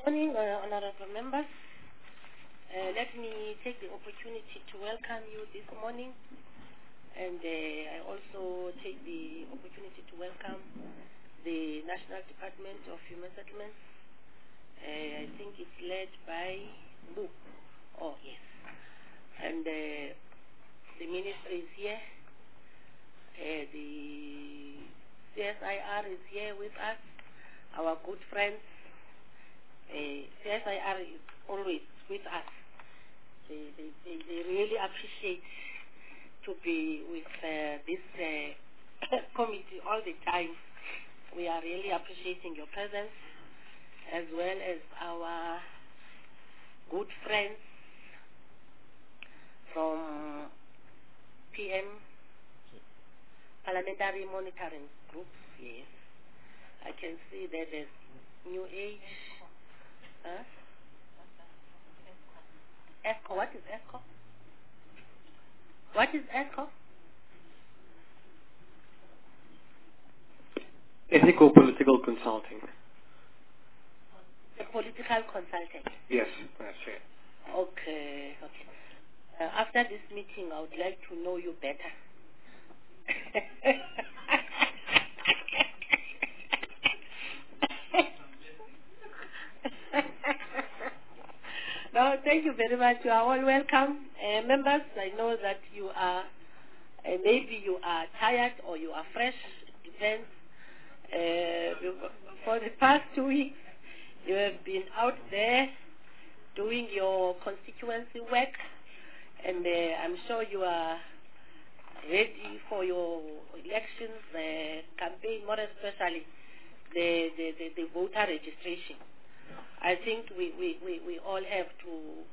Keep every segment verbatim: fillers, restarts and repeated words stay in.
Morning, uh, honorable members. Uh, let me take the opportunity to welcome you this morning, and uh, I also take the opportunity to welcome the National Department of Human Settlements. Uh, I think it's led by Boo. Oh, yes. And uh, the ministry is here. Uh, the C S I R is here with us, our good friends. Uh, C S I R is always with us. They, they, they, they really appreciate to be with uh, this uh, committee all the time. We are really appreciating your presence, as well as our good friends from P M, Parliamentary Monitoring Group. Yes, I can see that there's New Age. Huh? ESCO, what is ESCO? What is ESCO? Ethical Political Consulting. The political consultant. Yes, that's it. Okay, okay. Uh, after this meeting, I would like to know you better. No, thank you very much. You are all welcome. Uh, members, I know that you are, uh, maybe you are tired or you are fresh. It depends. Uh, for the past two weeks, you have been out there doing your constituency work, and uh, I'm sure you are ready for your elections, the campaign, more especially the, the, the, the voter registration. I think we, we, we, we all have to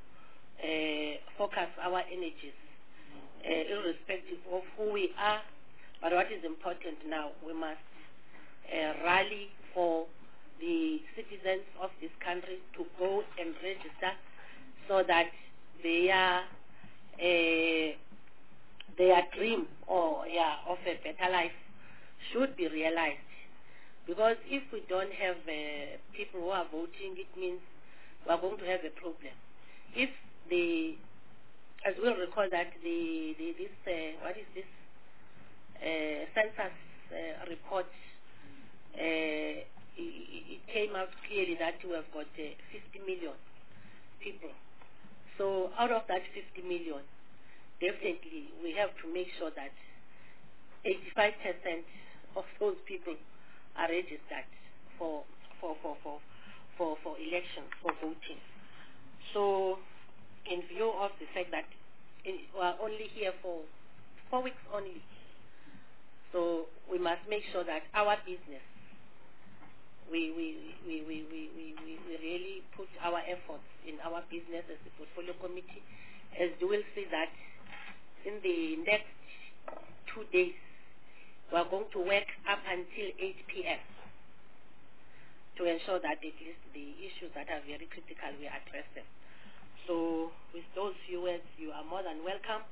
uh, focus our energies, uh, irrespective of who we are. But what is important now, we must uh, rally for the citizens of this country to go and register so that their, uh, their dream or yeah, of a better life should be realized. Because if we don't have uh, people who are voting, it means we are going to have a problem. If the, as we'll recall that the, the this, uh, what is this, uh, census uh, report, uh, it, it came out clearly that we have got uh, fifty million people. So out of that fifty million, definitely we have to make sure that eighty-five percent of those people are registered for for for for for, for elections, for voting. So, in view of the fact that we are only here for four weeks only, so we must make sure that our business, we we we we we, we, we, we really put our efforts in our business as the portfolio committee, as you will see that in the next two days. We are going to work up until eight p m to ensure that at least the issues that are very critical, we address them. So with those few words, you are more than welcome.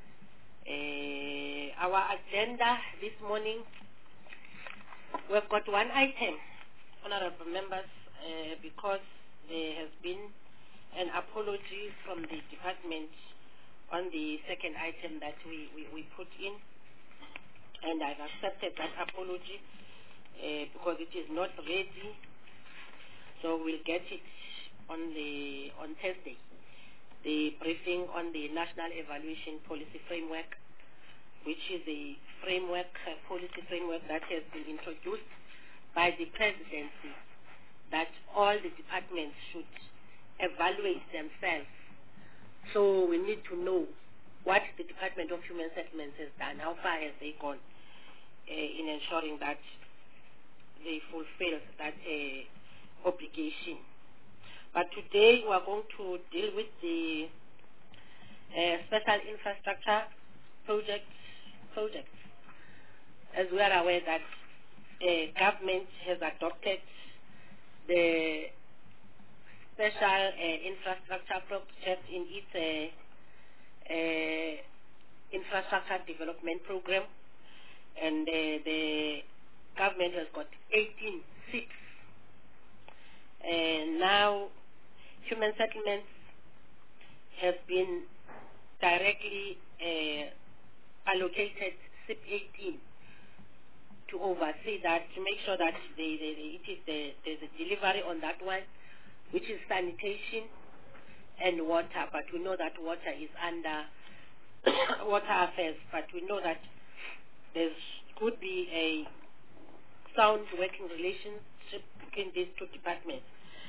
Uh, our agenda this morning, we've got one item, honorable members, uh, because there has been an apology from the department on the second item that we, we, we put in. And I've accepted that apology uh, because it is not ready. So we'll get it on the on Thursday. The briefing on the National Evaluation Policy Framework, which is a framework, a policy framework that has been introduced by the presidency, that all the departments should evaluate themselves. So we need to know what the Department of Human Settlements has done, how far has they gone uh, in ensuring that they fulfill that uh, obligation. But today we are going to deal with the uh, special infrastructure projects, projects. As we are aware that uh, government has adopted the special uh, infrastructure project in its uh, uh, infrastructure development program, and uh, the government has got eighteen seats And now human settlements has been directly uh, allocated S I P eighteen to oversee that, to make sure that they, they, they, it is the, there's a delivery on that one, which is sanitation and water. But we know that water is under water affairs, but we know that there could be a sound working relationship between these two departments.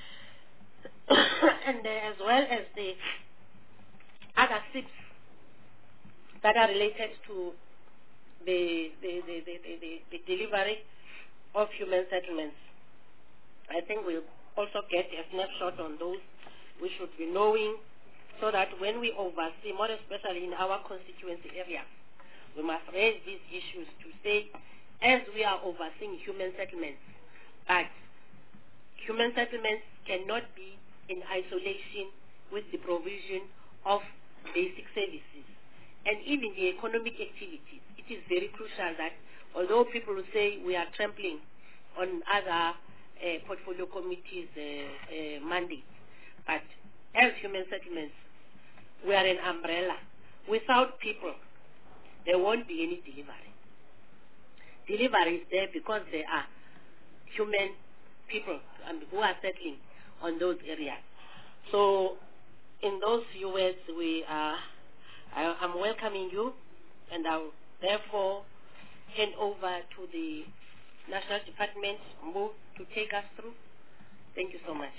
And uh, as well as the other S I Ps that are related to the the, the, the, the, the, the delivery of human settlements. I think we'll also get a snapshot on those. We should be knowing so that when we oversee, more especially in our constituency area, we must raise these issues to say, as we are overseeing human settlements, but human settlements cannot be in isolation with the provision of basic services and even the economic activities. It is very crucial that although people will say we are trampling on other uh, portfolio committees' uh, uh, mandates, but as human settlements, we are an umbrella. Without people, there won't be any delivery. Delivery is there because there are human people um, who are settling on those areas. So in those few words, we are, I, I'm welcoming you, and I'll therefore hand over to the National Department move to take us through. Thank you so much.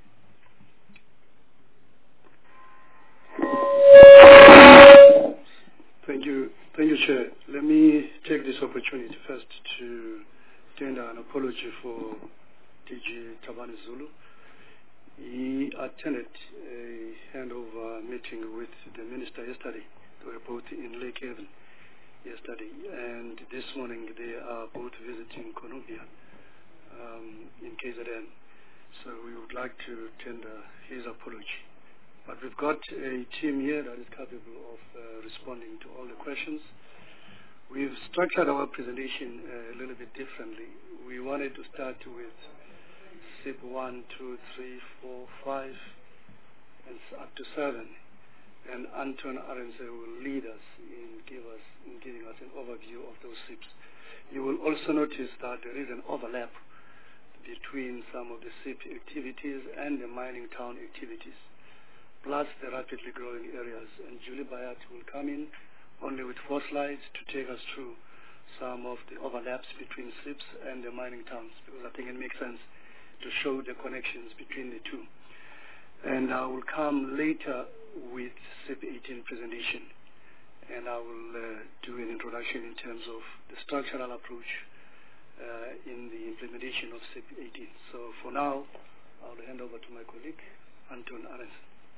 Thank you. Thank you, Chair. Let me take this opportunity first to tender an apology for D G Tabani Zulu. He attended a handover meeting with the Minister yesterday. They were both in Lake Haven yesterday, and this morning they are both visiting Konubia um, in K Z N. So we would like to tender his apology. But we've got a team here that is capable of uh, responding to all the questions. We've structured our presentation uh, a little bit differently. We wanted to start with S I P one, two, three, four, five, and up to seven. And Anton Arendse will lead us in, give us in giving us an overview of those S I Ps. You will also notice that there is an overlap between some of the S I P activities and the mining town activities, plus the rapidly growing areas. And Julie Bayat will come in only with four slides to take us through some of the overlaps between S I Ps and the mining towns, because I think it makes sense to show the connections between the two. And I will come later with S I P eighteen presentation, and I will uh, do an introduction in terms of the structural approach uh, in the implementation of S I P eighteen. So for now, I'll hand over to my colleague, Anton Arendse.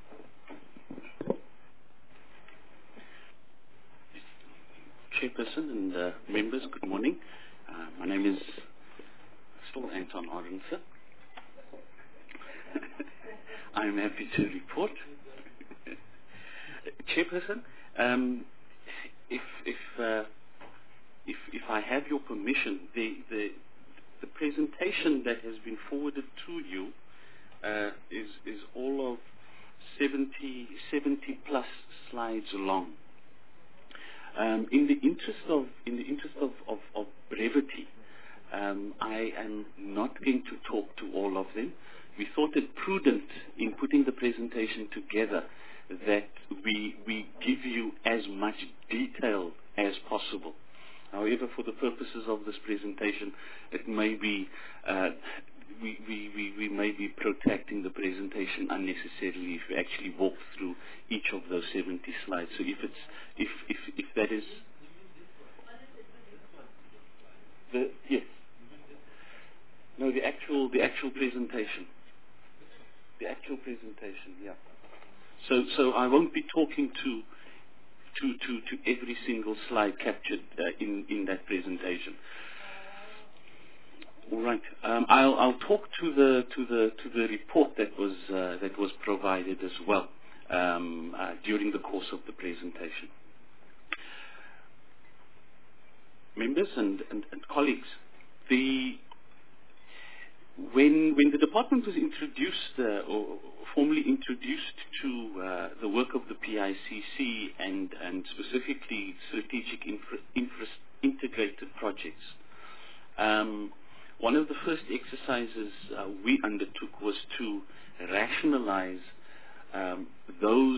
Chairperson and uh, members, good morning. Uh, my name is still Anton Arendse. I am happy to report. Chairperson, um, if if, uh, if if I have your permission, the the the presentation that has been forwarded to you uh, is is all of seventy, seventy plus slides long. Um, in the interest of in the interest of, of, of brevity, um, I am not going to talk to all of them. We thought it prudent in putting the presentation together that we we give you as much detail as possible. However, for the purposes of this presentation, it may be uh, we, we, we, we may be protracting the presentation unnecessarily if we actually walk through each of those seventy slides. So if it's if if, if that is the yes no the actual the actual presentation the actual presentation yeah. So so I won't be talking to to to, to every single slide captured uh, in in that presentation. All right. Um, I'll, I'll talk to the to the to the report that was uh, that was provided as well um, uh, during the course of the presentation. Members and, and, and colleagues, the when when the department was introduced uh, or formally introduced to uh, the work of the P I C C and and specifically strategic infra, infra integrated projects, um, one of the first exercises uh, we undertook was to rationalize um, those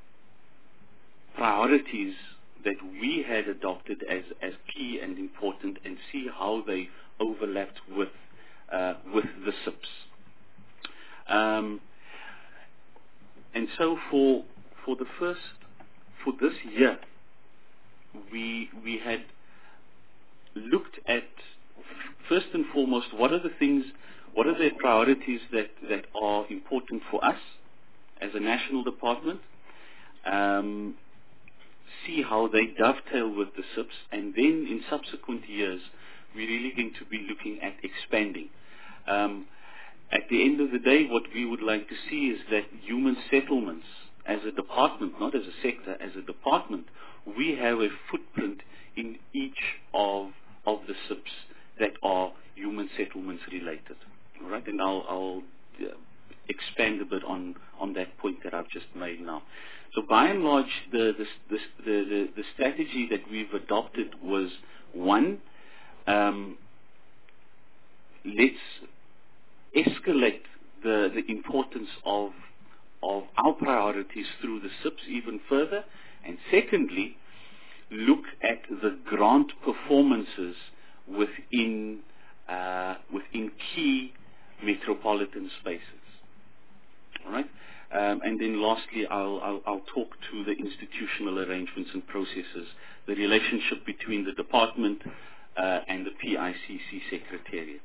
priorities that we had adopted as, as key and important and see how they overlapped with uh, with the S I Ps. Um, and so for for the first for this year, we we had looked at first and foremost what are the things, what are the priorities that, that are important for us as a national department. Um, see how they dovetail with the S I Ps, and then in subsequent years we're really going to be looking at expanding. Um, at the end of the day, what we would like to see is that human settlements as a department, not as a sector, as a department, we have a footprint in each of, of the S I Ps that are human settlements related. All right, and I'll, I'll uh, expand a bit on, on that point that I've just made now. So by and large, the, the, the, the, the strategy that we've adopted was, one, um, let's escalate the, the importance of, of our priorities through the S I Ps even further, and secondly, look at the grant performances within, uh, within key metropolitan spaces. All right? Um, and then lastly, I'll, I'll, I'll talk to the institutional arrangements and processes, the relationship between the department uh, and the P I C C Secretariat.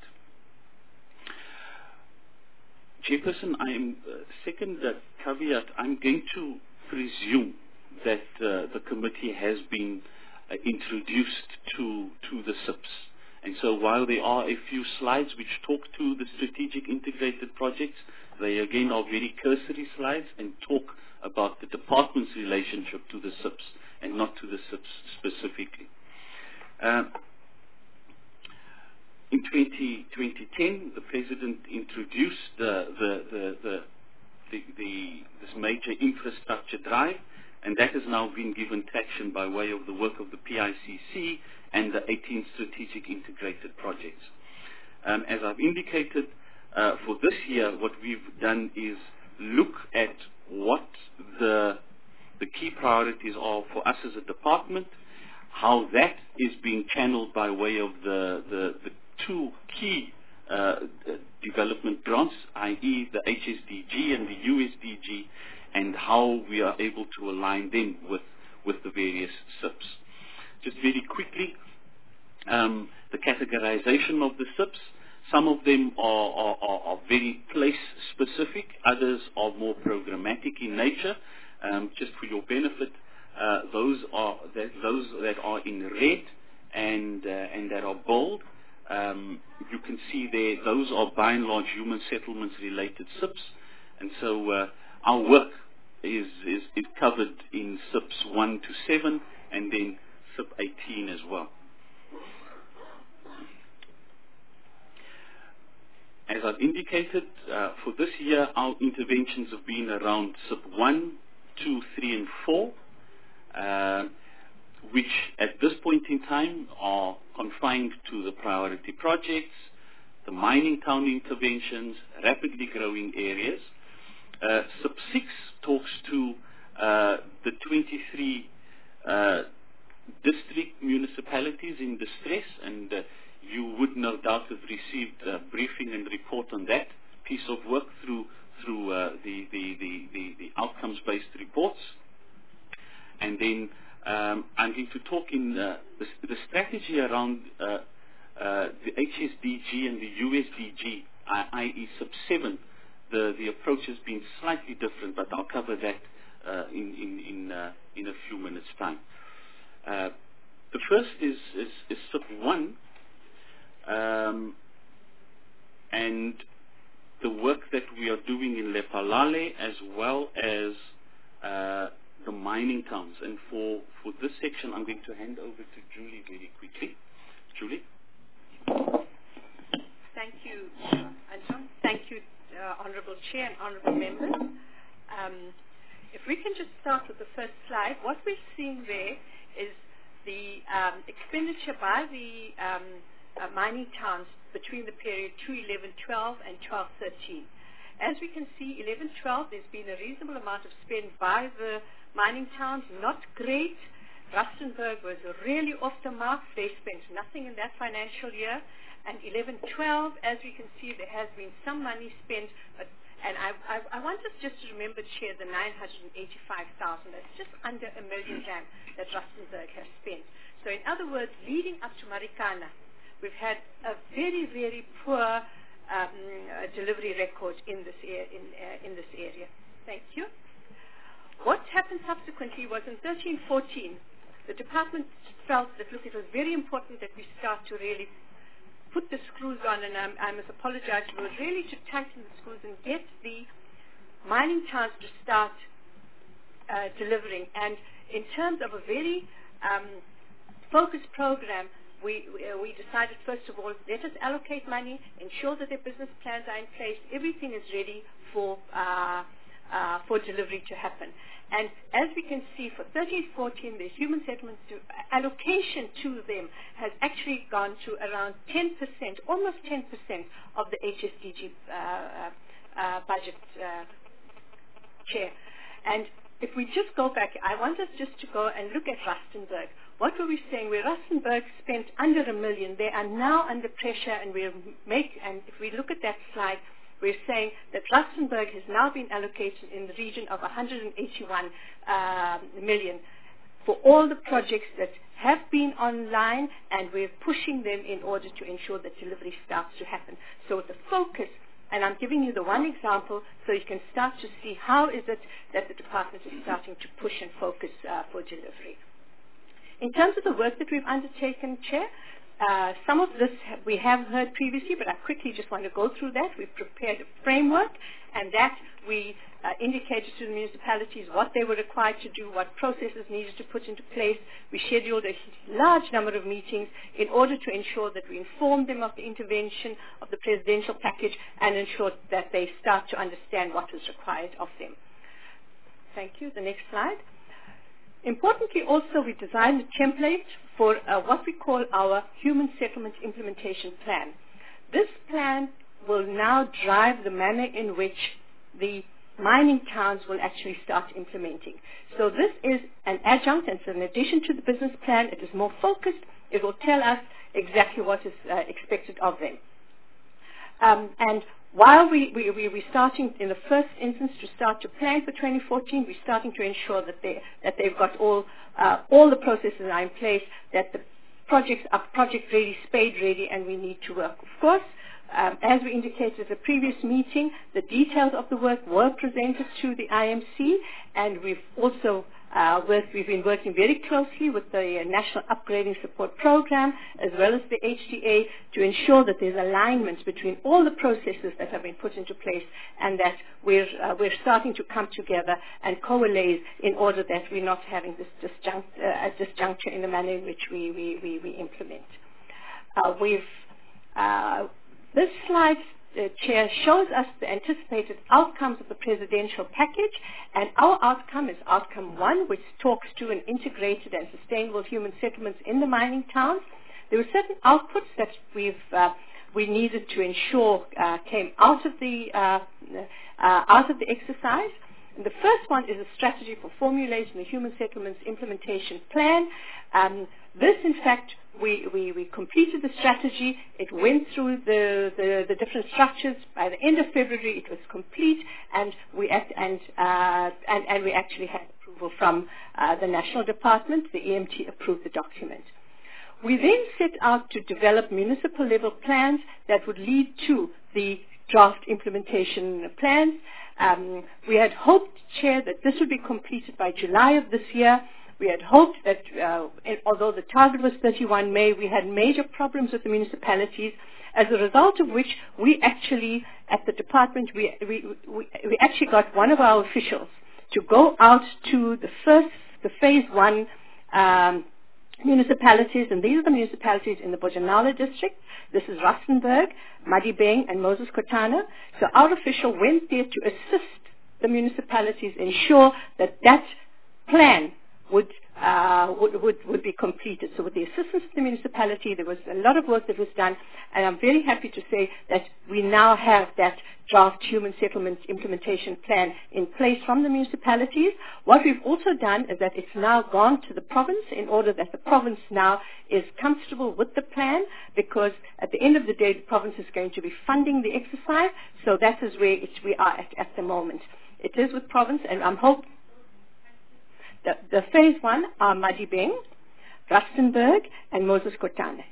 Chairperson, I am, uh, second uh, caveat, I'm going to presume that uh, the committee has been uh, introduced to, to the S I Ps. And so while there are a few slides which talk to the strategic integrated projects, they again are very cursory slides and talk about the department's relationship to the S I Ps and not to the S I Ps specifically. Uh, in twenty ten, the President introduced the, the, the, the, the, the, this major infrastructure drive, and that has now been given traction by way of the work of the P I C C and the eighteen strategic integrated projects. Um, as I've indicated, uh, for this year, what we've done is look at what the, the key priorities are for us as a department, how that is being channeled by way of the, the, the two key uh, development grants, that is the H S D G and the U S D G, and how we are able to align them with, with the various S I Ps. Just very quickly, um, the categorization of the S I Ps, some of them are, are, are, are very place-specific, others are more programmatic in nature. Um, just for your benefit, uh, those, are, that, those that are in red and, uh, and that are bold, um, you can see there, those are by and large human settlements related S I Ps. And so uh, our work is, is, is covered in S I Ps one to seven and then S I P eighteen as well. As I've indicated, uh, for this year our interventions have been around S I P one, two, three and four, uh, which at this point in time are confined to the priority projects, the mining town interventions, rapidly growing areas. Uh, S I P six talks to uh, the twenty-three uh, district municipalities in distress, and uh, you would no doubt have received a briefing and report on that piece of work through through uh, the, the, the, the, the outcomes-based reports. And then um, I'm going to talk in uh, the, the strategy around uh, uh, the H S D G and the U S D G, that is S I P seven. The, the approach has been slightly different, but I'll cover that uh, in, in, in, uh, in a few minutes' time. Uh, the first is, is, is S I P one, um, and the work that we are doing in Lephalale as well as uh, the mining towns. And for, for this section, I'm going to hand over to Julie very quickly. Julie? Thank you, uh, Anton. Thank you, uh, Honourable Chair and Honourable Members. Um, if we can just start with the first slide, what we're seeing there is the um, expenditure by the um, uh, mining towns between the period two eleven twelve and twelve thirteen. As we can see, eleven twelve, there's been a reasonable amount of spend by the mining towns, not great. Rustenburg was really off the mark. They spent nothing in that financial year. And eleven twelve, as we can see, there has been some money spent. But, and I, I, I want us just to remember, Chair, the nine hundred eighty-five thousand. That's just under a million rand that Rustenburg has spent. So in other words, leading up to Marikana, we've had a very, very poor um, uh, delivery record in this, er- in, uh, in this area. Thank you. What happened subsequently was in thirteen fourteen, the department felt that, look, it was very important that we start to really put the screws on, and I'm, I must apologize, it was really to tighten the screws and get the mining towns to start uh, delivering. And in terms of a very um, focused program, we, we, uh, we decided, first of all, let us allocate money, ensure that their business plans are in place, everything is ready for uh, uh, for delivery to happen. And as we can see, for thirteen fourteen, the human settlements to, allocation to them has actually gone to around ten percent, almost ten percent of the H S D G uh, uh, budget, uh, Chair. And if we just go back, I want us just to go and look at Rustenburg. What were we saying? Where Rustenburg spent under a million, they are now under pressure, and we make. And if we look at that slide, we're saying that Rustenburg has now been allocated in the region of one hundred eighty-one uh, million for all the projects that have been online, and we're pushing them in order to ensure that delivery starts to happen. So the focus, and I'm giving you the one example so you can start to see how is it that the department is starting to push and focus uh, for delivery. In terms of the work that we've undertaken, Chair, Uh, some of this we have heard previously, but I quickly just want to go through that. We've prepared a framework, and that we uh, indicated to the municipalities what they were required to do, what processes needed to put into place. We scheduled a large number of meetings in order to ensure that we informed them of the intervention of the presidential package and ensured that they start to understand what was required of them. Thank you. The next slide. Importantly, also, we designed a template for uh, what we call our Human Settlement Implementation Plan. This plan will now drive the manner in which the mining towns will actually start implementing. So this is an adjunct, and so in addition to the business plan, it is more focused. It will tell us exactly what is uh, expected of them. Um, and While we, we, we, we're starting in the first instance to start to plan for twenty fourteen, we're starting to ensure that, they, that they've got all, uh, all the processes are in place, that the projects are project ready, spade ready, and we need to work. Of course, um, as we indicated at the previous meeting, the details of the work were presented to the I M C, and we've also uh, worked, we've been working very closely with the uh, National Upgrading Support Program as well as the H D A to ensure that there's alignment between all the processes that have been put into place, and that we're, uh, we're starting to come together and coalesce in order that we're not having this disjunct, uh, a disjuncture in the manner in which we, we, we, we implement. Uh, we've, uh, this slide, Uh, Chair, shows us the anticipated outcomes of the presidential package, and our outcome is outcome one, which talks to an integrated and sustainable human settlements in the mining towns. There were certain outputs that we've uh, we needed to ensure uh, came out of the uh, uh, out of the exercise. And the first one is a strategy for formulating the human settlements implementation plan. Um, this, in fact, we, we, we completed the strategy. It went through the, the, the different structures. By the end of February, it was complete, and we, act, and, uh, and, and we actually had approval from uh, the National Department. The E M T approved the document. We then set out to develop municipal level plans that would lead to the draft implementation plans. Um, we had hoped, Chair, that this would be completed by July of this year. We had hoped that, uh, although the target was thirty-first of May, we had major problems with the municipalities, as a result of which we actually, at the department, we, we, we, we actually got one of our officials to go out to the first, the phase one um, municipalities, and these are the municipalities in the Bojanala district. This is Rustenburg, Madibeng, and Moses Kotane. So our official went there to assist the municipalities ensure that that plan would, uh, would, would, would be completed. So with the assistance of the municipality, there was a lot of work that was done, and I'm very happy to say that we now have that draft human settlement implementation plan in place from the municipalities. What we've also done is that it's now gone to the province in order that the province now is comfortable with the plan, because at the end of the day, the province is going to be funding the exercise, so that is where it, we are at, at the moment. It is with province, and I'm hoping the, the phase one are Madibeng, Rustenburg, and Moses Kotane.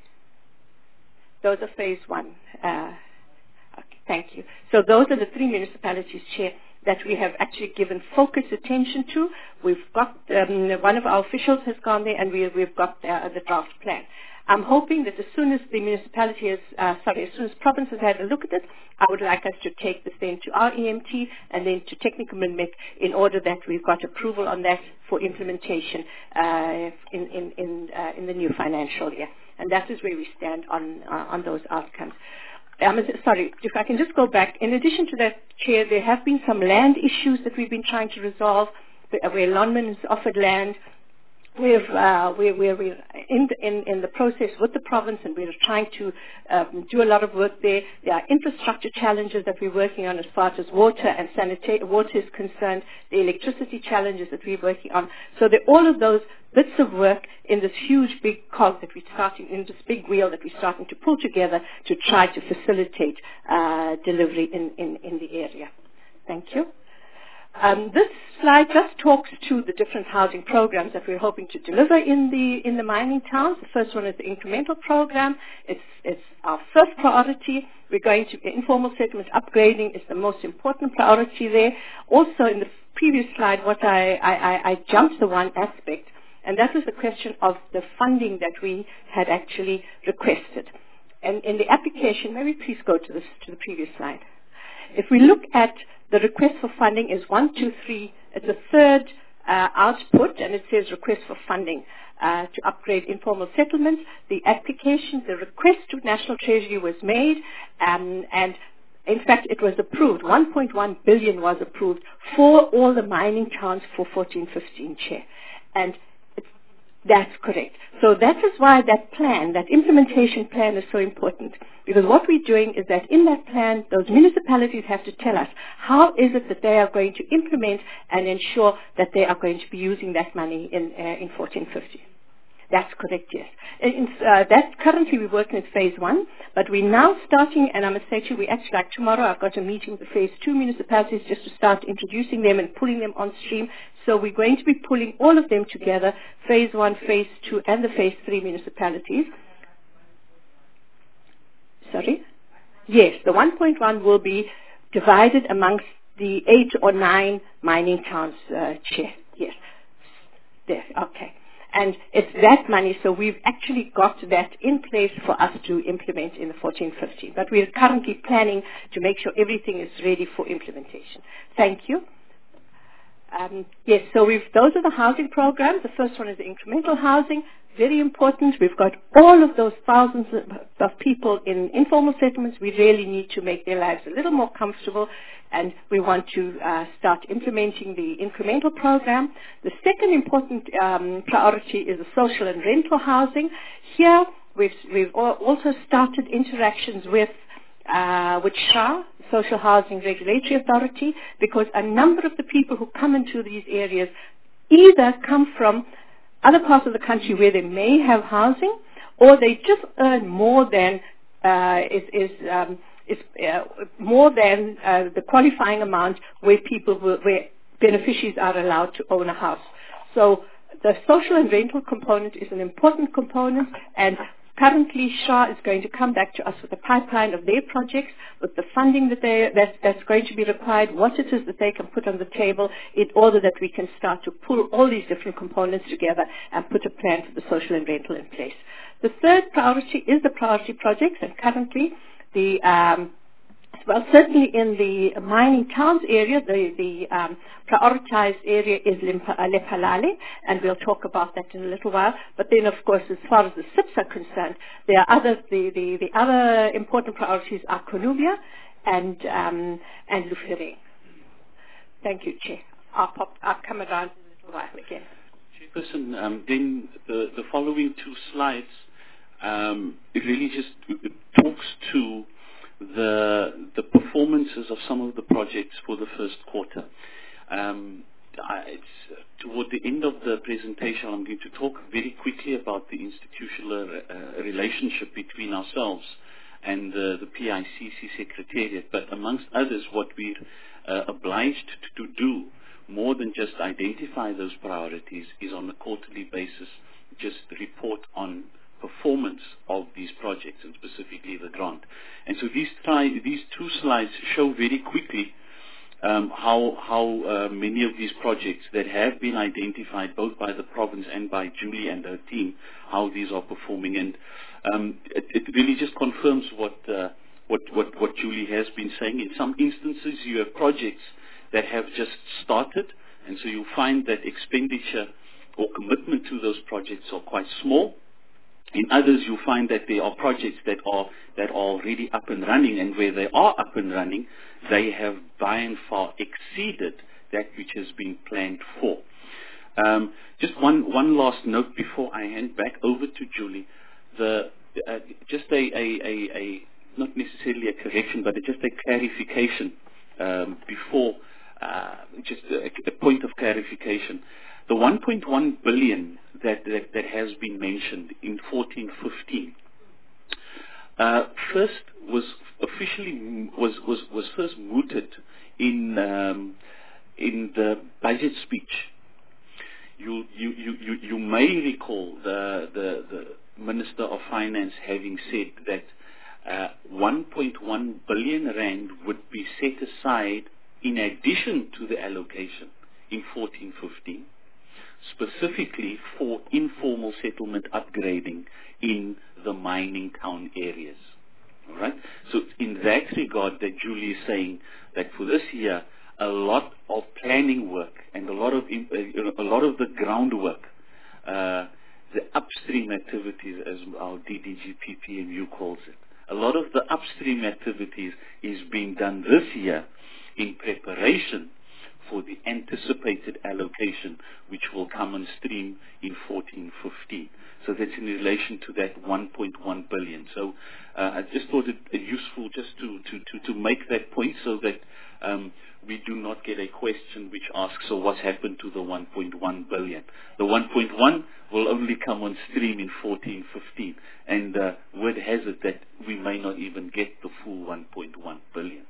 Those are phase one. Uh, okay, thank you. So those are the three municipalities, Chair, that we have actually given focused attention to. We've got, um, one of our officials has gone there, and we, we've got uh, the draft plan. I'm hoping that as soon as the municipality has, uh, sorry, as soon as province has had a look at it, I would like us to take this then to our E M T and then to Technical Minmic in order that we've got approval on that for implementation uh, in, in, in, uh, in the new financial year. And that is where we stand on, uh, on those outcomes. Um, sorry, if I can just go back. In addition to that, Chair, there have been some land issues that we've been trying to resolve, where Lonmin has offered land. We've, uh, we're, we're in, the, in, in the process with the province, and we're trying to um, do a lot of work there. There are infrastructure challenges that we're working on as far as water and sanitary water is concerned, the electricity challenges that we're working on. So there are all of those bits of work in this huge big cog that we're starting, in this big wheel that we're starting to pull together to try to facilitate uh, delivery in, in, in the area. Thank you. Um, this slide just talks to the different housing programs that we're hoping to deliver in the in the mining towns. The first one is the incremental program. It's it's our first priority. We're going to informal settlement upgrading is the most important priority there. Also, in the previous slide, what I I, I, I jumped the one aspect, and that was the question of the funding that we had actually requested. And in the application, maybe please go to this to the previous slide. If we look at the request for funding is one, two, three. It's a third uh, output, and it says request for funding uh, to upgrade informal settlements. The application, the request to National Treasury was made, um, and in fact, it was approved. one point one billion was approved for all the mining towns for fourteen fifteen, Chair. And that's correct. So that is why that plan, that implementation plan is so important. Because what we're doing is that in that plan, those municipalities have to tell us how is it that they are going to implement and ensure that they are going to be using that money in, uh, in fourteen fifty. That's correct, yes. In, uh, that currently we're working at phase one, but we're now starting, and I must say to you, we actually, like tomorrow, I've got a meeting with the phase two municipalities just to start introducing them and pulling them on stream. So we're going to be pulling all of them together, phase one, phase two, and the phase three municipalities. Sorry? Yes, the one point one will be divided amongst the eight or nine mining towns, uh, Chair. Yes. There, okay. And it's that money, so we've actually got that in place for us to implement in the fourteen fifty. But we're currently planning to make sure everything is ready for implementation. Thank you. Um, yes, so we've, those are the housing programs. The first one is the incremental housing. Very important. We've got all of those thousands of, of people in informal settlements. We really need to make their lives a little more comfortable, and we want to uh, start implementing the incremental program. The second important um, priority is the social and rental housing. Here, we've, we've also started interactions with Uh, with S H A, Social Housing Regulatory Authority, because a number of the people who come into these areas either come from other parts of the country where they may have housing, or they just earn more than uh, is, is, um, is uh, more than uh, the qualifying amount where people will, where beneficiaries are allowed to own a house. So the social and rental component is an important component, and currently, S H A is going to come back to us with a pipeline of their projects, with the funding that they, that, that's going to be required, what it is that they can put on the table in order that we can start to pull all these different components together and put a plan for the social and rental in place. The third priority is the priority projects, and currently the um, Well, certainly in the mining towns area, the, the um, prioritized area is Limpa, uh, Lephalale, and we'll talk about that in a little while. But then, of course, as far as the S I Ps are concerned, there are other, the, the, the other important priorities are Columbia and, um, and Lufere. Thank you, Chair. I'll, pop, I'll come around in a little while again. Chairperson, um, then the, the following two slides, um, it really just it talks to the the performances of some of the projects for the first quarter. Um, I, it's uh, toward the end of the presentation, I'm going to talk very quickly about the institutional uh, relationship between ourselves and uh, the P I C C Secretariat, but amongst others, what we're uh, obliged to do, more than just identify those priorities, is on a quarterly basis just report on performance of these projects, and specifically the grant. And so these, tri- these two slides show very quickly um, how, how uh, many of these projects that have been identified both by the province and by Julie and her team, how these are performing. And um, it, it really just confirms what, uh, what, what, what Julie has been saying. In some instances, you have projects that have just started, and so you find that expenditure or commitment to those projects are quite small. In others, you find that there are projects that are that are already up and running, and where they are up and running, they have by and far exceeded that which has been planned for. Um, just one one last note before I hand back over to Julie. The uh, just a, a, a, a not necessarily a correction, but just a clarification um, before uh, just a, a point of clarification. The one point one billion that, that, that has been mentioned in fourteen fifteen uh, first was officially was, was, was first mooted in um, in the budget speech. You you, you, you, you may recall the, the the Minister of Finance having said that uh, one point one billion rand would be set aside in addition to the allocation in fourteen fifteen. Specifically for informal settlement upgrading in the mining town areas. All right? So in that regard, that Julie is saying that for this year, a lot of planning work and a lot of a lot of the groundwork, uh, the upstream activities, as our D D G P P M U calls it, a lot of the upstream activities is being done this year in preparation for the anticipated allocation, which will come on stream in fourteen fifteen. So that's in relation to that one point one billion. So uh, I just thought it useful just to, to, to, to make that point so that um, we do not get a question which asks, so what's happened to the one point one billion? The one point one will only come on stream in fourteen fifteen. And uh, word has it that we may not even get the full one point one billion.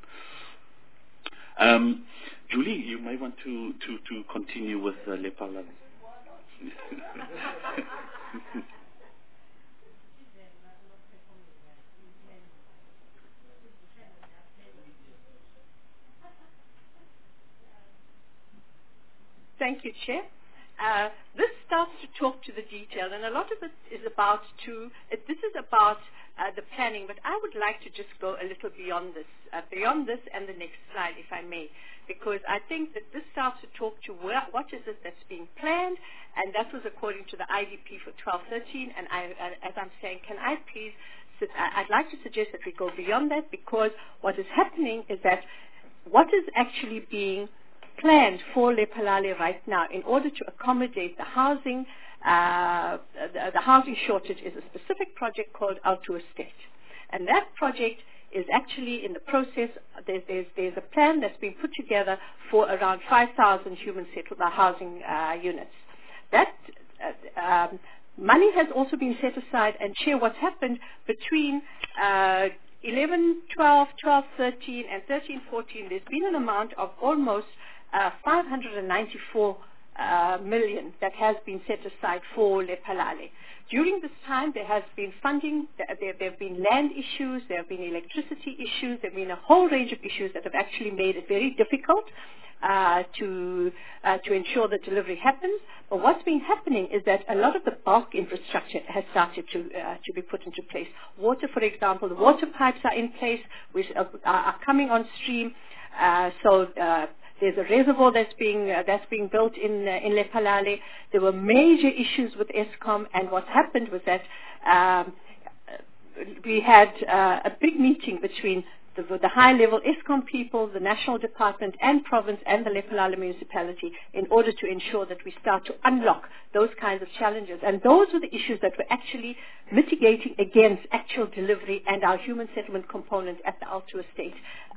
Um, Julie, you may want to, to, to continue with uh, Lephalale. Thank you, Chair. Uh, this starts to talk to the detail, and a lot of it is about to, it, this is about uh, the planning, but I would like to just go a little beyond this, uh, beyond this and the next slide, if I may, because I think that this starts to talk to where, what is it that's being planned, and that was according to the I D P for twelve thirteen, and I, uh, as I'm saying, can I please, I'd like to suggest that we go beyond that, because what is happening is that what is actually being planned for Lephalale right now in order to accommodate the housing, uh, the, the housing shortage is a specific project called Alto Estate. And that project is actually in the process, there's, there's, there's a plan that's been put together for around five thousand human settled housing uh, units. That uh, um, money has also been set aside, and Chair, what's happened between uh, eleven, twelve, twelve, thirteen, and thirteen, fourteen, there's been an amount of almost Uh, five hundred ninety-four uh, million that has been set aside for Lephalale. During this time, there has been funding, there, there have been land issues, there have been electricity issues, there have been a whole range of issues that have actually made it very difficult uh, to uh, to ensure that delivery happens. But what's been happening is that a lot of the bulk infrastructure has started to uh, to be put into place. Water, for example, the water pipes are in place, which are, are coming on stream. Uh, so uh, there's a reservoir that's being uh, that's being built in uh, in Lephalale. There were major issues with Eskom, and what happened was that um, we had uh, a big meeting between the, the high-level Eskom people, the national department, and province, and the Lephalale municipality, in order to ensure that we start to unlock those kinds of challenges. And those were the issues that were actually mitigating against actual delivery and our human settlement component at the Alto Estate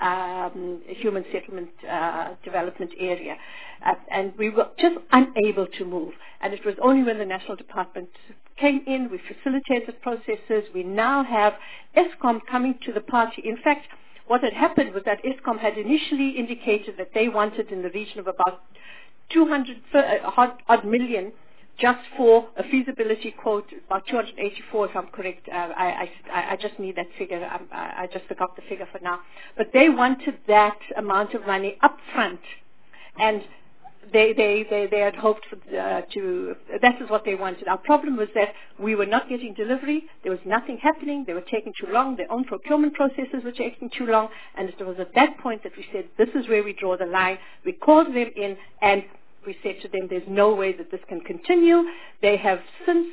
um, human settlement uh, development area. Uh, and we were just unable to move. And it was only when the national department came in, we facilitated processes. We now have Eskom coming to the party. In fact, what had happened was that Eskom had initially indicated that they wanted in the region of about two hundred odd, odd million just for a feasibility quote, about two hundred eighty-four if I'm correct. Uh, I, I, I just need that figure. I, I just forgot the figure for now. But they wanted that amount of money up front. And They, they, they, they had hoped for, uh, to, that is what they wanted. Our problem was that we were not getting delivery. There was nothing happening. They were taking too long. Their own procurement processes were taking too long. And it was at that point that we said, this is where we draw the line. We called them in and we said to them, there's no way that this can continue. They have since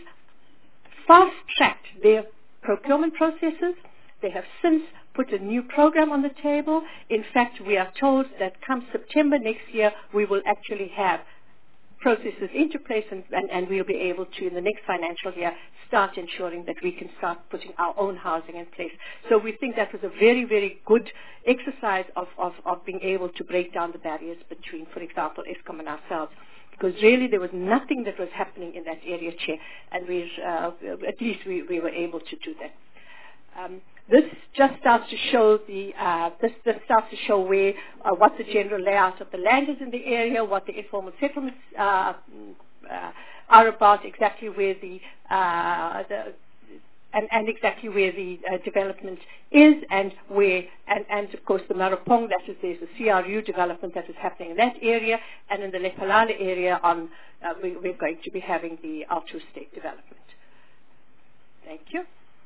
fast-tracked their procurement processes. They have since put a new program on the table. In fact, we are told that come September next year, we will actually have processes into place and, and, and we'll be able to, in the next financial year, start ensuring that we can start putting our own housing in place. So we think that was a very, very good exercise of, of, of being able to break down the barriers between, for example, Eskom and ourselves. Because really there was nothing that was happening in that area, Chair, and we, uh, at least we, we were able to do that. Um, This just starts to show the uh, this, this starts to show where uh, what the general layout of the land is in the area, what the informal settlements uh, uh, are about, exactly where the, uh, the and, and exactly where the uh, development is, and where and, and of course the Marapong, that is there's a C R U development that is happening in that area, and in the Lephalale area on uh, we, we're going to be having the Alto Estate development. Thank you.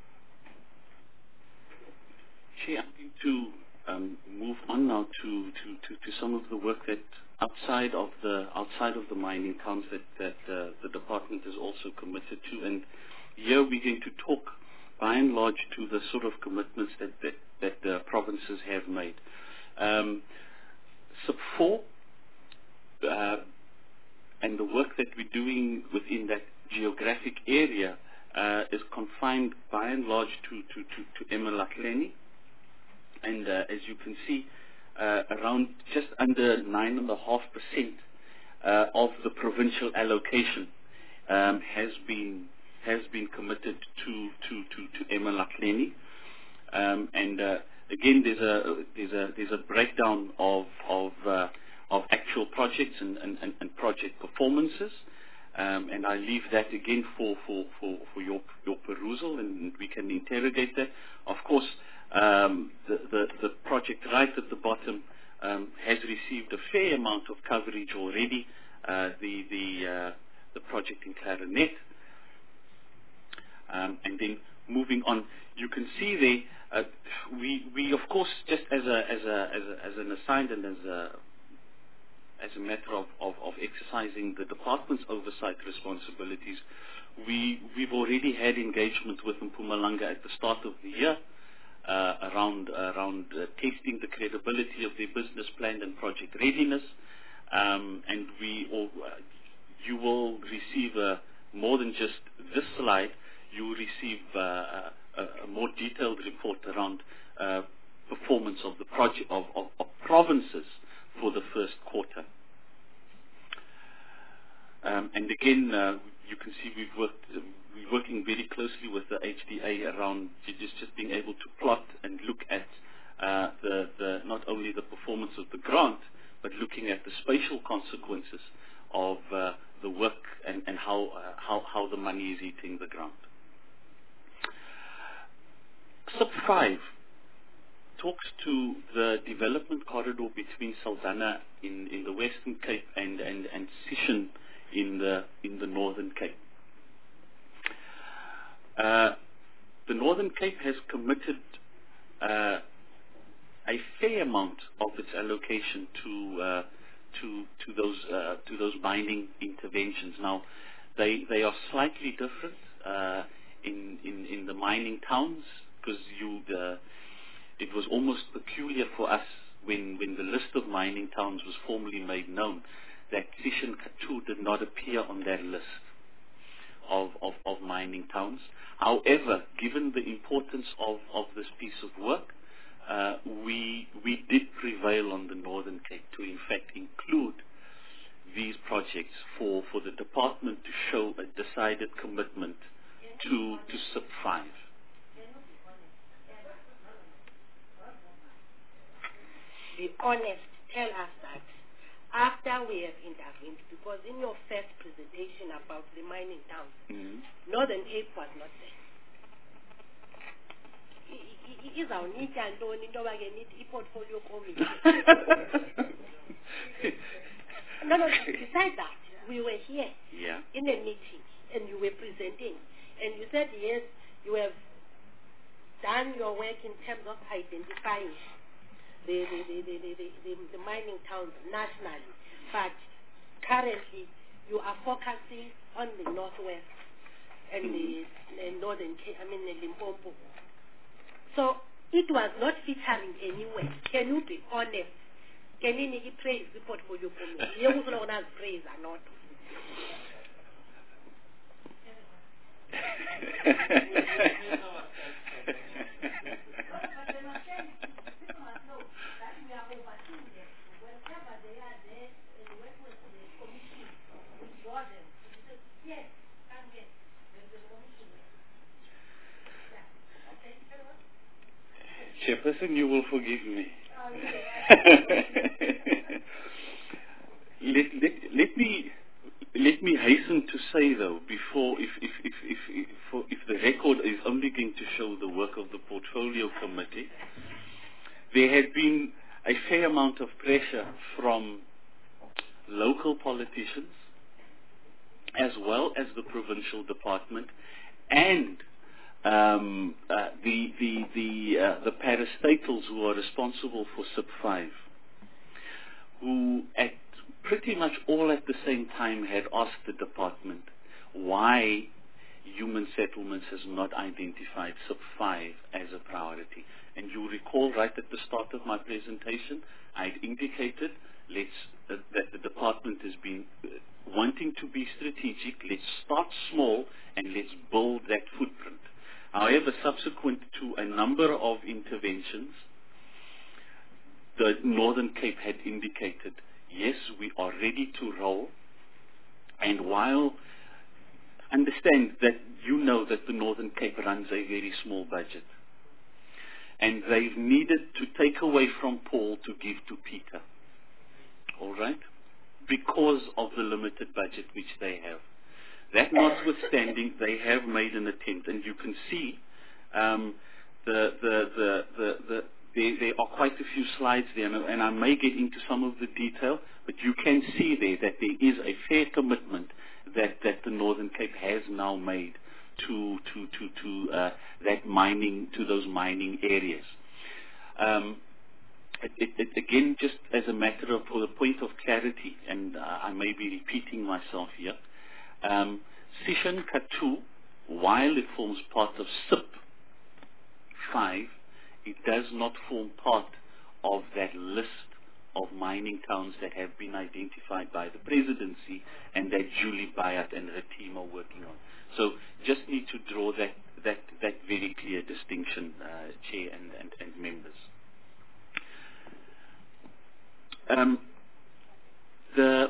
Chair, I'm going to um, move on now to, to, to, to some of the work that outside of the outside of the mining counts that, that uh, the department is also committed to, and here we're going to talk by and large to the sort of commitments that that, that the provinces have made. Um, sub four uh, and the work that we're doing within that geographic area uh, is confined by and large to to to, to eMalahleni. And uh, as you can see, uh, around just under nine and a half percent uh, of the provincial allocation um, has been has been committed to to to, to eMalahleni. Um, and uh, again, there's a there's a there's a breakdown of of uh, of actual projects and, and, and project performances. Um, and I leave that again for for, for, for your your perusal, and we can interrogate that. Of course. Um, the, the, the project right at the bottom um, has received a fair amount of coverage already, uh, the, the, uh, the project in Clarinet. Um, and then moving on, you can see there, uh, we, we of course, just as, a, as, a, as, a, as an assigned and as a, as a matter of, of, of exercising the department's oversight responsibilities, we, we've already had engagement with Mpumalanga at the start of the year. Uh, around around uh, testing the credibility of their business plan and project readiness, um, and we all, uh, you will receive uh, more than just this slide. You will receive uh, a, a more detailed report around uh, performance of the project of, of, of provinces for the first quarter. Um, and again, uh, you can see we've worked. Uh, We're working very closely with the H D A around just, just being able to plot and look at uh, the, the not only the performance of the grant, but looking at the spatial consequences of uh, the work and, and how, uh, how, how the money is hitting the ground. Sub five talks to the development corridor between Saldanha in, in the Western Cape and, and, and Sishen in the, in the Northern Cape. Uh, the Northern Cape has committed uh, a fair amount of its allocation to uh, to to those uh, to those mining interventions. Now, they they are slightly different uh, in, in in the mining towns, because you uh, it was almost peculiar for us when when the list of mining towns was formally made known that Sishen Kathu did not appear on that list of, of, of mining towns. However, given the importance of, of this piece of work, uh, we we did prevail on the Northern Cape to in fact include these projects for, for the department to show a decided commitment to, to sub five. Be honest, tell us that after we have intervened, because in your first presentation about the mining towns, Mm-hmm. Northern Cape was not there. Izawunika ntoni into yoba ke nithi i-portfolio committee. No, no, besides that, we were here Yeah. in a meeting and you were presenting and you said, yes, you have done your work in terms of identifying the, the, the, the, the, the, the, the mining towns nationally, but currently you are focusing on the northwest and the, the northern, Cape, I mean the Limpopo. So it was not featuring anywhere. Can you be honest? Can you make praise the portfolio committee? You will not praise or not. Chairperson, you will forgive me. let, let, let me let me hasten to say though, before if if if if if, for, if the record is only going to show the work of the portfolio committee, there had been a fair amount of pressure from local politicians as well as the provincial department and Um, uh, the the the uh, the parastatals who are responsible for sub five, who at pretty much all at the same time had asked the department why human settlements has not identified sub five as a priority. And you recall right at the start of my presentation, I'd indicated let's uh, that the department has been uh, wanting to be strategic. Let's start small and let's build that footprint. However, subsequent to a number of interventions, the Northern Cape had indicated, yes, we are ready to roll. And while, understand that you know that the Northern Cape runs a very small budget. And they've needed to take away from Paul to give to Peter. All right? Because of the limited budget which they have. That notwithstanding, they have made an attempt, and you can see um, the, the, the, the, the, there, there are quite a few slides there, and, and I may get into some of the detail, but you can see there that there is a fair commitment that, that the Northern Cape has now made to to to, to uh, that mining, to those mining areas. Um, It, it, it, again, just as a matter of, for the point of clarity, and uh, I may be repeating myself here, um, Sishen Kathu, while it forms part of S I P five, it does not form part of that list of mining towns that have been identified by the presidency and that Julie Bayat and her team are working on. So just need to draw that, that, that very clear distinction, uh, Chair and, and, and members. Um, the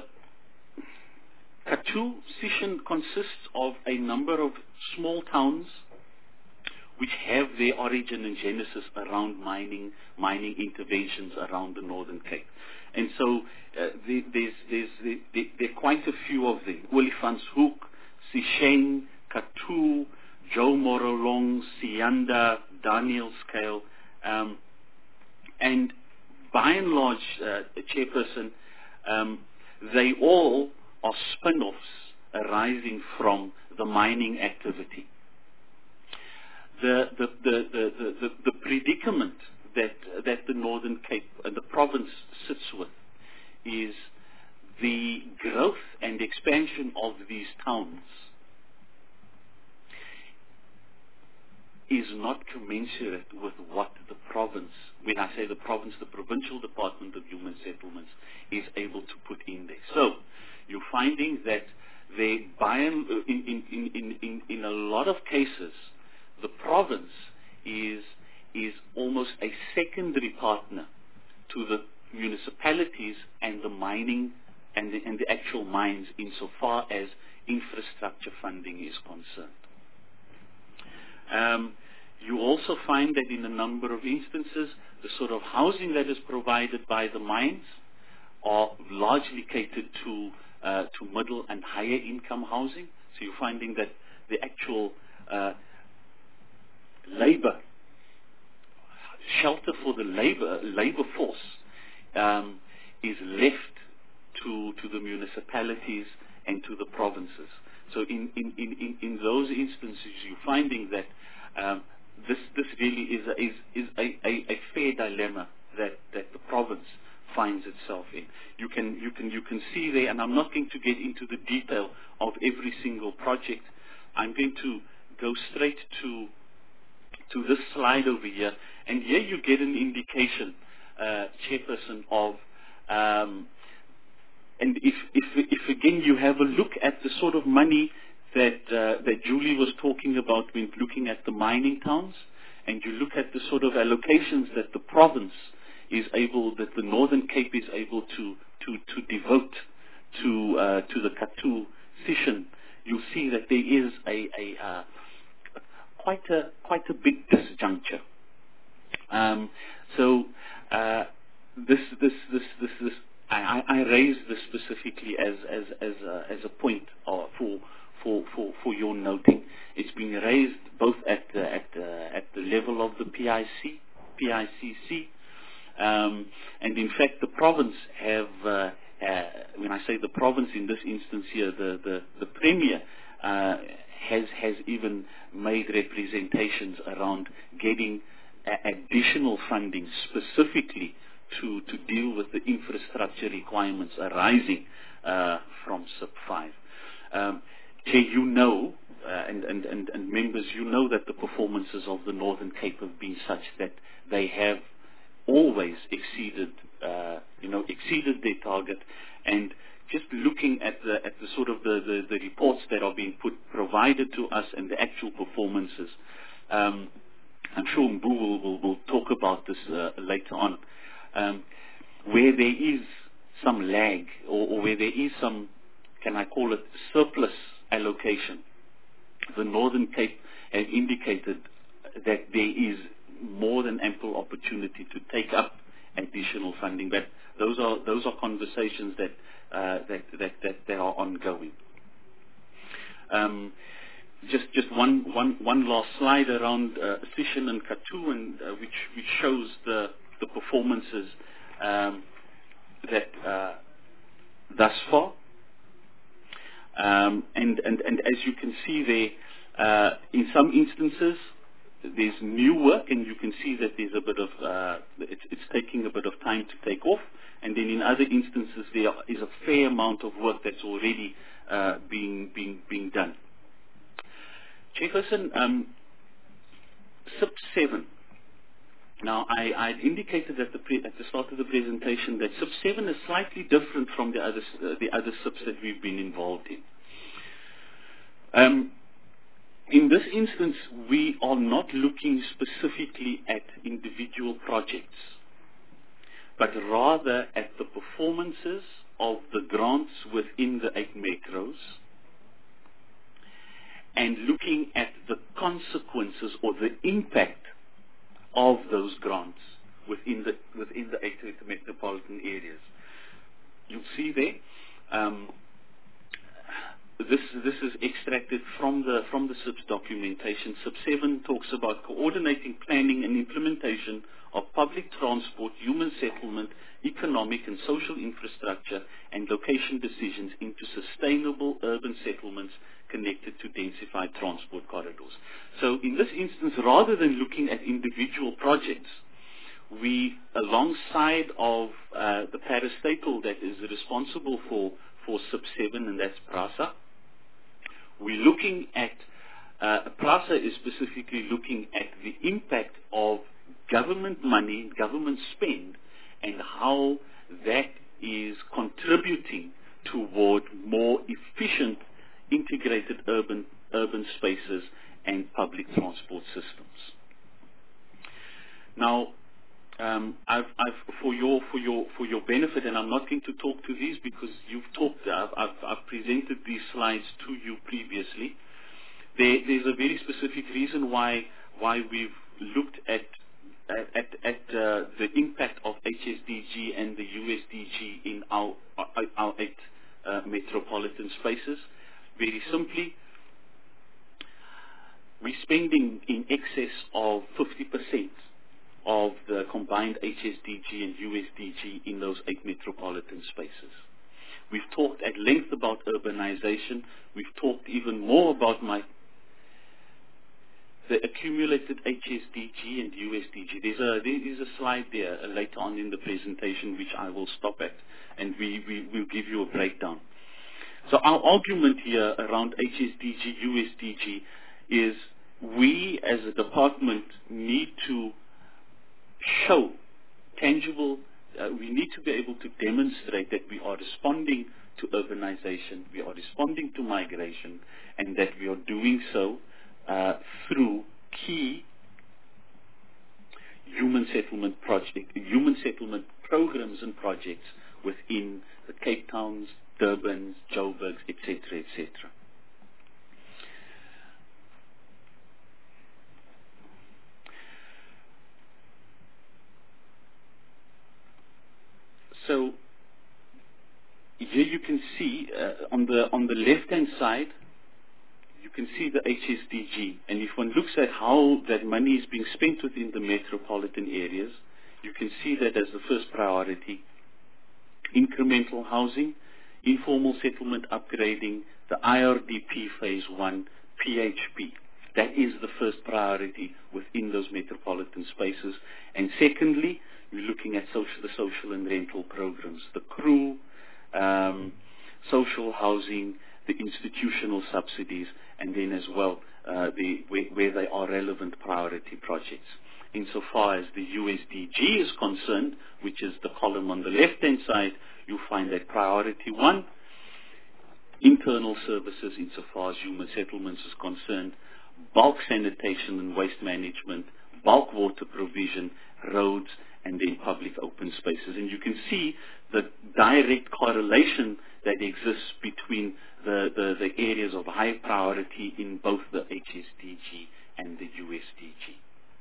Kathu Sishen consists of a number of small towns which have their origin and genesis around mining, mining interventions around the Northern Cape. And so uh, the, there's, there's, the, the, there are quite a few of them. Olifantshoek, Secheng, Kathu, Joe Morolong, Sianda, Danielscale, um, and by and large, uh, Chairperson, um, they all are spin-offs arising from the mining activity. The, the, the, the, the, the, the predicament that, that the Northern Cape and the province sits with is the growth and expansion of these towns is not commensurate with what the province, when I say the province, the Provincial Department of Human Settlements, is able to put in there. So you're finding that they, by and, in, in, in, in, in a lot of cases, the province is, is almost a secondary partner to the municipalities and the mining and the, and the actual mines insofar as infrastructure funding is concerned. Um, you also find that in a number of instances, the sort of housing that is provided by the mines are largely catered to uh, to middle and higher income housing. So you're finding that the actual uh, labor, shelter for the labor labor force um, is left to to the municipalities and to the provinces. So in, in, in, in those instances, you're finding that um, this this really is a, is, is a, a, a fair dilemma that, that the province finds itself in. You can you can you can see there, and I'm not going to get into the detail of every single project. I'm going to go straight to to this slide over here, and here you get an indication, uh, Chairperson, of um, and if, if, if again you have a look at the sort of money that uh, that Julie was talking about when looking at the mining towns, and you look at the sort of allocations that the province is able, that the Northern Cape is able to to, to devote to uh, to the Kathu session, you'll see that there is a, a uh, quite a quite a big disjuncture. Um, so uh, this this this this this. I, I raise this specifically as as as a, as a point uh, for for for for your noting. It's been raised both at the at the, at the level of the P I C, P I C C, um, and in fact the province have. Uh, uh, when I say the province in this instance here, the the the Premier uh, has has even made representations around getting a- additional funding specifically to, to deal with the infrastructure requirements arising uh, from S I P five. Um, Chair, you know, uh, and, and, and, and members, you know that the performances of the Northern Cape have been such that they have always exceeded, uh, you know, exceeded their target. And just looking at the, at the sort of the, the, the reports that are being put, provided to us and the actual performances, um, I'm sure Mbu will, will, will talk about this uh, later on. Um, where there is some lag or, or where there is some, can I call it, surplus allocation, the Northern Cape has indicated that there is more than ample opportunity to take up additional funding. But those are those are conversations that uh, that, that that that are ongoing. Um, just just one one one last slide around uh, Session and Kathu, and uh, which which shows the the performances um, that uh, thus far, um, and, and and as you can see there, uh, in some instances there's new work, and you can see that there's a bit of uh, it's, it's taking a bit of time to take off, and then in other instances there is a fair amount of work that's already uh, being being being done. Chairperson, um, S I P seven. Now, I, I indicated at the, pre, at the start of the presentation that S I P seven is slightly different from the other, uh, the other S I Ps that we've been involved in. Um, in this instance, we are not looking specifically at individual projects, but rather at the performances of the grants within the eight macros, and looking at the consequences or the impact of those grants within the within the eight metropolitan areas. You'll see there um, this this is extracted from the from the S I P's documentation. S I P seven talks about coordinating planning and implementation of public transport, human settlement, economic and social infrastructure, and location decisions into sustainable urban settlements connected to densified transport corridors. So in this instance, rather than looking at individual projects, we, alongside of uh, the parastatal that is responsible for, for S I P seven, and that's PRASA, we're looking at, uh, PRASA is specifically looking at the impact of government money, government spend, and how that is contributing toward more efficient integrated urban urban spaces and public transport systems. Now, um, I've, I've, for your for your for your benefit, and I'm not going to talk to these because you've talked. I've, I've, I've presented these slides to you previously. There, there's a very specific reason why why we've looked at at, at uh, the impact of H S D G and the U S D G in our our, our eight uh, metropolitan spaces. Very simply, we're spending in excess of fifty percent of the combined H S D G and U S D G in those eight metropolitan spaces. We've talked at length about urbanization. We've talked even more about my the accumulated H S D G and U S D G. There's a, there is a slide there uh, later on in the presentation which I will stop at, and we, we will give you a breakdown. So our argument here around H S D G, U S D G is we as a department need to show tangible, uh, we need to be able to demonstrate that we are responding to urbanization, we are responding to migration, and that we are doing so uh, through key human settlement project, human settlement programs and projects within the Cape Towns, Durbans, Joburgs, et cetera, et cetera. So here you can see uh, on the on the left-hand side, you can see the H S D G, and if one looks at how that money is being spent within the metropolitan areas, you can see that as the first priority, incremental housing, informal settlement upgrading, the I R D P phase one, P H P. That is the first priority within those metropolitan spaces. And secondly, we're looking at social, the social and rental programs, the C R U, um, social housing, the institutional subsidies, and then as well uh, the, where, where they are relevant priority projects. Insofar as the U S D G is concerned, which is the column on the left-hand side, you find that priority one, internal services insofar as human settlements is concerned, bulk sanitation and waste management, bulk water provision, roads, and then public open spaces. And you can see the direct correlation that exists between the, the, the areas of high priority in both the H S D G and the U S D G.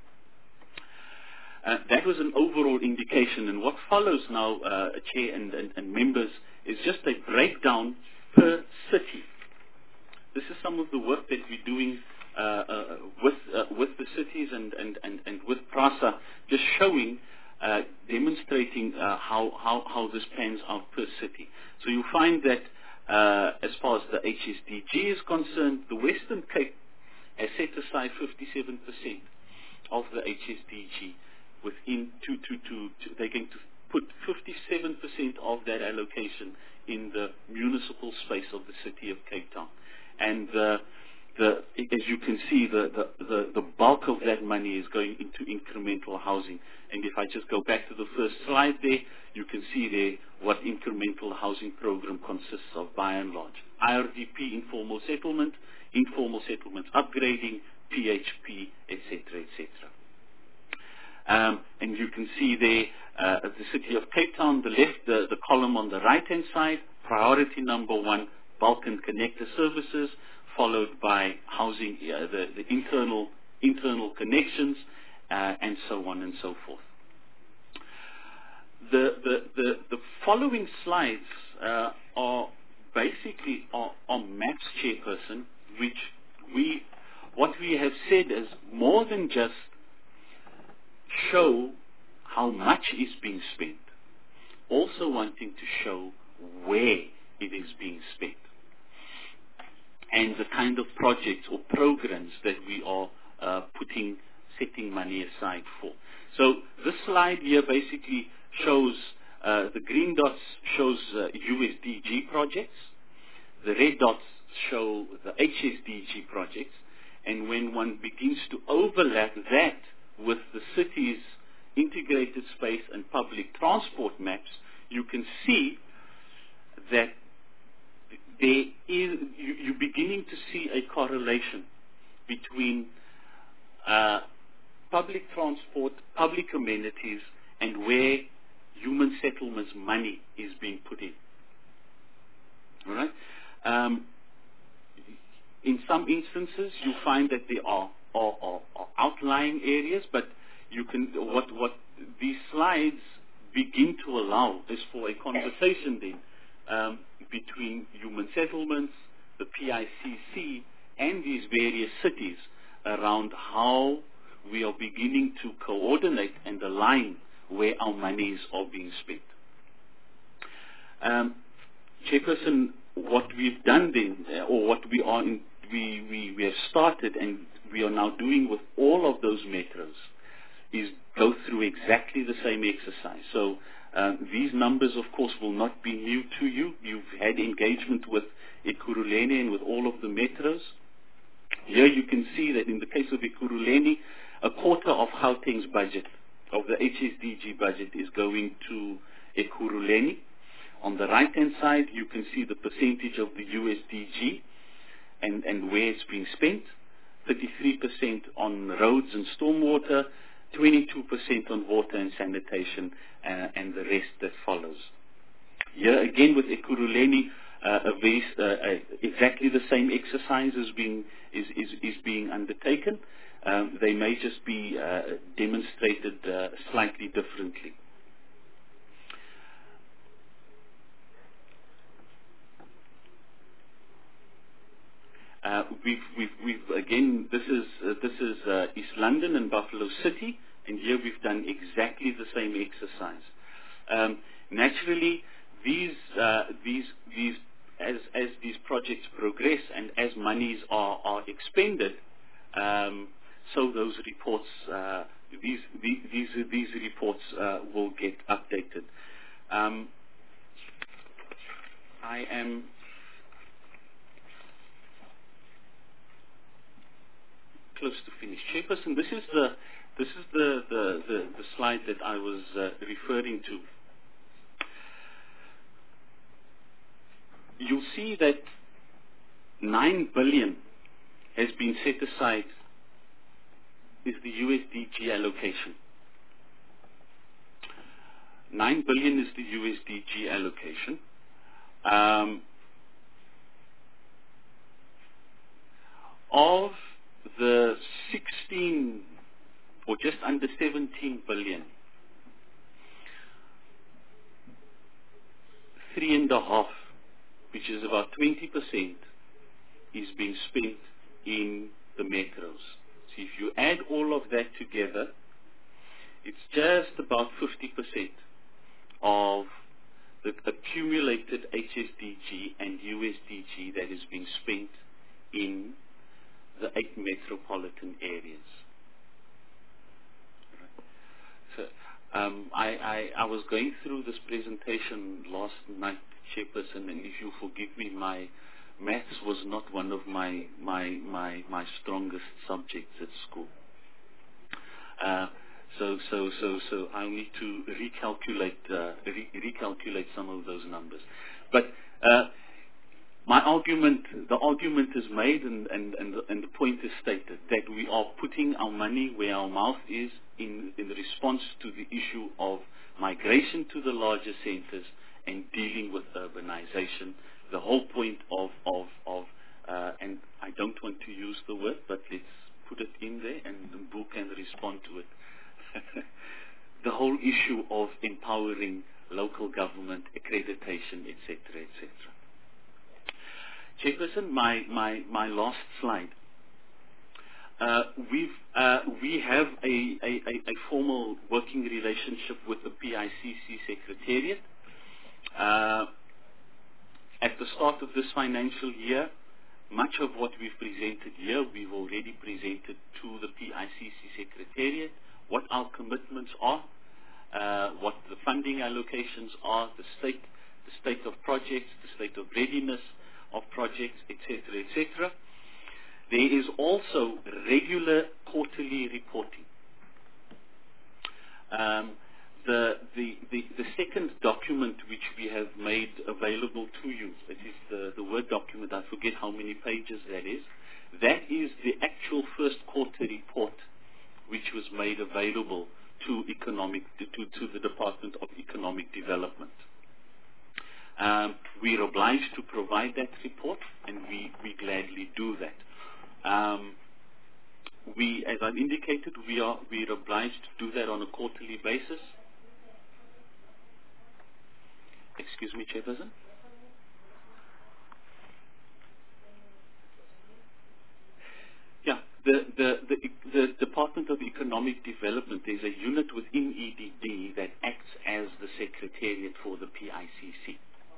Uh, that was an overall indication, and what follows now, uh, Chair and, and, and members, is just a breakdown per city. This is some of the work that we're doing uh, uh, with uh, with the cities and, and, and, and with PRASA, just showing, uh, demonstrating uh, how, how, how this pans out per city. So you find that uh, as far as the H S D G is concerned, the Western Cape has set aside fifty-seven percent of the H S D G. Within two, two, two, two, they're going to put fifty-seven percent of that allocation in the municipal space of the city of Cape Town. And uh, the, as you can see, the, the, the, the bulk of that money is going into incremental housing. And if I just go back to the first slide there, you can see there what incremental housing program consists of by and large. I R D P, informal settlement, informal settlement upgrading, P H P, et cetera, et cetera. Um, and you can see there uh, the city of Cape Town, the left, the, the column on the right-hand side, priority number one, bulk and connector services, followed by housing, uh, the, the internal internal connections, uh, and so on and so forth. The, the, the, the following slides uh, are basically are, are maps, Chairperson, which we, what we have said is more than just show how much is being spent, also wanting to show where it is being spent and the kind of projects or programs that we are uh, putting, setting money aside for. So this slide here basically shows, uh, the green dots shows uh, U S D G projects, the red dots show the H S D G projects, and when one begins to overlap that with the city's integrated space and public transport maps, you can see that there is, you, you're beginning to see a correlation between uh, public transport, public amenities, and where human settlements money is being put in. All right? Um, in some instances, you find that there are, are, are, are outlying areas, but you can, what, what these slides begin to allow is for a conversation then um, between human settlements, the P I C C, and these various cities around how we are beginning to coordinate and align where our monies are being spent. Um, Chairperson, what we've done then, uh, or what we are in, we, we, we have started and we are now doing with all of those metros, is go through exactly the same exercise. So um, these numbers, of course, will not be new to you. You've had engagement with Ekurhuleni and with all of the metros. Here you can see that in the case of Ekurhuleni, a quarter of Gauteng's budget, of the H S D G budget, is going to Ekurhuleni. On the right-hand side, you can see the percentage of the U S D G and, and where it's being spent. thirty-three percent on roads and stormwater, twenty-two percent on water and sanitation, uh, and the rest that follows. Here again with Ekurhuleni, uh, a very, uh, uh, exactly the same exercise is being, is, is, is being undertaken. Um, they may just be uh, demonstrated uh, slightly differently. Uh, we've, we've, we've, again, this is, uh, this is uh, East London and Buffalo City, and here we've done exactly the same exercise. Um, naturally, these, uh, these, these, as, as these projects progress and as monies are, are expended, um, so those reports, uh, these, these, these, these reports uh, will get updated. Um, I am close to finish. Chairperson, this is the this is the the, the, the slide that I was uh, referring to. You'll see that nine billion has been set aside is the U S D G allocation. Nine billion is the U S D G allocation. Um, of the sixteen or just under seventeen billion, three and a half, which is about twenty percent, is being spent in the metros. So if you add all of that together, it's just about fifty percent of the accumulated H S D G and U S D G that is being spent in the eight metropolitan areas. So um, I, I, I was going through this presentation last night, Chairperson, and if you forgive me, my maths was not one of my my my, my strongest subjects at school. Uh, so so so so I need to recalculate uh, re- recalculate some of those numbers, but. Uh, My argument, the argument is made and, and, and, the, and the point is stated that we are putting our money where our mouth is in, in response to the issue of migration to the larger centers and dealing with urbanization. The whole point of, of, of uh, and I don't want to use the word, but let's put it in there and Mbu can respond to it. The whole issue of empowering local government, accreditation, et cetera, et cetera. Chairperson, my, my, my last slide. Uh, we've, uh, we have a, a, a, a formal working relationship with the P I C C Secretariat. Uh, at the start of this financial year, much of what we've presented here, we've already presented to the P I C C Secretariat, what our commitments are, uh, what the funding allocations are, the state, the state of projects, the state of readiness of projects, et cetera, et cetera. There is also regular quarterly reporting. Um, the, the, the, the second document which we have made available to you, that is the, the Word document, I forget how many pages that is, that is the actual first quarter report which was made available to, economic, to, to the Department of Economic Development. Um, we are obliged to provide that report, and we, we gladly do that. Um, we, as I've indicated, we are we are obliged to do that on a quarterly basis. Excuse me, Chairperson. Yeah, the, the, the, the Department of Economic Development, there's a unit within E D D that acts as the Secretariat for the P I C C.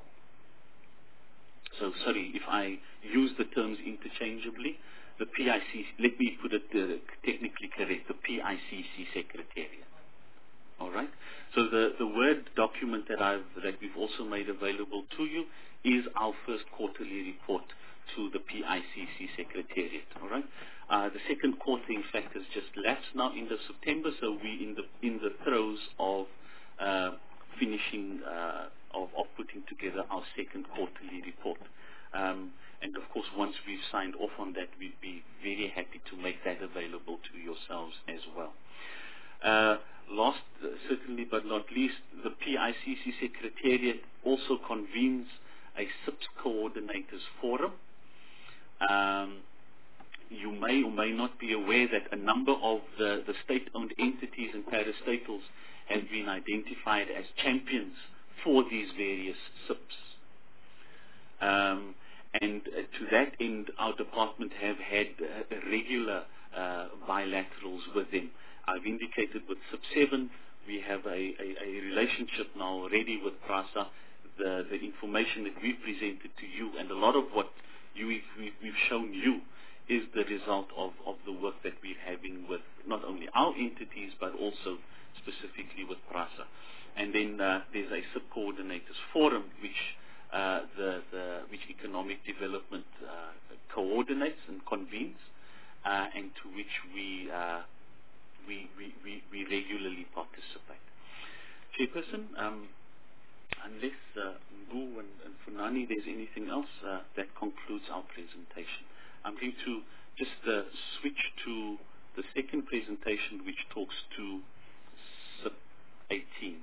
So, sorry if I use the terms interchangeably. The P I C C, let me put it uh, technically correct, the P I C C Secretariat. All right? So the, the Word document that, I've, that we've also made available to you is our first quarterly report to the P I C C Secretariat. All right? Uh, the second quarter, in fact, has just lapsed now end of September, so we're in the, in the throes of uh, finishing, uh, of, of putting together our second quarterly report. Um, and of course, once we've signed off on that, we'd be very happy to make that available to yourselves as well. Uh, last, uh, certainly but not least, the P I C C Secretariat also convenes a S I P S Coordinators Forum. Um, you may or may not be aware that a number of the, the state-owned entities and parastatals have been identified as champions for these various S I P S. Um, and uh, to that end, our department have had uh, regular uh, bilaterals with them. I've indicated with S I P seven, we have a, a, a relationship now already with PRASA. The, the information that we've presented to you and a lot of what you, we've, we've shown you is the result of, of the work that we're having with not only our entities but also specifically with PRASA. And then uh, there's a S I P Coordinators Forum which Uh, the, the, which economic development uh, coordinates and convenes, uh, and to which we, uh, we, we, we, we regularly participate. Chairperson, um, unless uh, Mbu and, and Funani, there's anything else, uh, that concludes our presentation. I'm going to just uh, switch to the second presentation, which talks to S I P eighteen.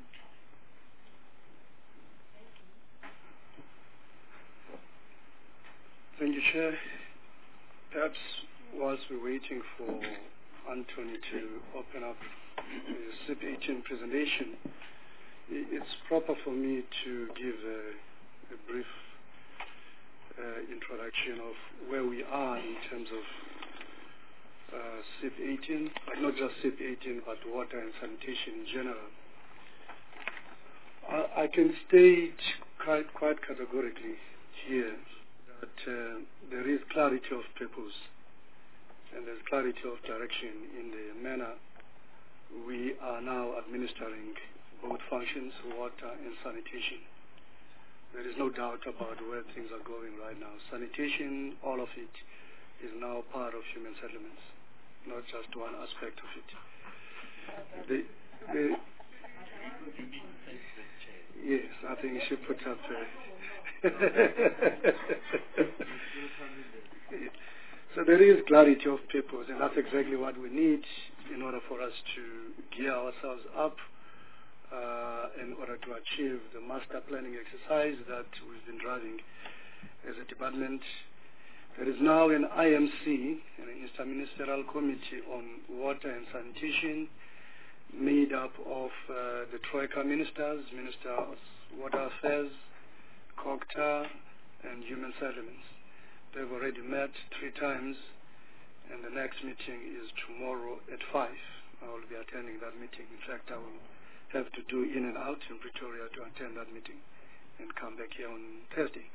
Thank you, Chair. Perhaps whilst we're waiting for Anthony to open up the S I P eighteen presentation, it's proper for me to give a, a brief uh, introduction of where we are in terms of uh, S I P eighteen, but not just S I P eighteen, but water and sanitation in general. I, I can state quite, quite categorically here that uh, there is clarity of purpose and there's clarity of direction in the manner we are now administering both functions, water and sanitation. There is no doubt about where things are going right now. Sanitation, all of it, is now part of human settlements, not just one aspect of it. The, the, yes, I think you should put up uh, so there is clarity of purpose, and that's exactly what we need in order for us to gear ourselves up uh, in order to achieve the master planning exercise that we've been driving as a department. There is now an I M C, an Interministerial Committee on Water and Sanitation, made up of uh, the Troika ministers, Minister of Water Affairs, COGTA, and Human Settlements. They've already met three times, and the next meeting is tomorrow at five. I will be attending that meeting. In fact, I will have to do in and out in Pretoria to attend that meeting and come back here on Thursday.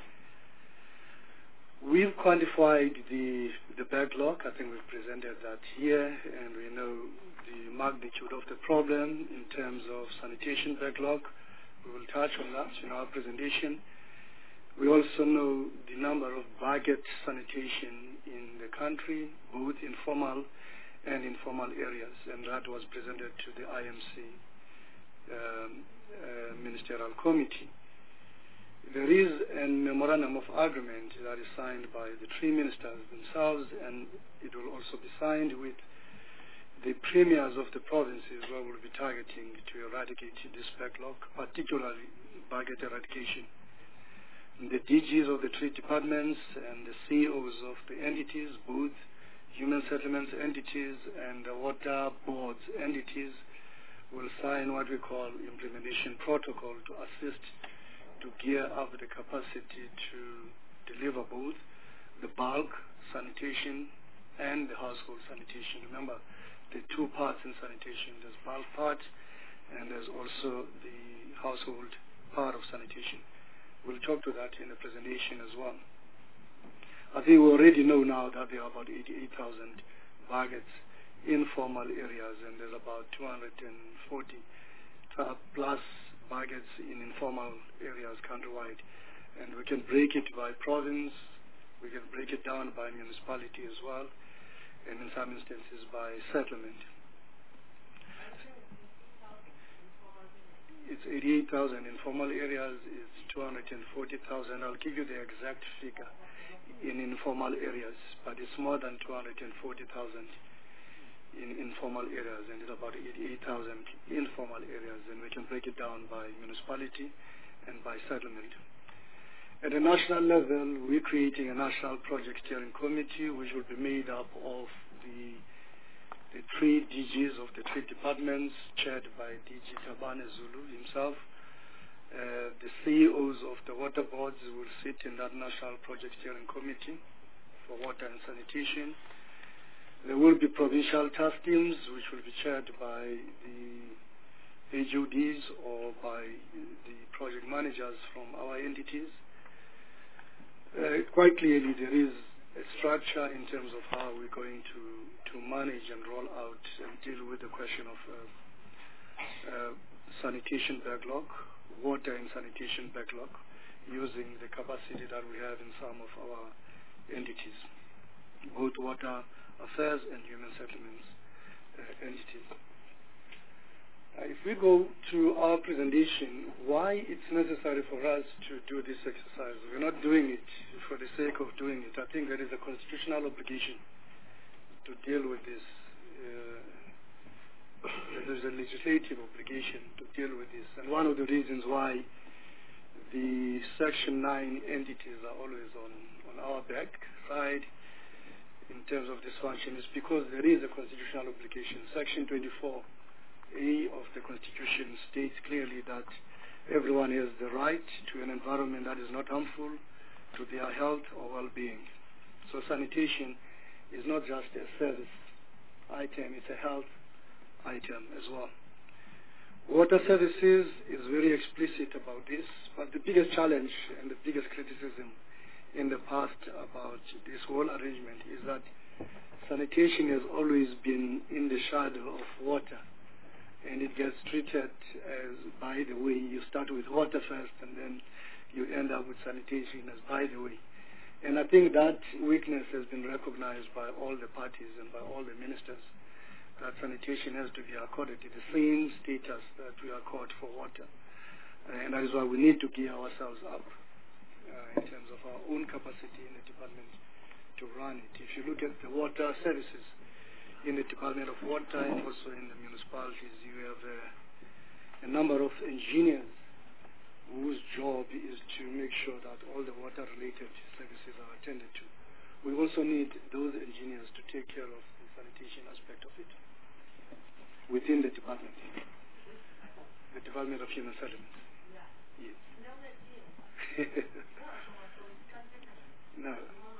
We've quantified the, the backlog. I think we've presented that here, and we know the magnitude of the problem in terms of sanitation backlog. We will touch on that in our presentation. We also know the number of bucket sanitation in the country, both informal and informal areas, and that was presented to the I M C um, uh, Ministerial Committee. There is a memorandum of agreement that is signed by the three ministers themselves, and it will also be signed with the premiers of the provinces where we'll be targeting to eradicate this backlog, particularly bucket eradication. And the D Gs of the three departments and the C E Os of the entities, both human settlements entities and the water boards entities, will sign what we call implementation protocol to assist to gear up the capacity to deliver both the bulk sanitation and the household sanitation. Remember, the two parts in sanitation, there's bulk part and there's also the household part of sanitation. We'll talk to that in the presentation as well. I think we already know now that there are about eighty-eight thousand buckets in formal areas, and there's about two hundred forty plus buckets in informal areas countrywide. And we can break it by province, we can break it down by municipality as well, and in some instances by settlement. It's eighty-eight thousand informal areas, it's two hundred forty thousand. I'll give you the exact figure in informal areas, but it's more than two hundred forty thousand in informal areas, and it's about eighty-eight thousand informal areas, and we can break it down by municipality and by settlement. At a national level, we're creating a national project steering committee, which will be made up of the the three D Gs of the three departments, chaired by D G Tabane Zulu himself. Uh, the C E Os of the water boards will sit in that national project steering committee for water and sanitation. There will be provincial task teams, which will be chaired by the H O Ds or by the project managers from our entities. Uh, quite clearly, there is a structure in terms of how we're going to, to manage and roll out and deal with the question of uh, uh, sanitation backlog, water and sanitation backlog, using the capacity that we have in some of our entities, both water affairs and human settlements uh, entities. Uh, if we go to our presentation, why it's necessary for us to do this exercise? We're not doing it for the sake of doing it. I think there is a constitutional obligation to deal with this. Uh, there's a legislative obligation to deal with this. And one of the reasons why the Section nine entities are always on, on our back side in terms of this function is because there is a constitutional obligation. Section twenty-four A of the Constitution states clearly that everyone has the right to an environment that is not harmful to their health or well-being. So sanitation is not just a service item, it's a health item as well. Water services is very explicit about this, but the biggest challenge and the biggest criticism in the past about this whole arrangement is that sanitation has always been in the shadow of water, and it gets treated as, by the way, you start with water first and then you end up with sanitation as by the way. And I think that weakness has been recognized by all the parties and by all the ministers, that sanitation has to be accorded the same status that we accord for water. And that is why we need to gear ourselves up uh, in terms of our own capacity in the department to run it. If you look at the water services, in the Department of Water and also in the municipalities, you have uh, a number of engineers whose job is to make sure that all the water-related services are attended to. We also need those engineers to take care of the sanitation aspect of it within the department, the Department of Human Settlements. Yes. No.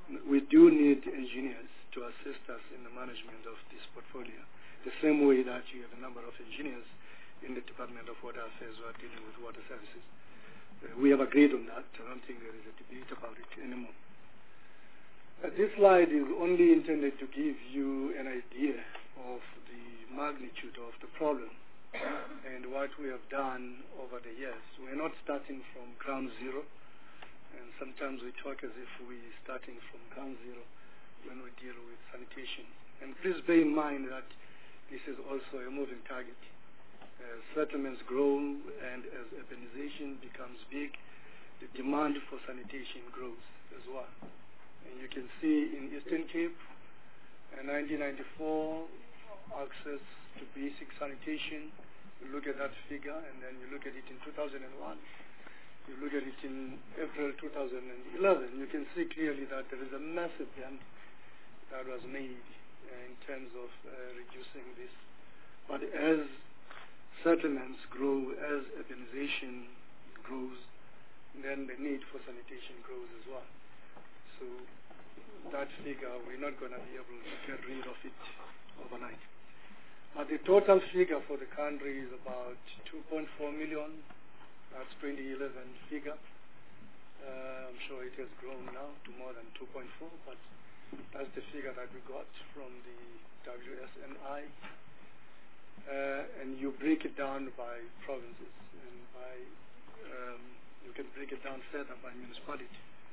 we do need engineers to assist us in the management of this portfolio, the same way that you have a number of engineers in the Department of Water Affairs who are dealing with water services. Uh, we have agreed on that. I don't think there is a debate about it anymore. Uh, this slide is only intended to give you an idea of the magnitude of the problem and what we have done over the years. We're not starting from ground zero, and sometimes we talk as if we're starting from ground zero when we deal with sanitation. And please bear in mind that this is also a moving target. As settlements grow and as urbanization becomes big, the demand for sanitation grows as well. And you can see in Eastern Cape, in nineteen ninety-four, access to basic sanitation, you look at that figure, and then you look at it in two thousand one, you look at it in April two thousand eleven, you can see clearly that there is a massive dent that was made uh, in terms of uh, reducing this. But as settlements grow, as urbanization grows, then the need for sanitation grows as well. So that figure, we're not going to be able to get rid of it overnight. But the total figure for the country is about two point four million. That's twenty eleven figure. Uh, I'm sure it has grown now to more than two point four, but that's the figure that we got from the W S N I. Uh, and you break it down by provinces, and by um, you can break it down further by municipality.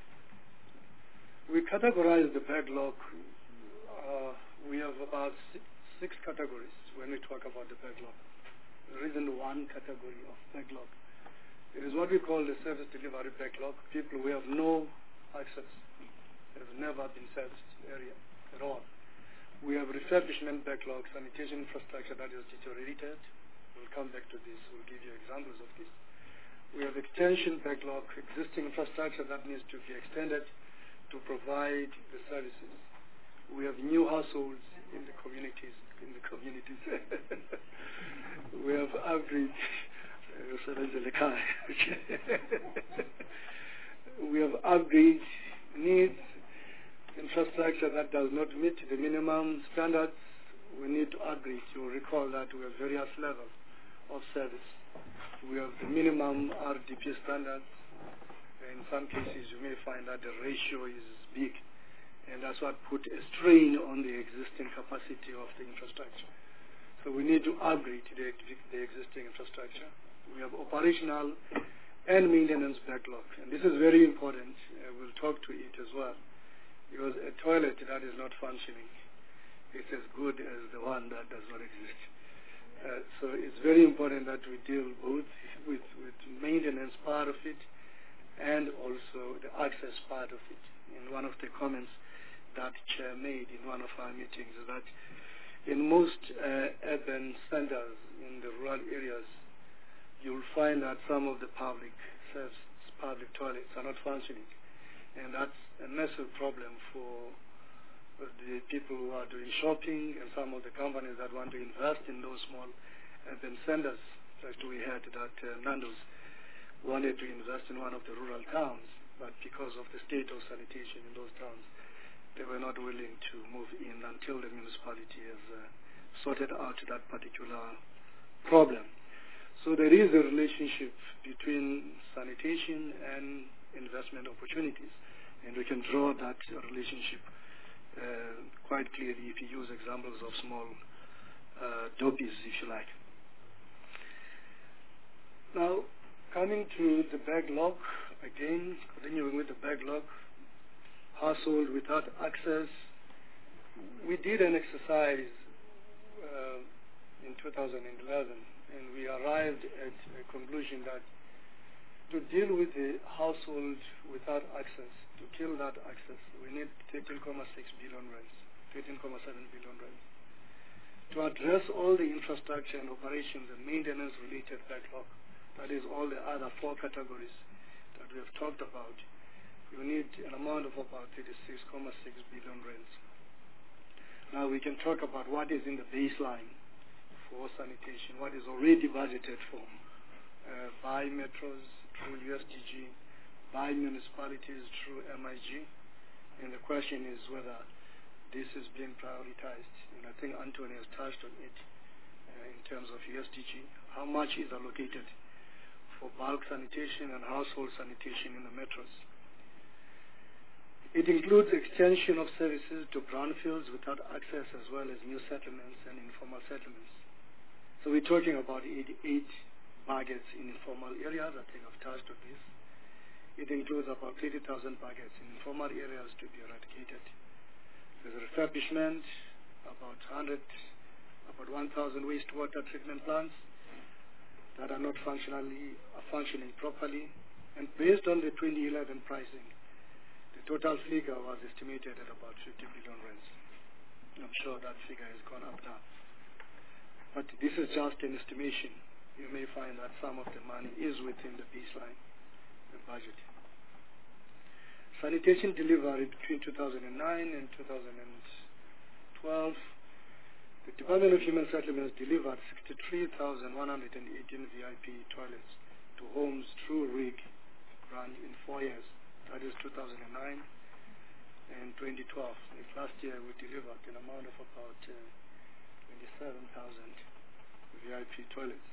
We categorize the backlog. Uh, we have about six, six categories when we talk about the backlog. There isn't one category of backlog. It is what we call the service delivery backlog. People who have no access, have never been serviced area at all. We have refurbishment backlog, sanitation infrastructure that is deteriorated. We'll come back to this. We'll give you examples of this. We have extension backlog, existing infrastructure that needs to be extended to provide the services. We have new households in the communities. In the communities, we have upgrade. We have upgrade needs, infrastructure that does not meet the minimum standards. We need to upgrade. You will recall that we have various levels of service. We have the minimum R D P standards. In some cases, you may find that the ratio is big, and that's what put a strain on the existing capacity of the infrastructure. So we need to upgrade the, the existing infrastructure. We have operational and maintenance backlog, and this is very important. Uh, we'll talk to it as well, because a toilet that is not functioning is as good as the one that does not exist. Uh, so it's very important that we deal both with, with maintenance part of it and also the access part of it. In one of the comments that Chair made in one of our meetings is that in most uh, urban centers in the rural areas, you'll find that some of the public service, public toilets are not functioning. And that's a massive problem for the people who are doing shopping and some of the companies that want to invest in those small urban centers. In fact, we heard that uh, Nando's wanted to invest in one of the rural towns, but because of the state of sanitation in those towns, they were not willing to move in until the municipality has uh, sorted out that particular problem. So there is a relationship between sanitation and investment opportunities, and we can draw that relationship uh, quite clearly if you use examples of small uh, doppies, if you like. Now, coming to the backlog, again, continuing with the backlog, household without access. We did an exercise uh, in two thousand eleven, and we arrived at a conclusion that to deal with the household without access, to kill that access, we need thirteen point six billion rands, thirteen point seven billion rands. To address all the infrastructure and operations and maintenance related backlog, that is all the other four categories that we have talked about, you need an amount of about thirty-six point six billion rands. Now we can talk about what is in the baseline for sanitation, what is already budgeted for uh, by metros through U S D G, by municipalities through M I G, And the question is whether this is being prioritized. And I think Anthony has touched on it uh, in terms of U S D G. How much is allocated for bulk sanitation and household sanitation in the metros? It includes extension of services to brownfields without access, as well as new settlements and informal settlements. So we're talking about eighty-eight buckets in informal areas. I think I've touched on this. It includes about thirty thousand buckets in informal areas to be eradicated. There's a refurbishment, about one hundred, about one thousand wastewater treatment plants that are not functionally are functioning properly. And based on the twenty eleven pricing, the total figure was estimated at about fifty billion rands. I'm sure that figure has gone up now. But this is just an estimation. You may find that some of the money is within the baseline, the budget. Sanitation delivery between two thousand nine and two thousand twelve, the Department of Human Settlements delivered sixty-three thousand one hundred eighteen V I P toilets to homes through R I G grant in four years. That is two thousand nine and twenty twelve. If last year we delivered an amount of about uh, twenty-seven thousand V I P toilets.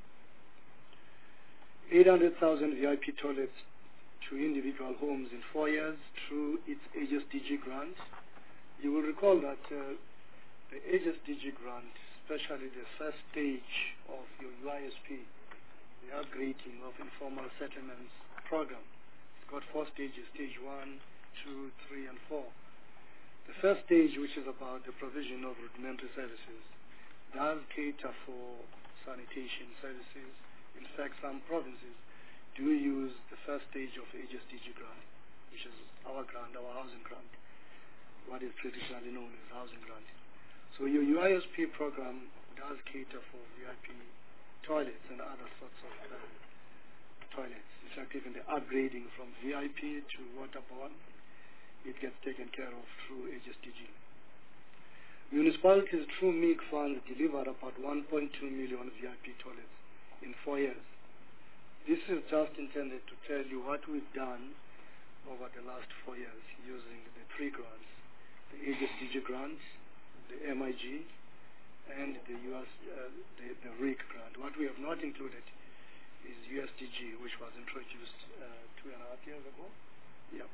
eight hundred thousand V I P toilets to individual homes in four years through its Aegis D G grant. You will recall that uh, the Aegis D G grant, especially the first stage of your U I S P, the upgrading of informal settlements program, it's got four stages, stage one, two, three, and four. The first stage, which is about the provision of rudimentary services, does cater for sanitation services. In fact, some provinces do use the first stage of Aegis D G grant, which is our grant, our housing grant, what is traditionally known as housing grant. So your U I S P program does cater for V I P toilets and other sorts of uh, toilets. In fact, even the upgrading from V I P to waterborne, it gets taken care of through Aegis D G. Municipalities through M I G funds delivered about one point two million V I P toilets in four years. This is just intended to tell you what we've done over the last four years using the three grants, the Aegis D G grants, the M I G, and the U S, uh, the, the R I G grant. What we have not included is U S D G, which was introduced uh, two and a half years ago. Yep.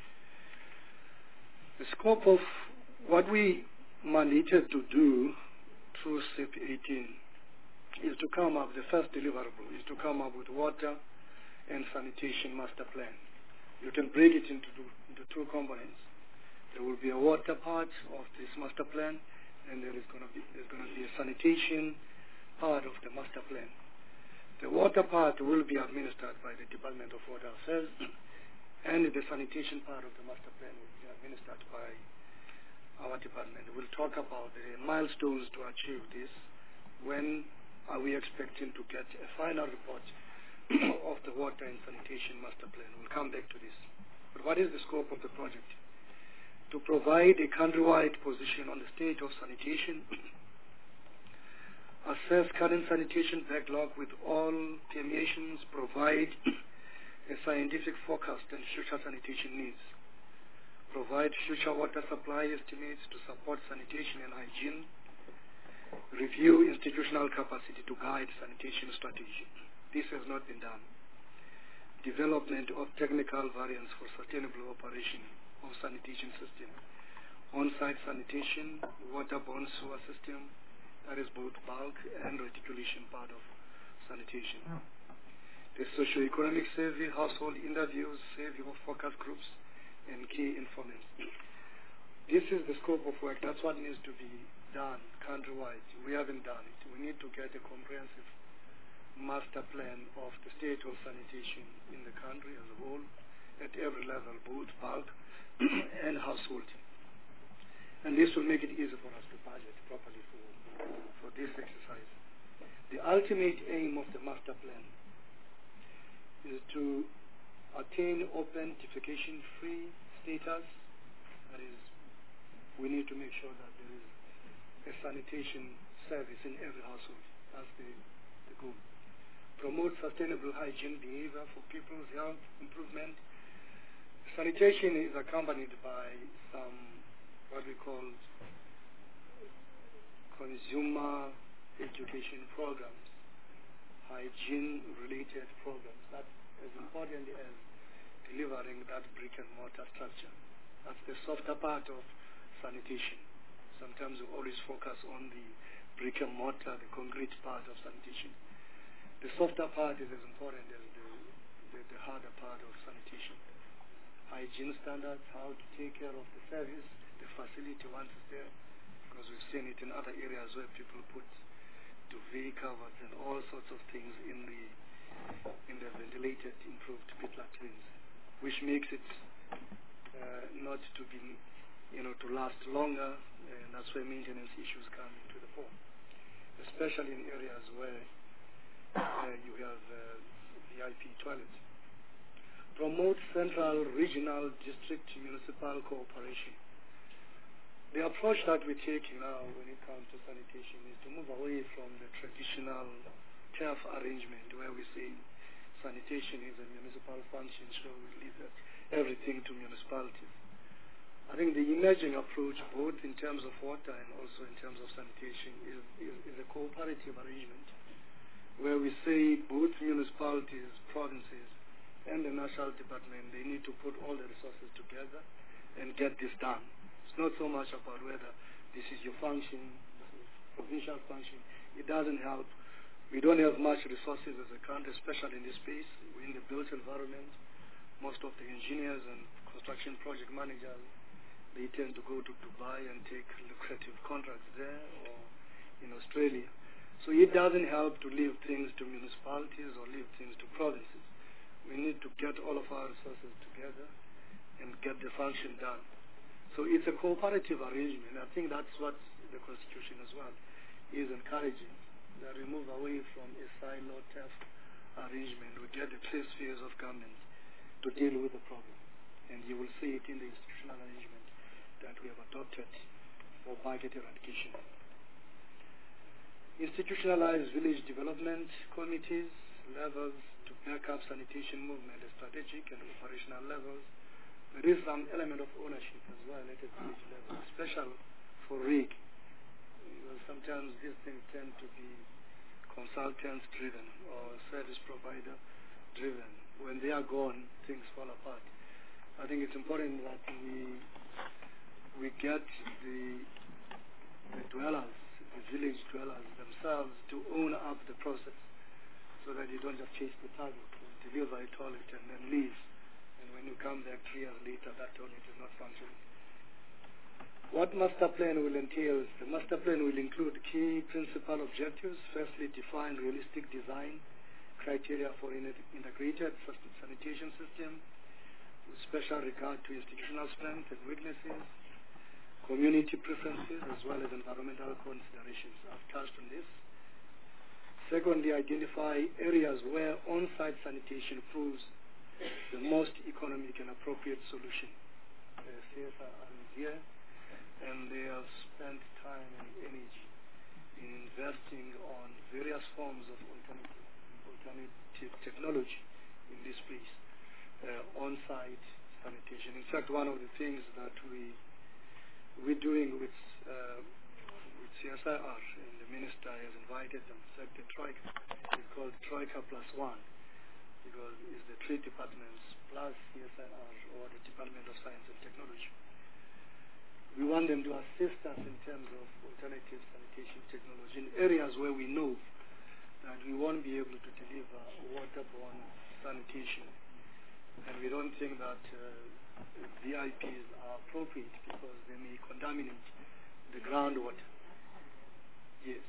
The scope of what we mandated to do through S I P eighteen is to come up, the first deliverable is to come up with water and sanitation master plan. You can break it into two, into two components. There will be a water part of this master plan, and there is going to be there's going to be a sanitation part of the master plan. The water part will be administered by the Department of Water Affairs, and the sanitation part of the master plan will be administered by our department. We'll talk about the milestones to achieve this. When are we expecting to get a final report of the water and sanitation master plan? We'll come back to this. But what is the scope of the project? To provide a countrywide position on the state of sanitation, assess current sanitation backlog with all permeations, provide a scientific forecast and future sanitation needs, provide future water supply estimates to support sanitation and hygiene, review institutional capacity to guide sanitation strategy. This has not been done. Development of technical variants for sustainable operation of sanitation system. On-site sanitation, waterborne sewer system, that is both bulk and reticulation part of sanitation. The socio-economic survey, household interviews, survey of focus groups, and key informants. This is the scope of work. That's what needs to be done countrywide. We haven't done it. We need to get a comprehensive master plan of the state of sanitation in the country as a whole, at every level, both bulk and household. And this will make it easy for us to budget properly for, for this exercise. The ultimate aim of the master plan is to attain open defecation-free status. That is, we need to make sure that there is a sanitation service in every household. That's the, the goal. Promote sustainable hygiene behavior for people's health improvement. sanitation is accompanied by some what we call consumer education programs, hygiene-related programs. That's as important as delivering that brick and mortar structure. That's the softer part of sanitation. Sometimes we always focus on the brick and mortar, the concrete part of sanitation. The softer part is as important as the, the, the harder part of sanitation. Hygiene standards, how to take care of the service, the facility once it's there, because we've seen it in other areas where people put duvet covers and all sorts of things in the in the ventilated, improved pit latrines, which makes it uh, not to be, you know, to last longer, and that's where maintenance issues come into the fore, especially in areas where uh, you have uh, V I P toilets. Promote central, regional, district, municipal cooperation. The approach that we're taking now when it comes to sanitation is to move away from the traditional T A F arrangement where we say sanitation is a municipal function, so we leave that, everything to municipalities. I think the emerging approach, both in terms of water and also in terms of sanitation, is, is, is a cooperative arrangement where we say both municipalities, provinces, and the national department, they need to put all the resources together and get this done. It's not so much about whether this is your function, provincial function. It doesn't help. We don't have much resources as a country, especially in this space. We're in the built environment. Most of the engineers and construction project managers, they tend to go to Dubai and take lucrative contracts there or in Australia. So it doesn't help to leave things to municipalities or leave things to provinces. We need to get all of our resources together and get the function done. So it's a cooperative arrangement. I think that's what the Constitution as well is encouraging, that we move away from a silo T A F arrangement. We get the three spheres of government to deal with the problem. And you will see it in the institutional arrangement that we have adopted for budget eradication. Institutionalized village development committees, levels to back up sanitation movement at strategic and operational levels. There is some element of ownership as well at a village level, especially for R I G. Because sometimes these things tend to be consultants driven or service provider driven. When they are gone, things fall apart. I think it's important that we we get the, the dwellers, the village dwellers themselves to own up the process, so that you don't just chase the target and deliver a toilet and then leave. And when you come back three years later, that toilet is not functioning. What master plan will entail? The master plan will include key principal objectives. Firstly, define realistic design criteria for an integrated sanitation system with special regard to institutional strengths and weaknesses, community preferences, as well as environmental considerations. I've touched on this. Secondly, identify areas where on-site sanitation proves the most economic and appropriate solution. The C S R is here, and they have spent time and energy in investing on various forms of alternative, alternative technology in this space, uh, on-site sanitation. In fact, one of the things that we, we're doing with uh, C S I R, and the minister has invited them, said the Troika. It's called Troika Plus One, because it's the three departments plus C S I R, or the Department of Science and Technology. We want them to assist us in terms of alternative sanitation technology in areas where we know that we won't be able to deliver waterborne sanitation. And we don't think that uh, V I Ps are appropriate because they may contaminate the groundwater. Yes.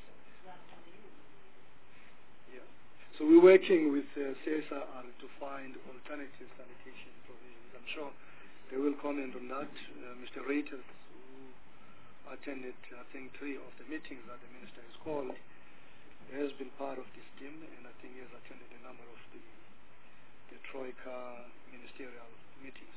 Yeah. So we're working with uh, C S I R to find alternative sanitation provisions. I'm sure they will comment on that. Uh, Mister Reuters, who attended, I think, three of the meetings that the minister has called, has been part of this team, and I think he has attended a number of the, the Troika ministerial meetings.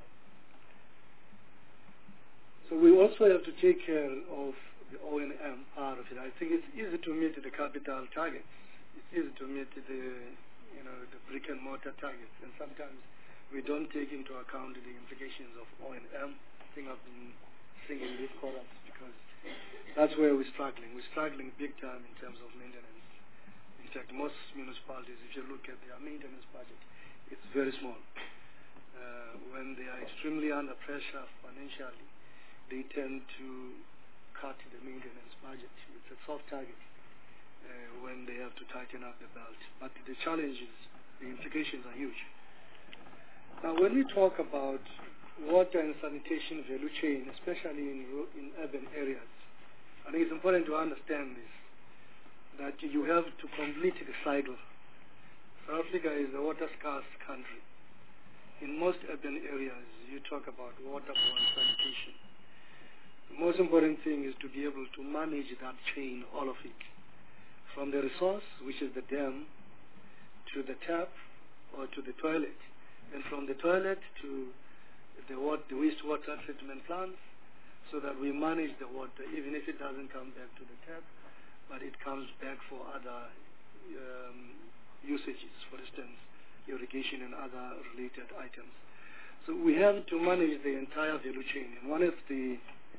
So we also have to take care of the O and M part of it. I think it's easy to meet the capital targets. It's easy to meet the, you know, the brick and mortar targets, and sometimes we don't take into account the implications of O and M. I think I've been singing this chorus because that's where we're struggling. We're struggling big time in terms of maintenance. In fact, most municipalities, if you look at their maintenance budget, it's very small. Uh, when they are extremely under pressure financially, they tend to cut the maintenance budget. It's a soft target uh, when they have to tighten up the belt. But the challenge is, the implications are huge. Now, when we talk about water and sanitation value chain, especially in, in urban areas, I think it's important to understand this, that you have to complete the cycle. South Africa is a water-scarce country. In most urban areas, you talk about waterborne sanitation. The most important thing is to be able to manage that chain, all of it, from the resource, which is the dam, to the tap or to the toilet, and from the toilet to the, water, the wastewater treatment plants, so that we manage the water, even if it doesn't come back to the tap, but it comes back for other um, usages, for instance, irrigation and other related items. So we have to manage the entire value chain. And one of the,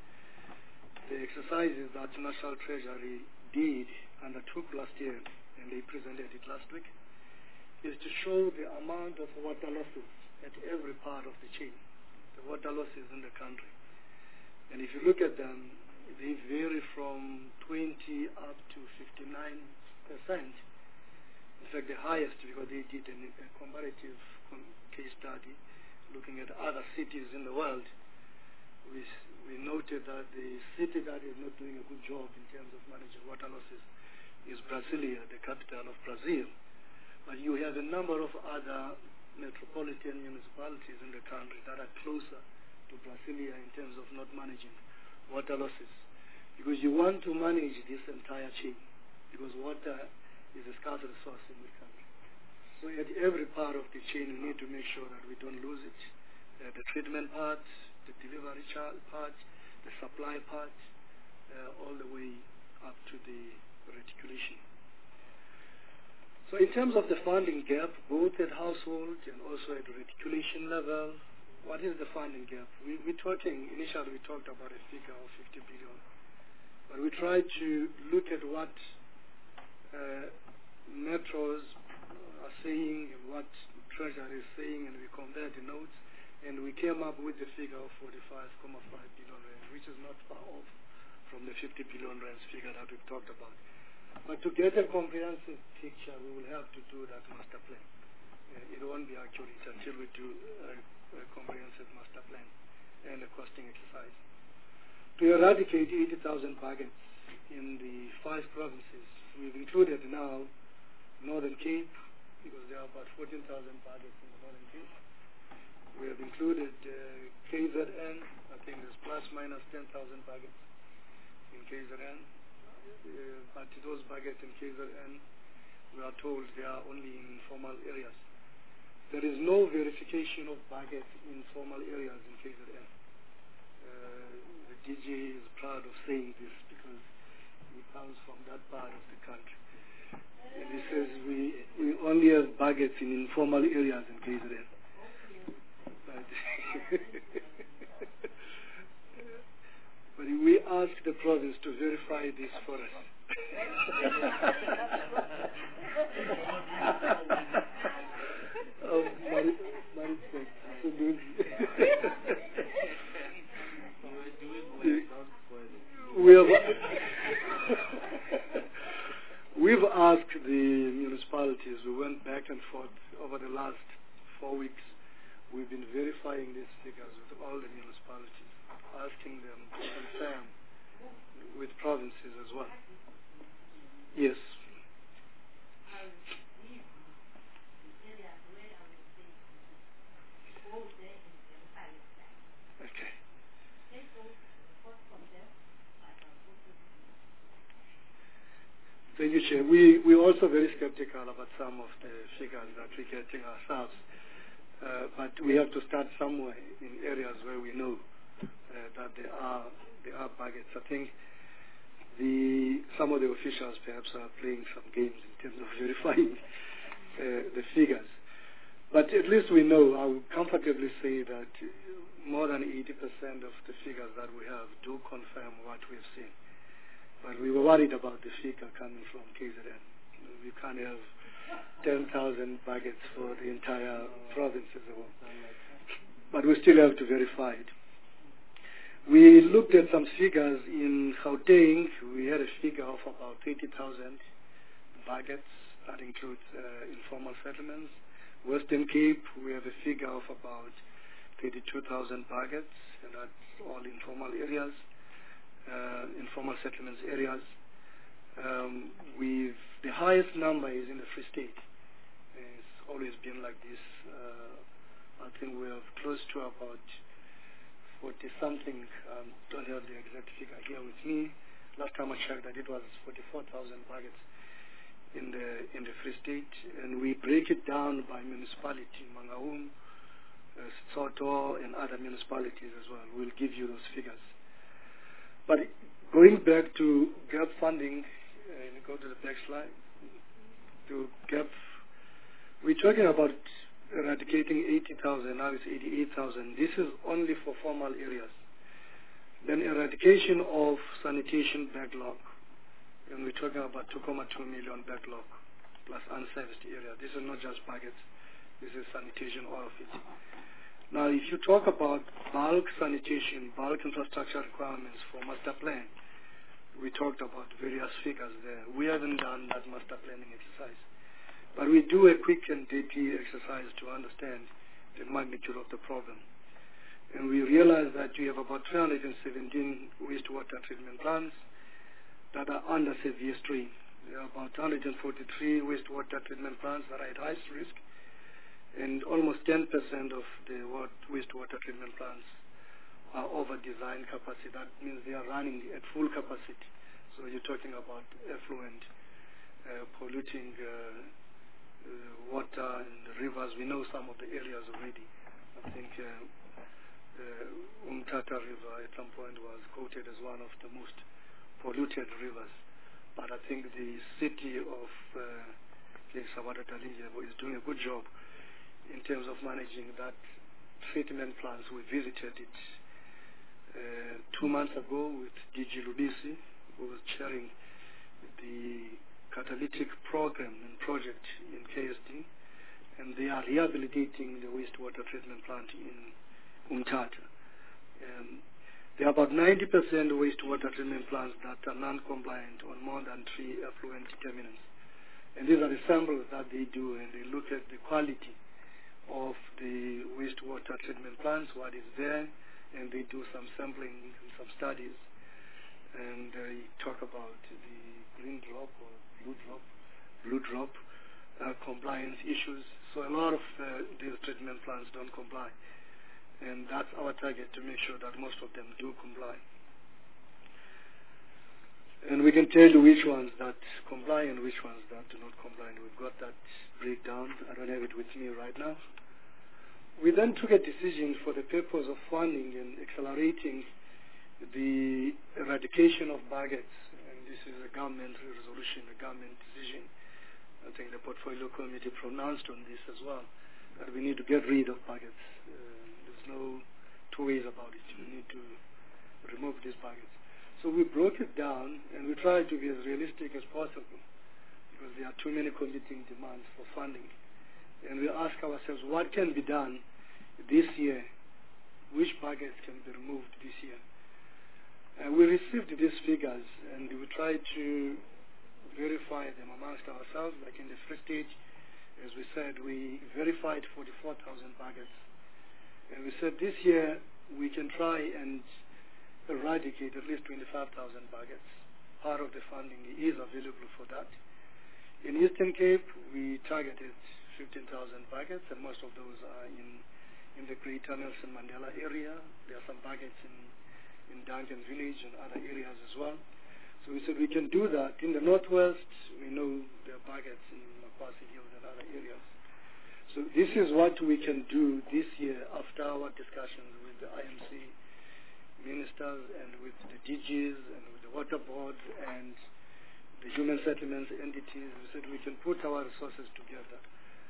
the exercises that National Treasury did, undertook last year, and they presented it last week, is to show the amount of water losses at every part of the chain, the water losses in the country. And if you look at them, they vary from twenty up to fifty-nine percent. In fact, the highest, because they did a, a comparative case study looking at other cities in the world. We, we noted that the city that is not doing a good job in terms of managing water losses is Brasilia, the capital of Brazil. But you have a number of other metropolitan municipalities in the country that are closer to Brasilia in terms of not managing water losses. Because you want to manage this entire chain, because water is a scarce resource in the country. So at every part of the chain, we need to make sure that we don't lose it. Uh, the treatment part, the delivery part, the supply part, uh, all the way up to the reticulation. So in terms of the funding gap, both at household and also at the reticulation level, what is the funding gap? We, we're talking, initially we talked about a figure of fifty billion, but we tried to look at what uh, metros are saying and what Treasury is saying, and we compared the notes, and we came up with the figure of forty-five point five billion rand, which is not far off from the fifty billion rand figure that we've talked about. But to get a comprehensive picture, we will have to do that master plan. Uh, it won't be accurate until we do a, a comprehensive master plan and a costing exercise. To eradicate eighty thousand buckets in the five provinces, we've included now Northern Cape, because there are about fourteen thousand buckets in the Northern Cape. We have included uh, K Z N. I think there's plus minus ten thousand buckets in K Z N. Uh, but those buckets in K Z N, we are told they are only in informal areas. There is no verification of buckets in formal areas in K Z N. Uh, the D G is proud of saying this because he comes from that part of the country. And he says we, we only have buckets in informal areas in K Z N. But, but we asked the province to verify this for us. oh, Mari, Mari said, so good. we have, we've asked the municipalities, we went back and forth over the last four weeks. We've been verifying these figures with all the municipalities, asking them to confirm with provinces as well. Yes. Okay. Thank you, Chair. We, we're also very skeptical about some of the figures that we're getting ourselves. Uh, but we have to start somewhere in areas where we know uh, that there are there are buckets. I think the some of the officials perhaps are playing some games in terms of verifying uh, the figures. But at least we know, I would comfortably say that more than eighty percent of the figures that we have do confirm what we've seen. But we were worried about the figure coming from K Z N. We can't have ten thousand buckets for the entire province as a whole. But we still have to verify it. We looked at some figures in Gauteng. We had a figure of about thirty thousand buckets. That includes uh, informal settlements. Western Cape, we have a figure of about thirty-two thousand buckets, and that's all informal areas, uh, informal settlements areas. Um, we've, the highest number is in the Free State. It's always been like this. Uh, I think we have close to about forty something. Um, don't have the exact figure here with me. Last time I checked that it was forty-four thousand buckets in the in the Free State, and we break it down by municipality, Mangaung, uh, Soto, and other municipalities as well. We'll give you those figures. But going back to gap funding, and go to the next slide, to gap, we're talking about eradicating eighty thousand, now it's eighty-eight thousand. This is only for formal areas. Then eradication of sanitation backlog. And we're talking about two point two million backlog plus unserviced area. This is not just buckets. This is sanitation, all of it. Now, if you talk about bulk sanitation, bulk infrastructure requirements for master plan, we talked about various figures there. We haven't done that master planning exercise. But we do a quick and dirty exercise to understand the magnitude of the problem. And we realize that we have about three hundred seventeen wastewater treatment plants that are under severe strain. There are about one hundred forty-three wastewater treatment plants that are at highest risk, and almost ten percent of the wastewater treatment plants are over design capacity. That means they are running at full capacity. So you're talking about effluent, uh, polluting uh, uh, water and rivers. We know some of the areas already. I think uh, uh, Umtata River at some point was quoted as one of the most polluted rivers, but I think the city of uh, Lake Sabata Talinjebo is doing a good job in terms of managing that treatment plants. We visited it uh, two months ago with D G Lubisi, who was chairing the catalytic program and project in K S D, and they are rehabilitating the wastewater treatment plant in Umtata. Um, There are about ninety percent wastewater treatment plants that are non-compliant on more than three effluent determinants. And these are the samples that they do, and they look at the quality of the wastewater treatment plants, what is there, and they do some sampling and some studies. And they talk about the green drop or blue drop, blue drop uh, compliance issues. So a lot of uh, these treatment plants don't comply. And that's our target, to make sure that most of them do comply. And we can tell you which ones that comply and which ones that do not comply. And we've got that breakdown. I don't have it with me right now. We then took a decision for the purpose of funding and accelerating the eradication of buckets. And this is a government resolution, a government decision. I think the portfolio committee pronounced on this as well, that we need to get rid of buckets. Uh, no two ways about it. We need to remove these buckets. So we broke it down, and we tried to be as realistic as possible, because there are too many competing demands for funding. And we ask ourselves, what can be done this year? Which buckets can be removed this year? And we received these figures, and we tried to verify them amongst ourselves. Like in the first stage, as we said, we verified forty-four thousand buckets. And we said this year we can try and eradicate at least twenty-five thousand buckets. Part of the funding is available for that. In Eastern Cape, we targeted fifteen thousand buckets, and most of those are in, in the Greater Nelson Mandela area. There are some buckets in, in Duncan Village and other areas as well. So we said we can do that. In the Northwest, we know there are buckets in Makwasi Hills and other areas. So this is what we can do this year after our discussions with the I M C ministers and with the D Gs and with the water boards and the human settlements entities. We said we can put our resources together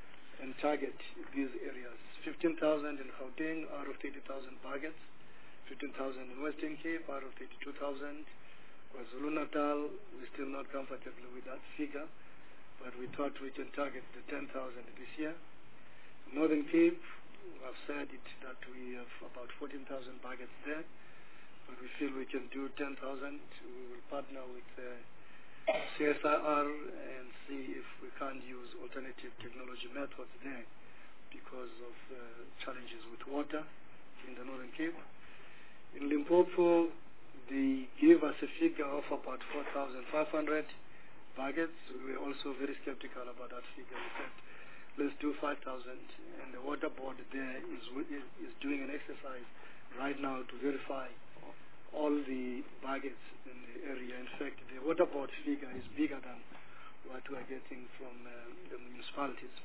and target these areas. fifteen thousand in Gauteng out of thirty thousand targets, fifteen thousand in Western Cape out of thirty-two thousand. KwaZulu-Natal, we're still not comfortable with that figure, but we thought we can target the ten thousand this year. Northern Cape, I've said it that we have about fourteen thousand targets there, but we feel we can do ten thousand. We will partner with uh, C S I R and see if we can't use alternative technology methods there because of uh, challenges with water in the Northern Cape. In Limpopo, they gave us a figure of about four thousand five hundred targets. We were also very skeptical about that figure. We said, let's do five thousand. And the water board there is, is doing an exercise right now to verify all the targets in the area. In fact, the water board figure is bigger than what we are getting from uh, the municipalities.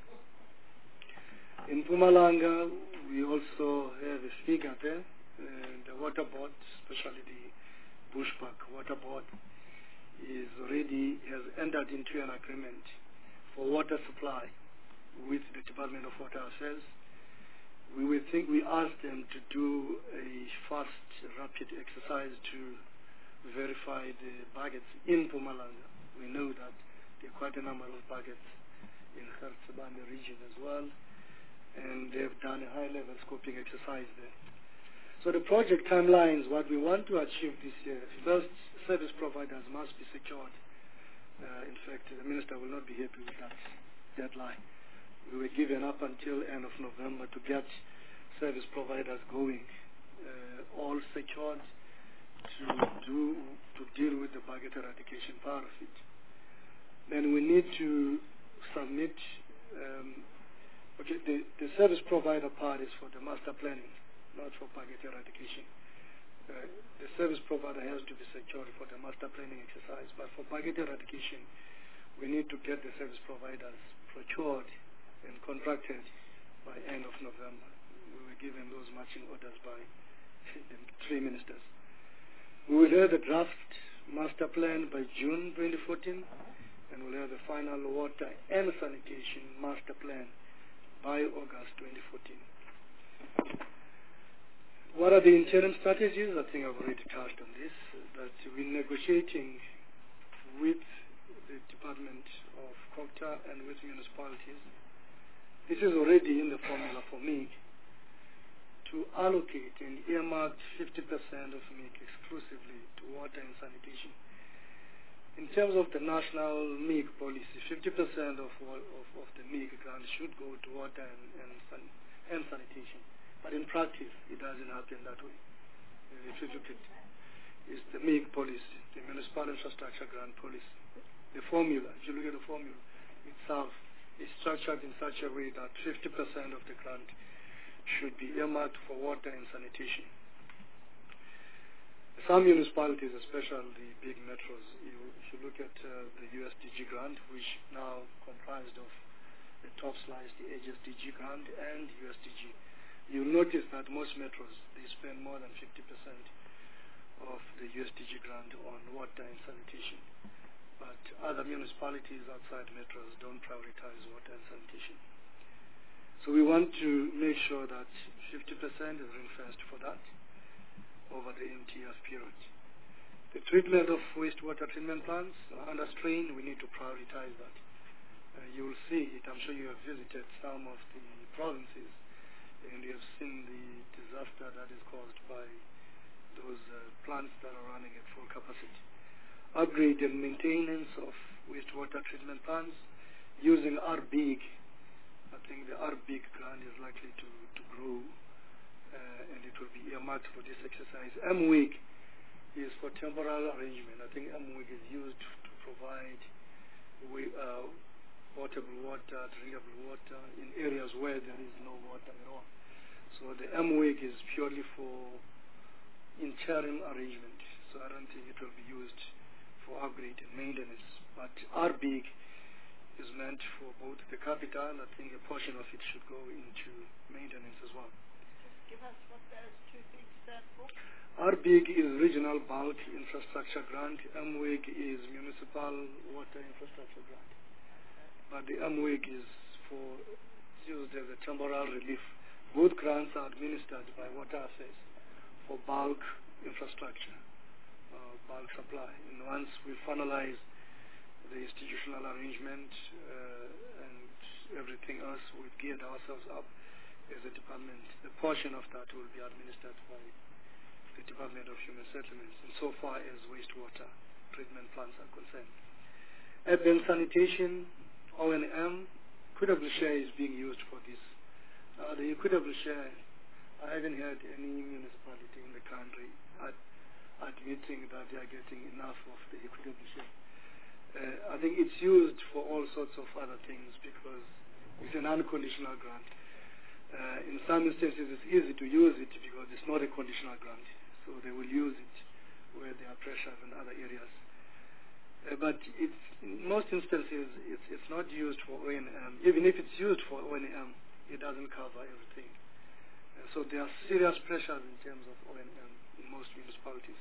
In Mpumalanga, we also have a figure there. Uh, the water board, especially the Bushbuck water board, is already has entered into an agreement for water supply with the Department of Water Affairs. We will think we asked them to do a fast, rapid exercise to verify the buckets in Mpumalanga. We know that there are quite a number of buckets in Gauteng region as well, and they've done a high-level scoping exercise there. So the project timelines, what we want to achieve this year, first, service providers must be secured. Uh, in fact, the minister will not be happy with that deadline. We were given up until end of November to get service providers going, uh, all secured to do to deal with the bucket eradication part of it. Then we need to submit. Um, okay, the, the service provider part is for the master planning, not for bucket eradication. Uh, the service provider has to be secured for the master planning exercise, but for bucket eradication, we need to get the service providers procured and contracted by end of November. We were given those matching orders by the three ministers. We will have the draft master plan by June twenty fourteen, and we'll have the final water and sanitation master plan by August twenty fourteen. What are the interim strategies? I think I've already touched on this, that we're negotiating with the Department of COGTA and with municipalities. This is already in the formula for M I G to allocate and earmark fifty percent of M I G exclusively to water and sanitation. In terms of the national M I G policy, fifty percent of, of, of the M I G grant should go to water and, and, san, and sanitation. But in practice, it doesn't happen that way. If you look at it's the M I G policy, the Municipal Infrastructure Grant Policy. The formula, if you look at the formula itself, is structured in such a way that fifty percent of the grant should be earmarked for water and sanitation. Some municipalities, especially the big metros, you, if you look at uh, the U S D G grant, which now comprised of the top slice, the H S D G grant, and U S D G, you'll notice that most metros, they spend more than fifty percent of the U S D G grant on water and sanitation. But other municipalities outside metros don't prioritize water and sanitation. So we want to make sure that fifty percent is ring-fenced for that over the M T F period. The treatment of wastewater treatment plants are under strain. We need to prioritize that. Uh, you will see it. I'm sure you have visited some of the provinces and you have seen the disaster that is caused by those uh, plants that are running at full capacity. Upgrade and maintenance of wastewater treatment plants using R B I G. I think the R B I G grant is likely to, to grow uh, and it will be earmarked for this exercise. M W I G is for temporal arrangement. I think M W I G is used to provide we, uh, potable water, drinkable water in areas where there is no water at all. So the M W I G is purely for interim arrangement. So I don't think it will be used for upgrade and maintenance. But R B I G is meant for both the capital. I think a portion of it should go into maintenance as well. Just give us what those two things stand for. R B I G is Regional Bulk Infrastructure Grant. M W I G is Municipal Water Infrastructure Grant. But the M W I G is for used as a temporary relief. Both grants are administered by water affairs for bulk infrastructure, uh, bulk supply. And once we finalize the institutional arrangement uh, and everything else, we've geared ourselves up as a department. A portion of that will be administered by the Department of Human Settlements, and so far as wastewater treatment plants are concerned. Urban sanitation, O and M, equitable share is being used for this. Uh, the equitable share, I haven't heard any municipality in the country ad- admitting that they are getting enough of the equitable share. Uh, I think it's used for all sorts of other things because it's an unconditional grant. Uh, in some instances, it's easy to use it because it's not a conditional grant, so they will use it where there are pressures in other areas. Uh, but it's, in most instances, it's, it's not used for O and M. Even if it's used for O and M, it doesn't cover everything. Uh, so there are serious pressures in terms of O and M in most municipalities.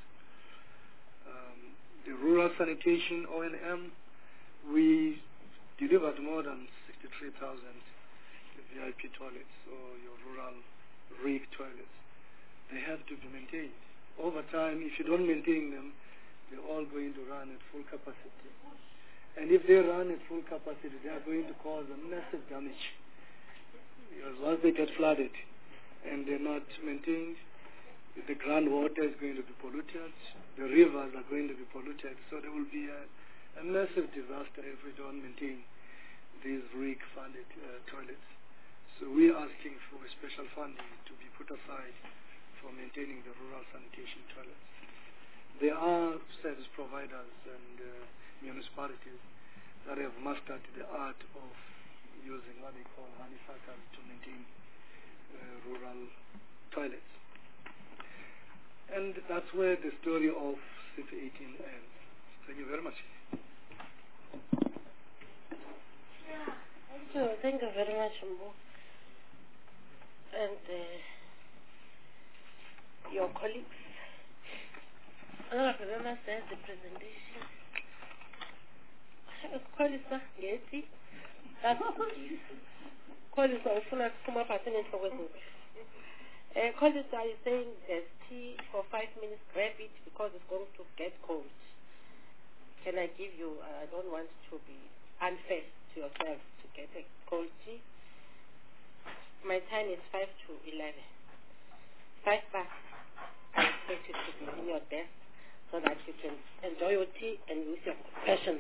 Um, the rural sanitation O and M, we delivered more than sixty-three thousand V I P toilets, or your rural rig toilets. They have to be maintained. Over time, if you don't maintain them, they're all going to run at full capacity. And if they run at full capacity, they are going to cause a massive damage. Because once they get flooded and they're not maintained, the groundwater is going to be polluted, the rivers are going to be polluted, so there will be a, a massive disaster if we don't maintain these rig-funded uh, toilets. So we're asking for a special funding to be put aside for maintaining the rural sanitation toilets. There are service providers and uh, municipalities that have mastered the art of using what they call honeysuckers to maintain uh, rural toilets. And that's where the story of City eighteen ends. Thank you very much. Thank you, thank you very much, Mbu. And uh, your colleagues. Honorable Members, there's the presentation. Kolisa, Ngeti. That's Kolisa, ufuna kuphuma phansi nenhloko ezinkulu. Uh, Kolisa is saying there's tea for five minutes, grab it because it's going to get cold. Can I give you, uh, I don't want to be unfair to yourself to get a cold tea. My time is five to eleven. Five past, I expect you to be in your desk so that you can enjoy your tea and use your questions.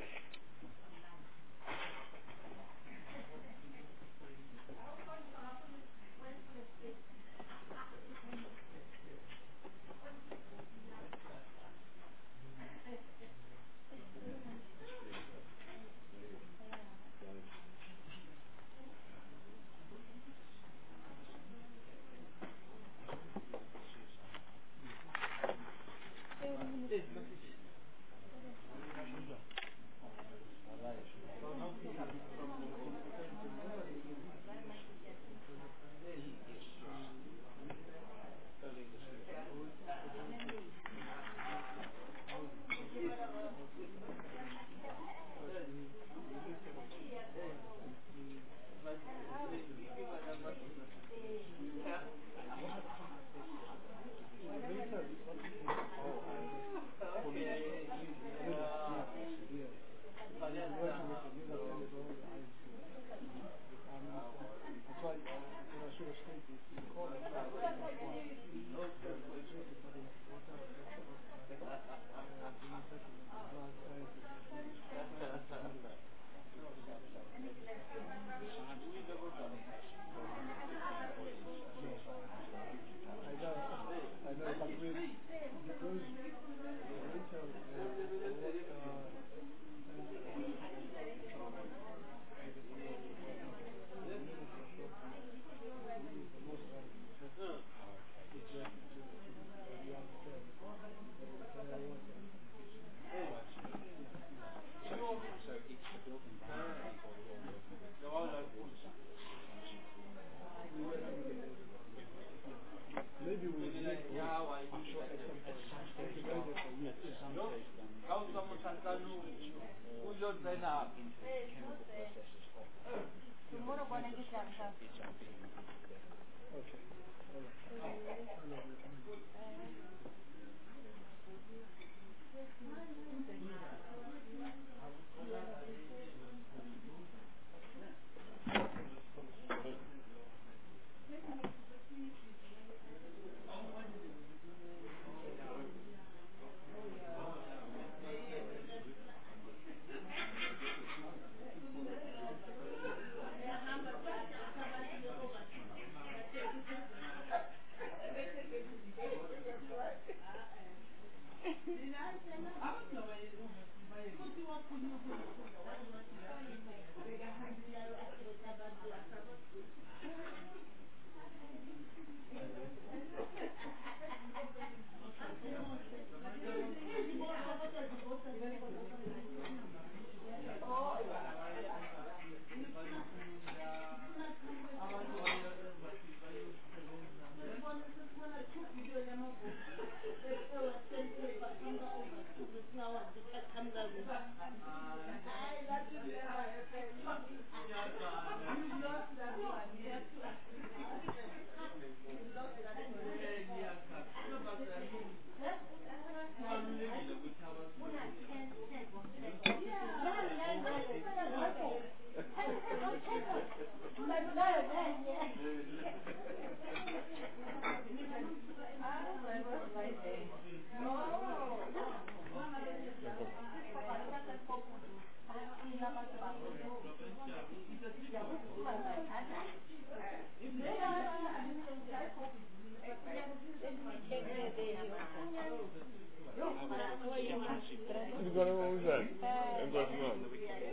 Agora vamos usar. Agora vamos.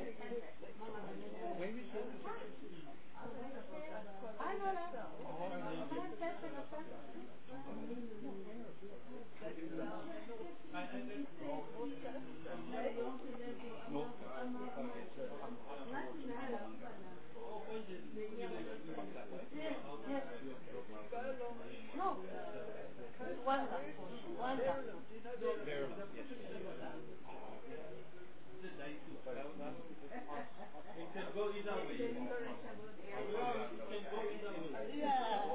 No. Wonderful. Wonderful. It can go either way. It can go either way. Yeah.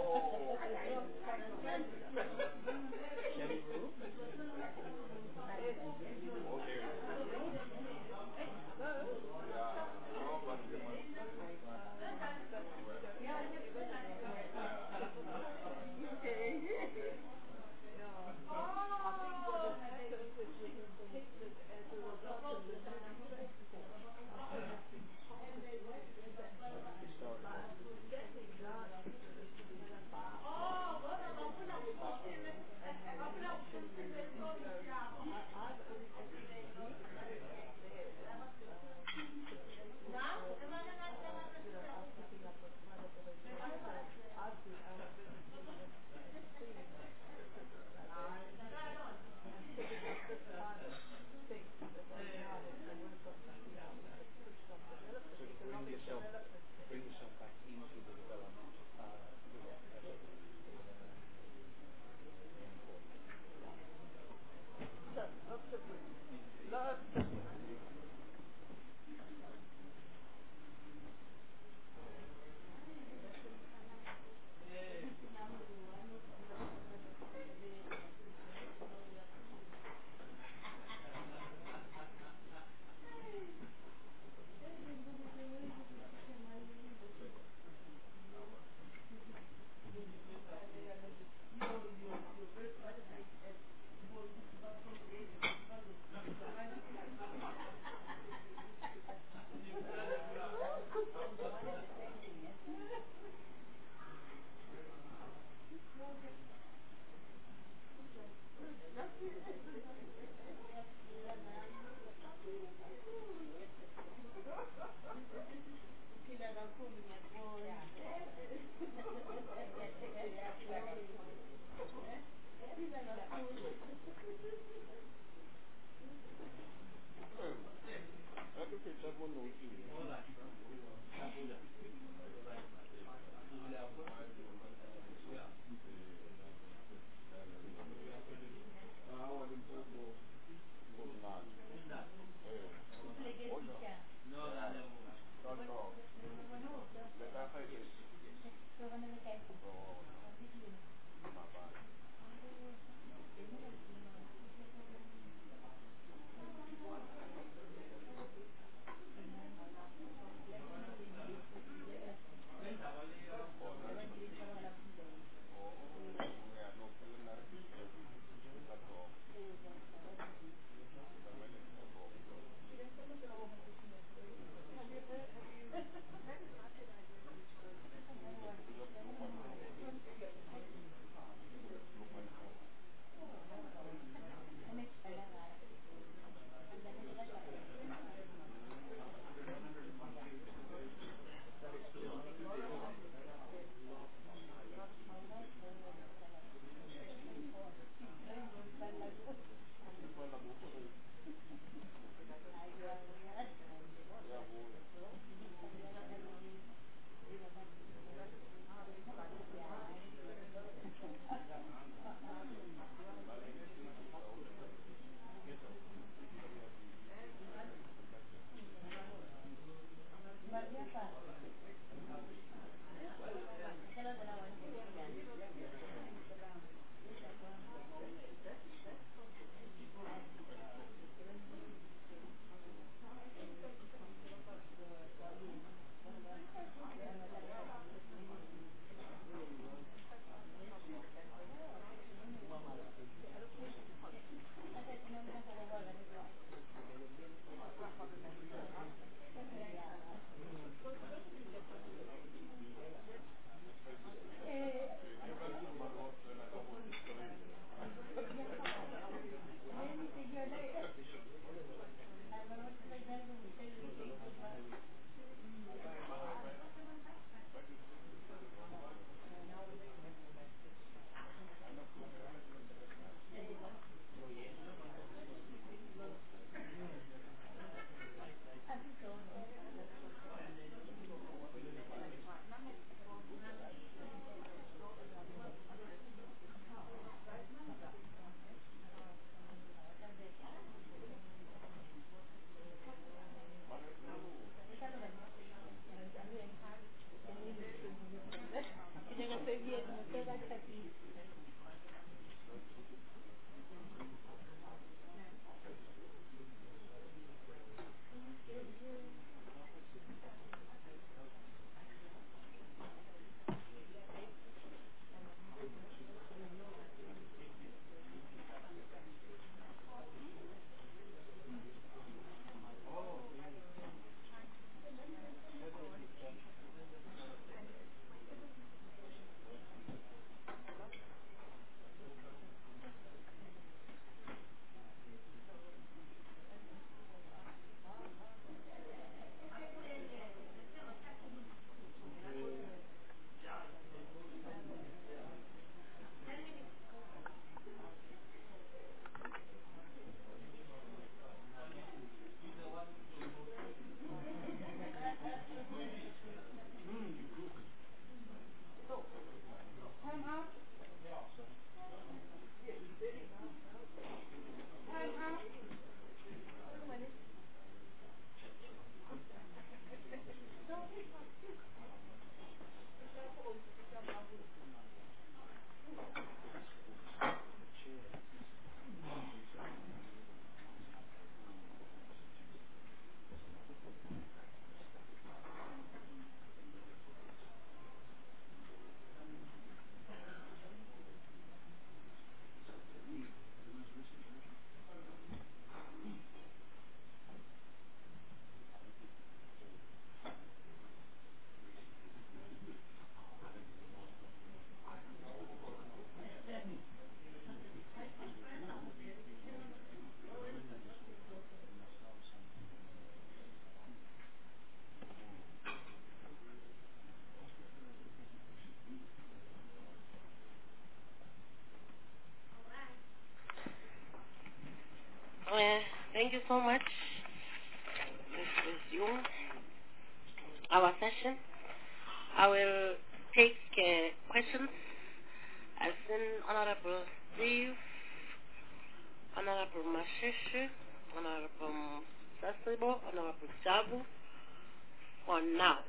so much. Let's resume our session. I will take uh, questions as in Honorable Steve, Honorable Masheshe, Honorable Sasibo, Honorable Jabu, for now.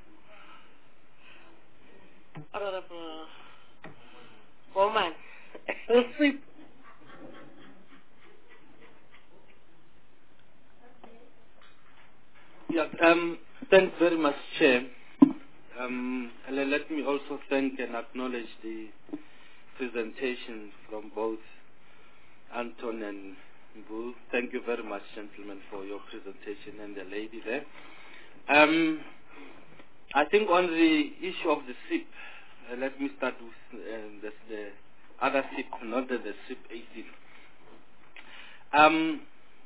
Honorable Bowman, sleep. Yeah, um, thanks very much, Chair. Um, and let me also thank and acknowledge the presentation from both Anton and Mbu. Thank you very much, gentlemen, for your presentation and the lady there. Um, I think on the issue of the S I P, uh, let me start with uh, the, the other S I P, not the, the S I P eighteen. Um,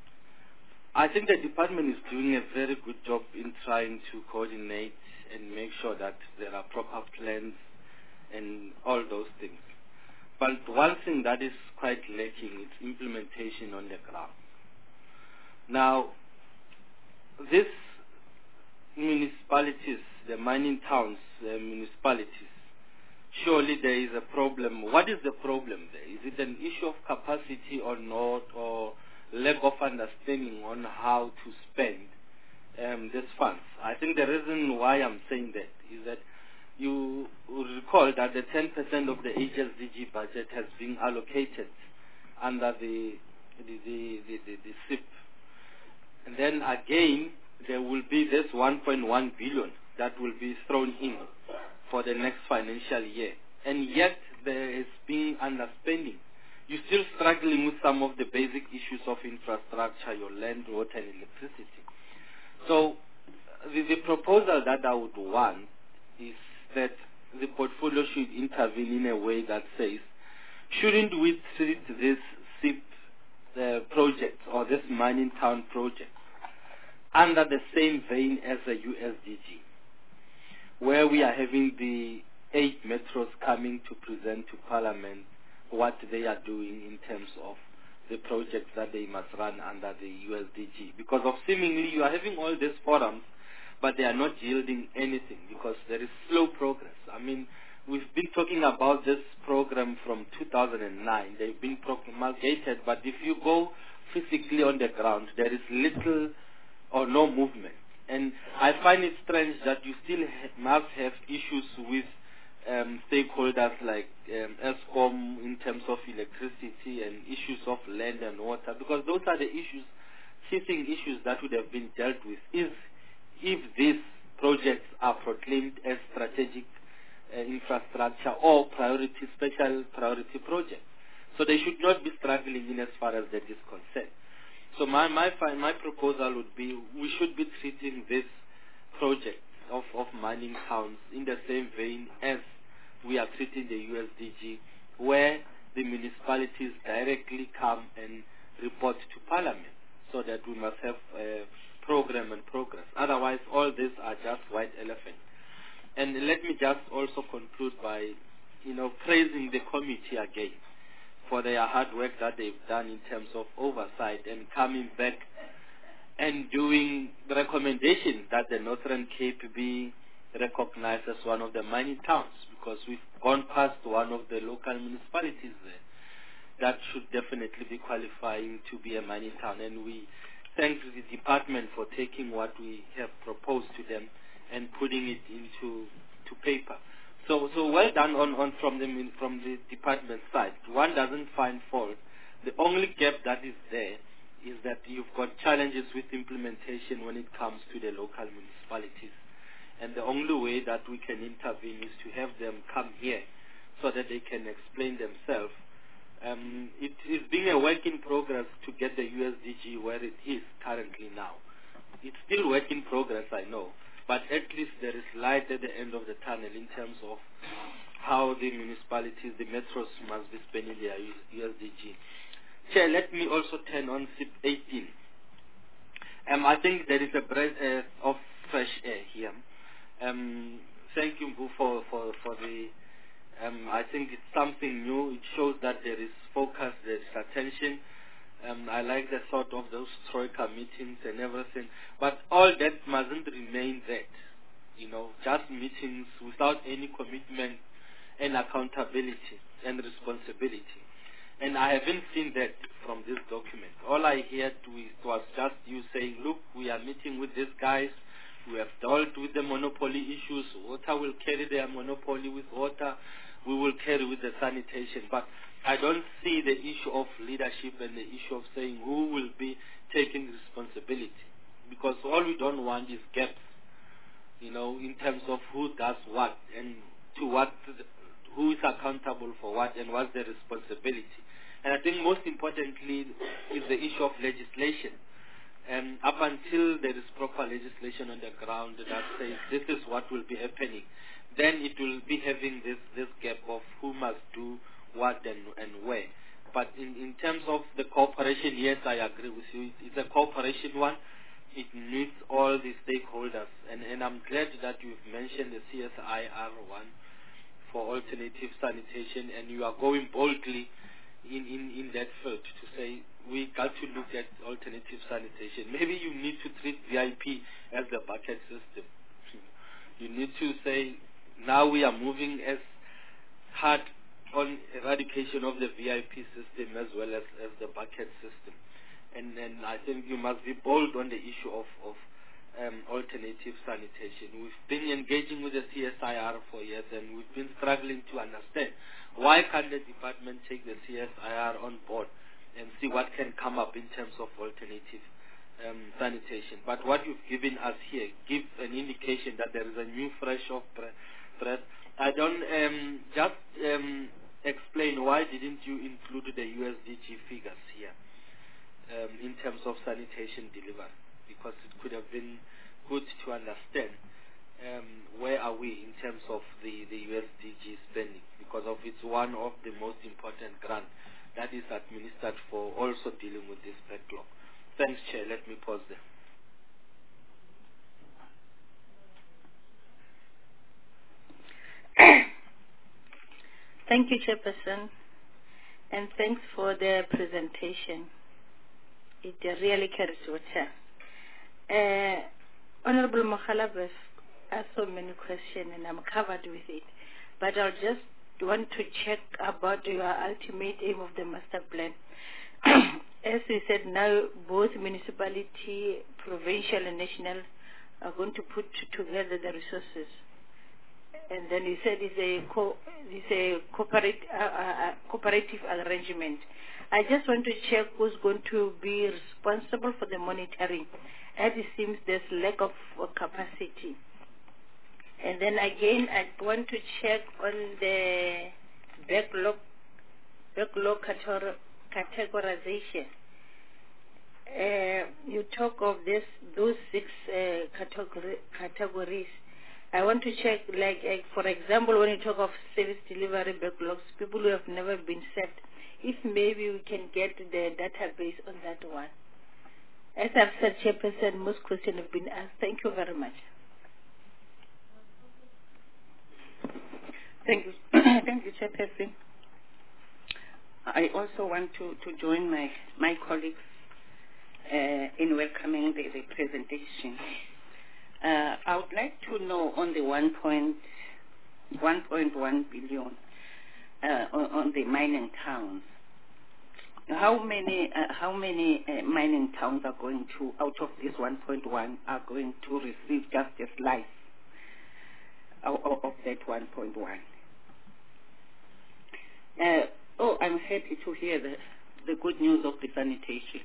I think the department is doing a very good job in trying to coordinate and make sure that there are proper plans and all those things. But one thing that is quite lacking is implementation on the ground. Now, these municipalities, the mining towns, the municipalities, surely there is a problem. What is the problem there? Is it an issue of capacity or not, or lack of understanding on how to spend um, these funds? I think the reason why I'm saying that is that you will recall that the ten percent of the H S D G budget has been allocated under the the, the, the, the, the S I P. And then again, there will be this one point one billion that will be thrown in for the next financial year. And yet there has been underspending. You're still struggling with some of the basic issues of infrastructure, your land, water, and electricity. So the, the proposal that I would want is that the portfolio should intervene in a way that says, shouldn't we treat this S I P uh, project or this mining town project under the same vein as the U S D G, where we are having the eight metros coming to present to Parliament what they are doing in terms of the projects that they must run under the U S D G. Because of seemingly you are having all these forums, but they are not yielding anything because there is slow progress. I mean, we've been talking about this program from two thousand nine. They've been promulgated, but if you go physically on the ground, there is little or no movement. And I find it strange that you still ha- must have issues with um, stakeholders like um, ESCOM in terms of electricity and issues of land and water, because those are the issues, key issues that would have been dealt with if, if these projects are proclaimed as strategic uh, infrastructure or priority, special priority projects. So they should not be struggling in as far as that is concerned. So my, my, my proposal would be we should be treating this project of, of mining towns in the same vein as we are treating the U S D G, where the municipalities directly come and report to Parliament, so that we must have a program and progress. Otherwise, all these are just white elephants. And let me just also conclude by, you know, praising the committee again for their hard work that they've done in terms of oversight and coming back and doing the recommendation that the Northern Cape be recognized as one of the mining towns, because we've gone past one of the local municipalities there that should definitely be qualifying to be a mining town. And we thank the department for taking what we have proposed to them and putting it into to paper. So, so well done on, on from the from the department side. One doesn't find fault. The only gap that is there is that you've got challenges with implementation when it comes to the local municipalities. And the only way that we can intervene is to have them come here so that they can explain themselves. Um, it is being a work in progress to get the U S D G where it is currently now. It's still work in progress, I know. But at least there is light at the end of the tunnel in terms of how the municipalities, the metros must be spending their U S D G. Chair, let me also turn on S I P eighteen. Um, I think there is a breath uh, of fresh air here. Um, thank you, Mbu, for, for, for the, um, I think it's something new. It shows that there is focus, there is attention. Um, I like the thought of those troika meetings and everything, but all that mustn't remain that. You know, just meetings without any commitment and accountability and responsibility. And I haven't seen that from this document. All I heard was just you saying, look, we are meeting with these guys. We have dealt with the monopoly issues. Water will carry their monopoly with water. We will carry with the sanitation. But I don't see the issue of leadership and the issue of saying who will be taking responsibility. Because all we don't want is gaps, you know, in terms of who does what and to what, who is accountable for what and what's the responsibility. And I think most importantly is the issue of legislation. And up until there is proper legislation on the ground that says this is what will be happening, then it will be having this, this gap of who must do what and, and where. But in, in terms of the cooperation, yes, I agree with you. It's a cooperation one. It needs all the stakeholders. And, and I'm glad that you've mentioned the C S I R one for alternative sanitation, and you are going boldly in, in, in that field to say we got to look at alternative sanitation. Maybe you need to treat V I P as the bucket system. You need to say now we are moving as hard on eradication of the V I P system as well as, as the bucket system. And, and I think you must be bold on the issue of, of um, alternative sanitation. We've been engaging with the C S I R for years, and we've been struggling to understand why can't the department take the C S I R on board and see what can come up in terms of alternative um, sanitation. But what you've given us here gives an indication that there is a new fresh of breath. I don't um, just um, explain why didn't you include the U S D G figures here um, in terms of sanitation delivery, because it could have been good to understand um, where are we in terms of the, the U S D G spending, because of it's one of the most important grants that is administered for also dealing with this backlog. Thanks, Chair. Let me pause there. Thank you, Chairperson, and thanks for the presentation. It really carries water. Uh, Honorable Mokgalab asked so many questions, and I'm covered with it. But I'll just want to check about your ultimate aim of the master plan. As we said, now both municipality, provincial and national are going to put together the resources. And then you said it's a, co it's a corporate, uh, uh, cooperative arrangement. I just want to check who's going to be responsible for the monitoring, as it seems there's lack of uh, capacity. And then again, I want to check on the backlog, backlog categorization. Uh, you talk of this, those six uh, category, categories. I want to check, like, uh, for example, when you talk of service delivery backlogs, people who have never been served, if maybe we can get the database on that one. As I've said, Chairperson, most questions have been asked. Thank you very much. Thank you. Thank you, Chairperson. I also want to, to join my, my colleagues uh, in welcoming the, the presentation. Uh, I would like to know on the one point one billion uh, on, on the mining towns, how many uh, how many uh, mining towns are going to, out of this one point one, are going to receive just a slice of, of that one point one? Uh, oh, I'm happy to hear the, the good news of the sanitation.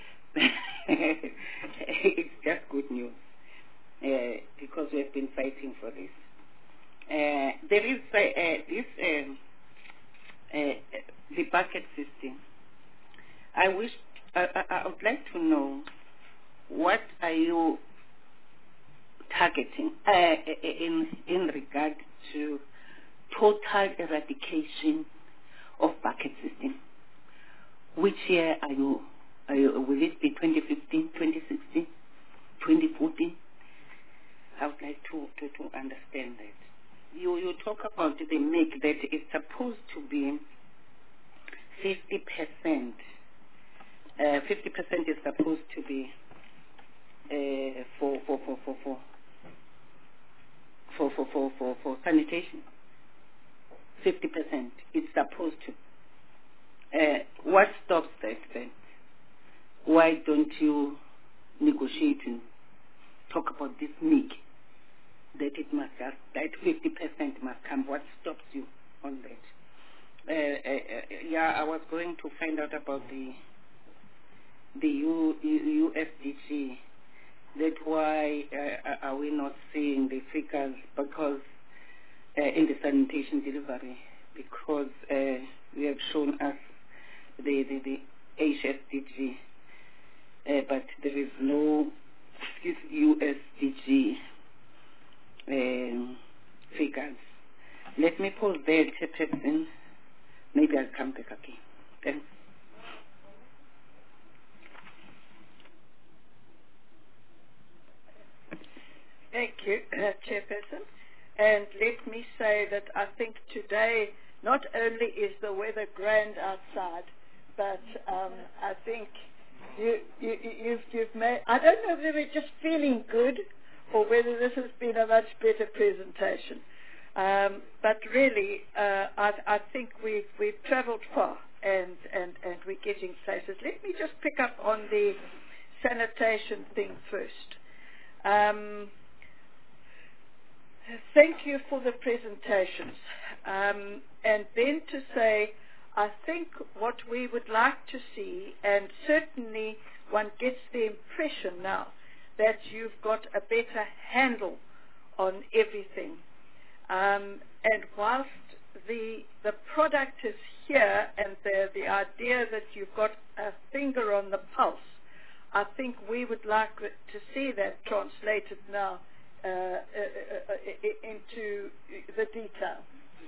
It's just good news. Uh, because we have been fighting for this. Uh, there is uh, uh, this um, uh, the bucket system. I wish I, I, I would like to know what are you targeting uh, in in regard to total eradication of bucket system. Which year are you? Are you will it be twenty fifteen, twenty sixteen, twenty fourteen? I would like to, to, to understand that. You you talk about the M I C, that it's supposed to be fifty percent uh, fifty percent is supposed to be uh, for, for, for, for, for, for, for, for, for, for sanitation. fifty percent. It's supposed to. Uh, what stops that then? Why don't you negotiate and talk about this need that it must have, that fifty percent must come? What stops you on that? Uh, uh, uh, yeah, I was going to find out about the the U, U F D G. That why uh, are we not seeing the figures? Because uh, in the sanitation delivery, because uh, we have shown us the the, the H S D G, uh, but there is no U S D G um, figures. Let me pause there, Chairperson. Maybe I'll come back again. Thanks. Thank you, uh, Chairperson. And let me say that I think today not only is the weather grand outside, but um, I think you, you, you've, you've made, I don't know whether we're just feeling good or whether this has been a much better presentation. Um, but really, uh, I, I think we've, we've travelled far and, and, and we're getting places. Let me just pick up on the sanitation thing first. Um, thank you for the presentations. Um, and then to say, I think what we would like to see, and certainly one gets the impression now that you've got a better handle on everything. Um, and whilst the the product is here and the, the idea that you've got a finger on the pulse, I think we would like to see that translated now uh, uh, uh, into the detail.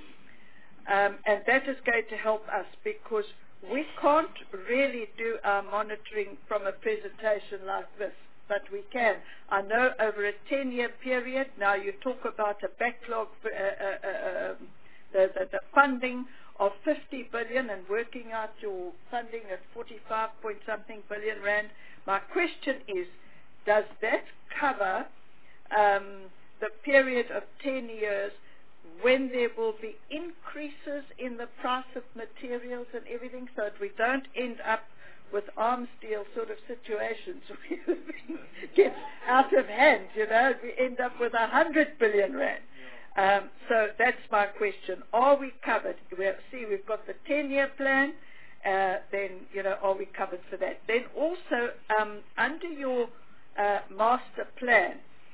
Um, and that is going to help us because we can't really do our monitoring from a presentation like this, but we can. I know over a ten-year period, now you talk about a backlog, uh, uh, uh, the, the, the funding of fifty billion and working out your funding at forty-five point something billion rand. My question is, does that cover um, the period of ten years when there will be increases in the price of materials and everything, so that we don't end up with arms deal sort of situations where things get out of hand, you know, we end up with a hundred billion rand. Um, so that's my question. Are we covered? We have, see, we've got the ten-year plan. Uh, then, you know, are we covered for that? Then also, um, under your uh, master plan,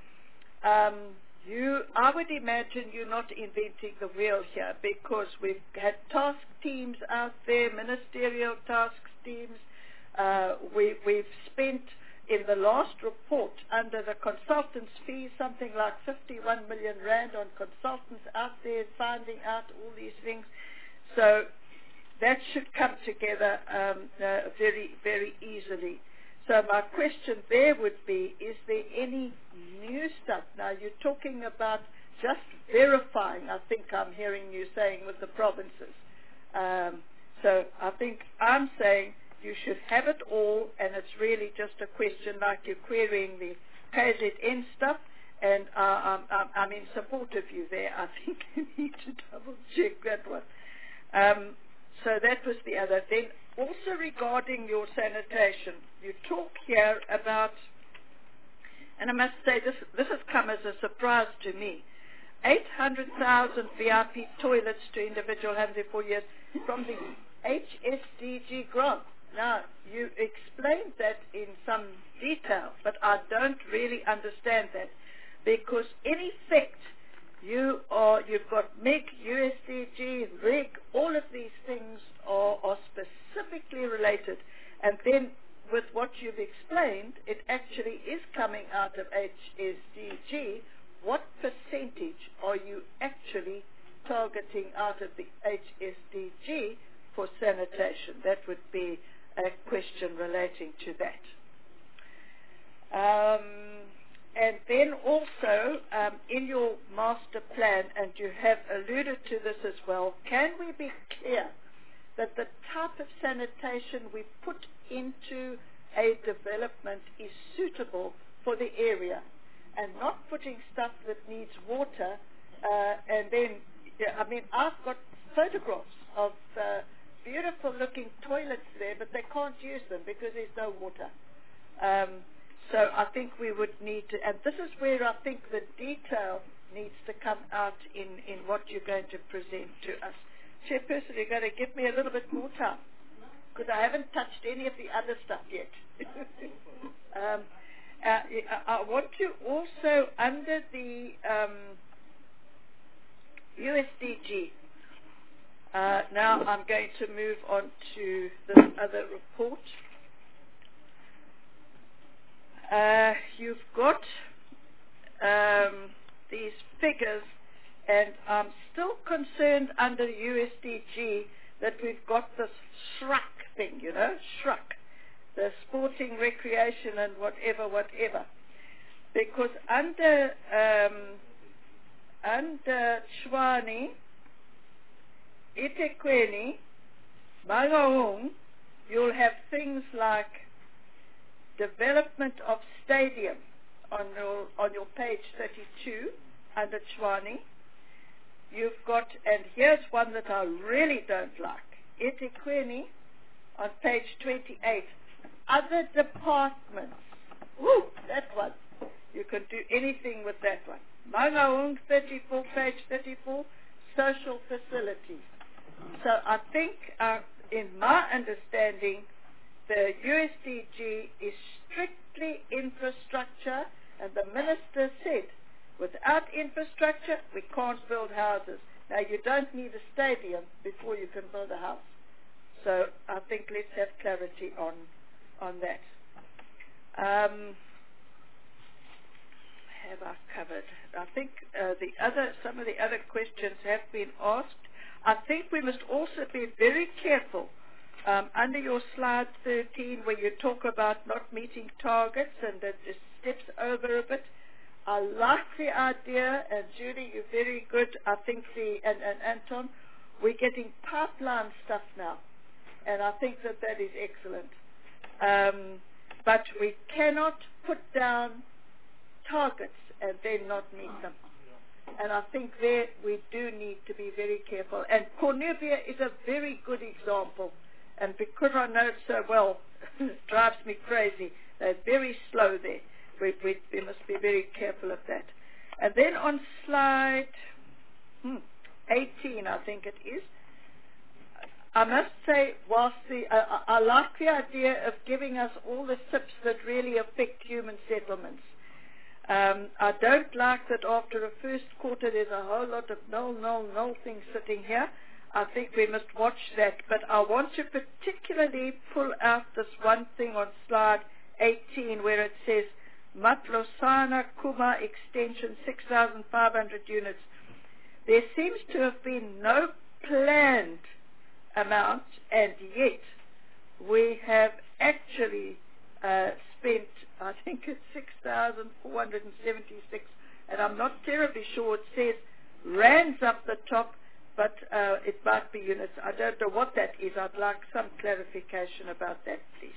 um, you, I would imagine you're not inventing the wheel here because we've had task teams out there, ministerial task teams. Uh, we, we've spent in the last report under the consultants' fees something like fifty-one million rand on consultants out there finding out all these things. So that should come together um, uh, very, very easily. So my question there would be, is there any new stuff? Now you're talking about just verifying, I think I'm hearing you saying, with the provinces. Um, so I think I'm saying you should have it all, and it's really just a question like you're querying the K Z N stuff, and uh, I'm, I'm, I'm in support of you there. I think you need to double check that one. Um, so that was the other. Then also regarding your sanitation, you talk here about, and I must say this, this has come as a surprise to me, eight hundred thousand V I P toilets to individual homes in four years from the H S D G grant. Now, you explained that in some detail, but I don't really understand that because in effect, you are, you've got M I G, U S D G, R I G, all of these things are, are specifically related. And then with what you've explained, it actually is coming out of H S D G. What percentage are you actually targeting out of the H S D G for sanitation? That would be a question relating to that. Um, and then also, um, in your master plan, and you have alluded to this as well, can we be clear that the type of sanitation we put into a development is suitable for the area, and not putting stuff that needs water. Uh, and then, yeah, I mean, I've got photographs of uh, beautiful-looking toilets there, but they can't use them because there's no water. Um, so I think we would need to, and this is where I think the detail needs to come out in, in what you're going to present to us. Chairperson, you're going to give me a little bit more time, because I haven't touched any of the other stuff yet. um, uh, I want to also, under the um, U S D G, uh, now I'm going to move on to this other report. Uh, you've got um, these figures, and I'm still concerned under U S D G that we've got this S R U C thing, you know, S R U C, the sporting, recreation, and whatever, whatever. Because under um, under Tshwane, eThekwini, Mangaung, you'll have things like development of stadium on your on your page thirty-two under Tshwane. You've got, and here's one that I really don't like, eThekwini on page twenty-eight. Other departments. Woo, that one. You can do anything with that one. Mangaung, thirty-four, page thirty-four, social facilities. So I think, uh, in my understanding, the U S D G is strictly infrastructure, and the minister said, without infrastructure, we can't build houses. Now, you don't need a stadium before you can build a house. So I think let's have clarity on on that. Um, have I covered? I think uh, the other, some of the other questions have been asked. I think we must also be very careful um, under your slide thirteen, where you talk about not meeting targets and that it steps over a bit. I like the idea, and Judy, you're very good. I think the, and, and Anton, we're getting pipeline stuff now, and I think that that is excellent. Um, but we cannot put down targets and then not meet them. And I think there we do need to be very careful. And Cornubia is a very good example. And because I know it so well, it drives me crazy. They're very slow there. We, we, we must be very careful of that. And then on slide hmm, eighteen, I think it is, I must say, whilst the, uh, I like the idea of giving us all the S I Ps that really affect human settlements. Um, I don't like that after a first quarter there's a whole lot of null, null, null things sitting here. I think we must watch that. But I want to particularly pull out this one thing on slide eighteen where it says Matlosana Kuma extension six thousand five hundred units. There seems to have been no planned amount, and yet we have actually uh, spent, I think it's six thousand four hundred seventy-six, and I'm not terribly sure. It says rands up the top, but uh, it might be units. I don't know what that is. I'd like some clarification about that, please.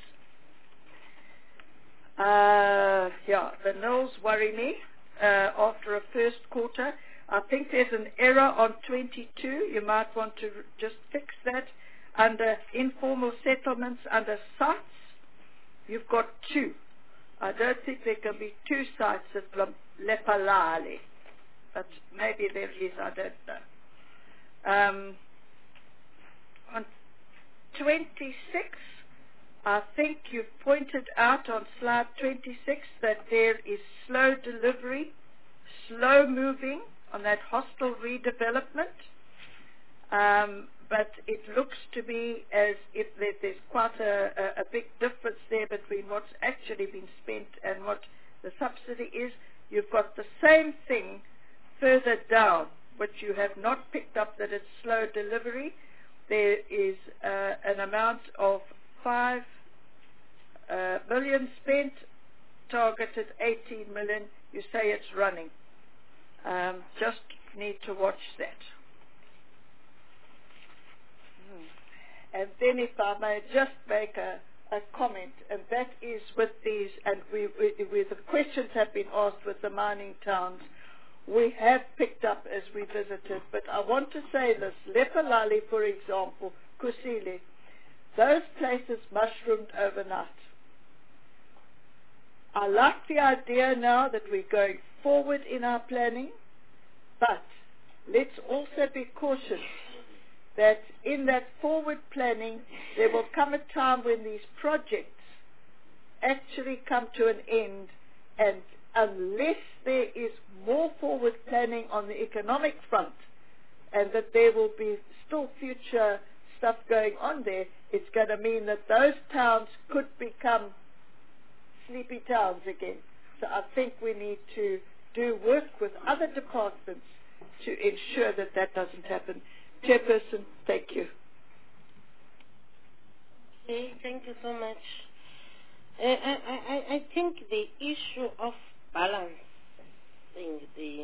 Uh, yeah, the nulls worry me uh, after a first quarter. I think there's an error on twenty-two. You might want to just fix that. Under informal settlements, under sites, you've got two. I don't think there can be two sites at Lepalale, but maybe there is, I don't know. Um, on twenty-six, I think you've pointed out on slide twenty-six that there is slow delivery, slow moving on that hostel redevelopment, um, but it looks to be as if there, there's quite a, a, a big difference there between what's actually been spent and what the subsidy is. You've got the same thing further down, which you have not picked up, that it's slow delivery. There is uh, an amount of five uh, million spent, targeted eighteen million. You say it's running. Um, just need to watch that. Hmm. And then if I may just make a, a comment, and that is with these, and we, we, we, the questions have been asked with the mining towns. We have picked up as we visited, but I want to say this, Lephalale, for example, Kusile, those places mushroomed overnight. I like the idea now that we're going forward in our planning, but let's also be cautious that in that forward planning there will come a time when these projects actually come to an end, and unless there is more forward planning on the economic front and that there will be still future stuff going on there, it's going to mean that those towns could become sleepy towns again. So I think we need to do work with other departments to ensure that that doesn't happen. Chairperson, thank you. Okay, thank you so much. Uh, I, I, I think the issue of balancing the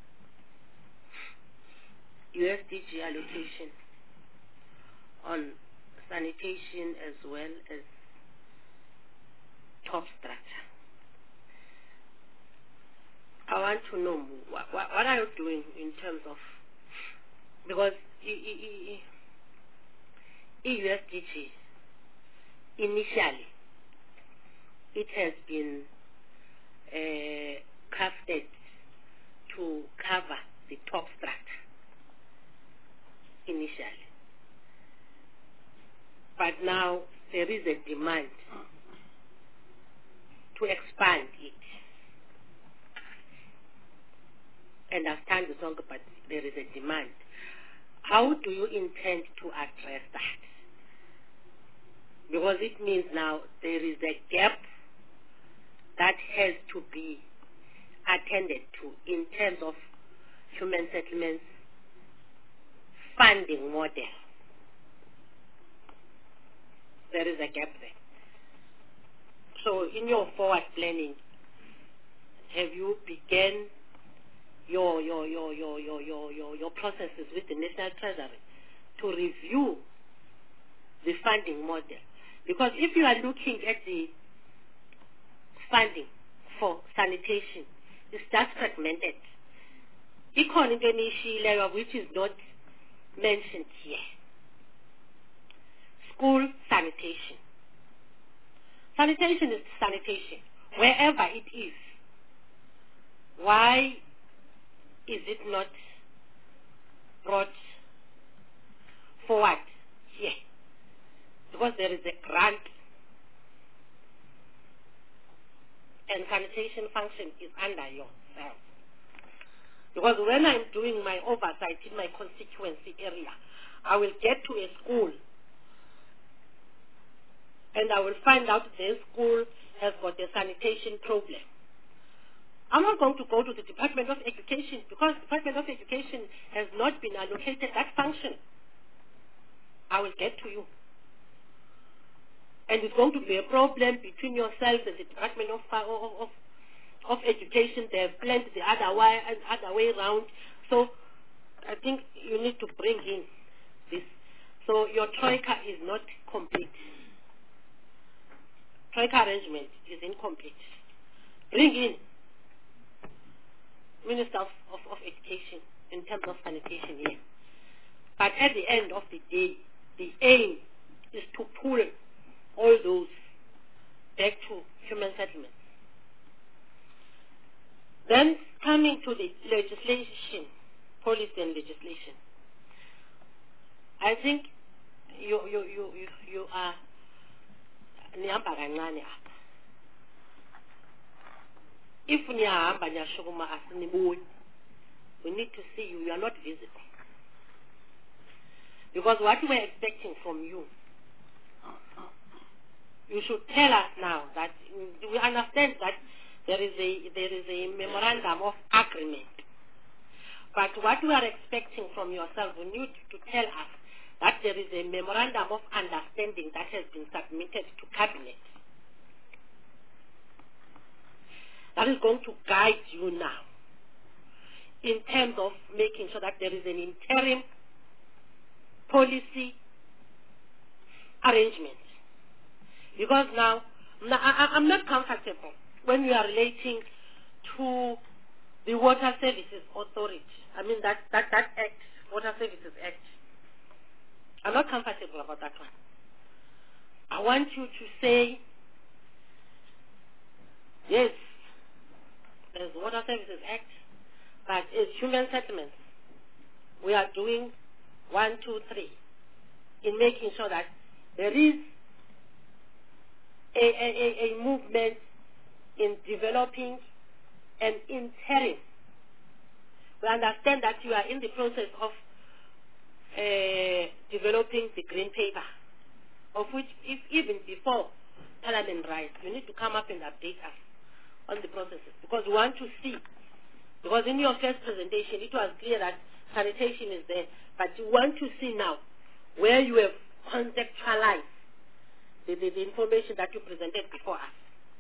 U S D G allocation on sanitation as well as top structure. I want to know what, what, what are you doing in terms of, because E U S D G initially it has been uh, crafted to cover the top structure initially, but now there is a demand to expand it. And understand the song, but there is a demand. How do you intend to address that? Because it means now there is a gap that has to be attended to in terms of human settlements funding model. There is a gap there. So in your forward planning, have you begun your your your your your your your, your processes with the National Treasury to review the funding model? Because if you are looking at the funding for sanitation, it's just fragmented. Economic layer which is not mentioned here. School sanitation. Sanitation is sanitation, wherever it is. Why is it not brought forward here? Because there is a grant and sanitation function is under yourself. Because when I'm doing my oversight in my constituency area, I will get to a school and I will find out their school has got a sanitation problem. I'm not going to go to the Department of Education because the Department of Education has not been allocated that function. I will get to you. And it's going to be a problem between yourself and the Department of of, of, of Education. They have planned the other way, other way around. So I think you need to bring in this. So your troika is not complete. Troika arrangement is incomplete. Bring in Minister of, of, of Education in terms of sanitation here. But at the end of the day, the aim is to pull all those back to human settlements. Then coming to the legislation, policy and legislation, I think you you you you, you are nihamba kancane apha. If niyahamba niyashukuma asiniboni, we need to see you. You are not visible. Because what we are expecting from you, you should tell us now that we understand that there is a there is a memorandum of agreement. But what we are expecting from yourself, we need to tell us that there is a memorandum of understanding that has been submitted to Cabinet. That is going to guide you now in terms of making sure that there is an interim policy arrangement. Because now, now I, I'm not comfortable when we are relating to the Water Services Authority. I mean that, that, that act, Water Services Act. I'm not comfortable about that one. I want you to say, yes, there's Water Services Act, but it's human settlements. We are doing one, two, three in making sure that there is a, a, a, a movement in developing an interim. We understand that you are in the process of uh, developing the green paper, of which if even before Parliament rise, you need to come up and update us on the processes, because we want to see, because in your first presentation it was clear that sanitation is there, but you want to see now where you have contextualized the, the, the information that you presented before us.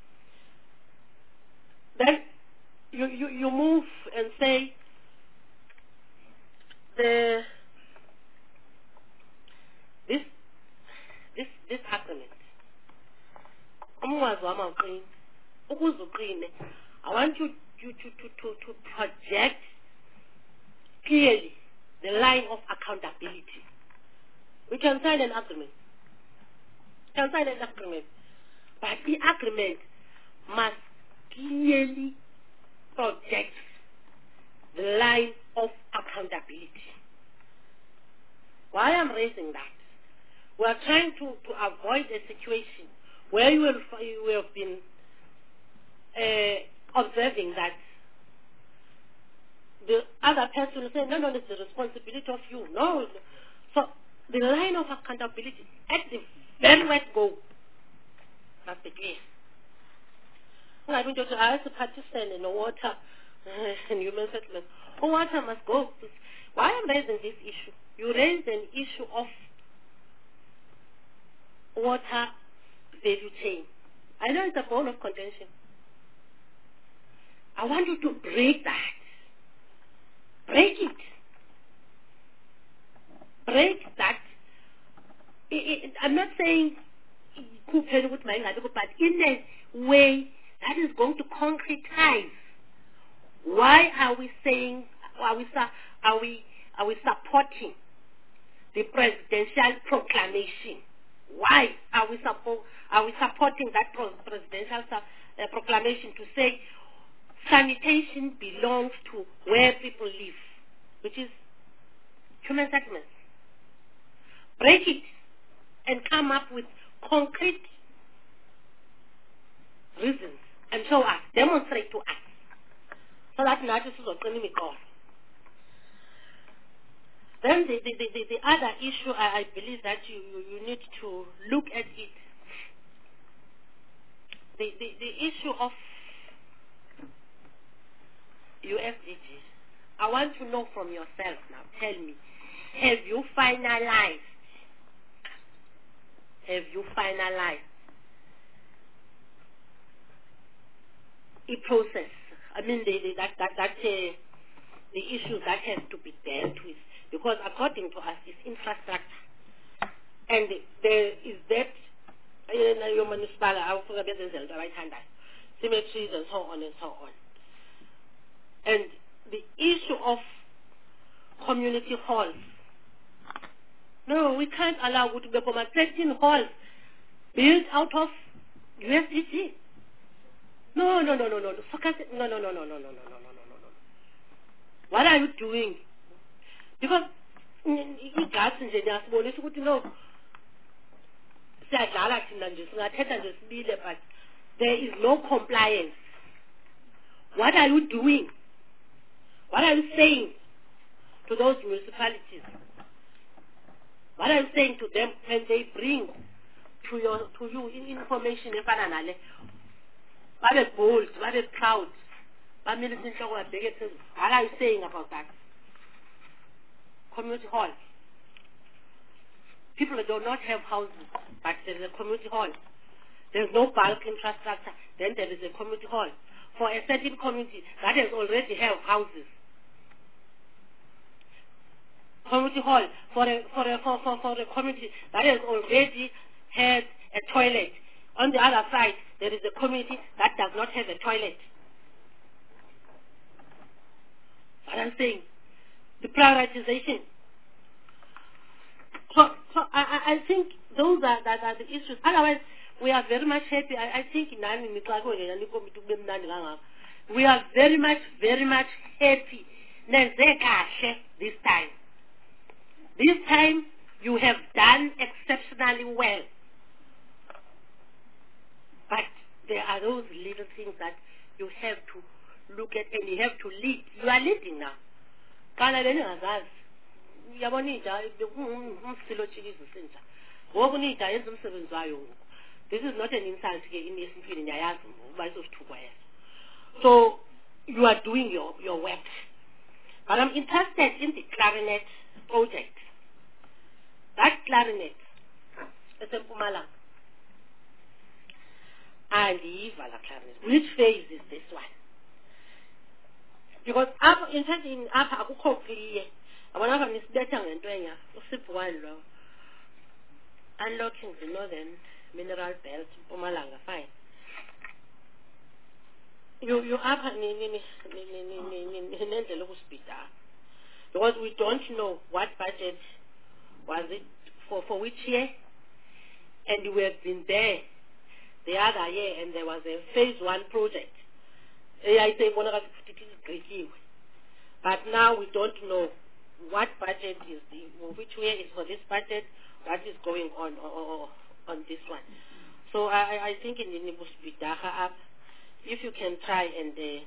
Then you, you, you move and say the this this this agreement. I want you, you to, to, to, to project clearly the line of accountability. We can sign an agreement. We can sign an agreement. But the agreement must clearly project the line of accountability. Why I'm raising that? We are trying to, to avoid a situation where you will, you will have been uh, observing that the other person will say, no, no, it's the responsibility of you. No. So the line of accountability at the very word go must be clear. I mean, I as a participant in the water and human settlement, water must go. Why am I raising this issue? You raised an issue of water value chain. I know it's a bone of contention. I want you to break that. Break it. Break that. It, it, I'm not saying but in a way that is going to concretize. Why are we saying, are we, are we, are we supporting the presidential proclamation? Why are we, support, are we supporting that presidential uh, proclamation to say sanitation belongs to where people live, which is human settlements? Break it and come up with concrete reasons and show us, demonstrate to us, so that not is call. Then the, the, the, the other issue, I, I believe that you, you, you need to look at it. The, the, the issue of U S D G. I want to know from yourself now. Tell me, have you finalized? Have you finalized a process? I mean, the, the, that that that uh, the issue that has to be dealt with. Because according to us, it's infrastructure. And there is that, your municipal, I forget the right hand, cemeteries and so on and so on. And the issue of community halls. No, we can't allow to be thirteen halls built out of U S D G. No, no, no, no, no. Focus. No, no, no, no, no, no, no, no, no, no, no. What are you doing? Because igas nje niyasibonisa ukuthi no siyadlala thina nje singathetha nje sibile, but there is no compliance. What are you doing? What are you saying to those municipalities? What are you saying to them when they bring to your to you information efana nale? Babe bold, babe proud. What are you saying about that? Community hall. People do not have houses, but there is a community hall. There is no bulk infrastructure, then there is a community hall. For a certain community that has already have houses. Community hall for a, for a, for, for, for a community that has already had a toilet On the other side, there is a community that does not have a toilet. What I'm saying, the prioritization. So, so I, I I think those are, that are the issues. Otherwise, we are very much happy. I, I think we are very much, very much happy this time. This time, you have done exceptionally well. But there are those little things that you have to look at and you have to lead. You are leading now. This is not an insult in so you are doing your, your work. But I'm interested in the clarinet project. That clarinet is in Mpumalanga. And the Ivala clarinet. Which phase is this one? Because up in fact in upper Akukho clear. I want to have this better than doing a one row. Unlocking the northern mineral belt, Mpumalanga, fine. You you up because we don't know what budget was it for for which year, and we have been there the other year, and there was a phase one project. I say but now we don't know what budget is the which year is for this budget, what is going on on, on this one. So I I think in the Nibusbidaha up. If you can try and uh,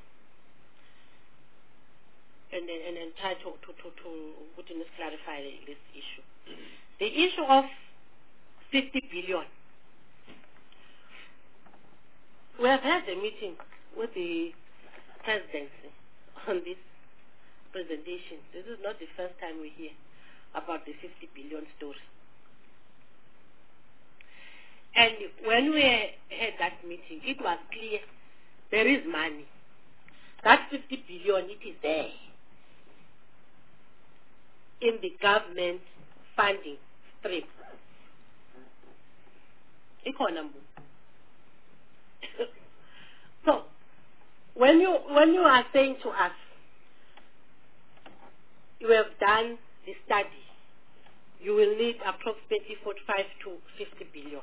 and, and and try to to to to, to clarify this issue, the issue of fifty billion. We have had a meeting with the presidency on this presentation. This is not the first time we hear about the fifty billion story. And when we had that meeting, it was clear. There is money. That fifty billion, it is there in the government funding stream. So, when you when you are saying to us, you have done the study, you will need approximately forty-five to fifty billion.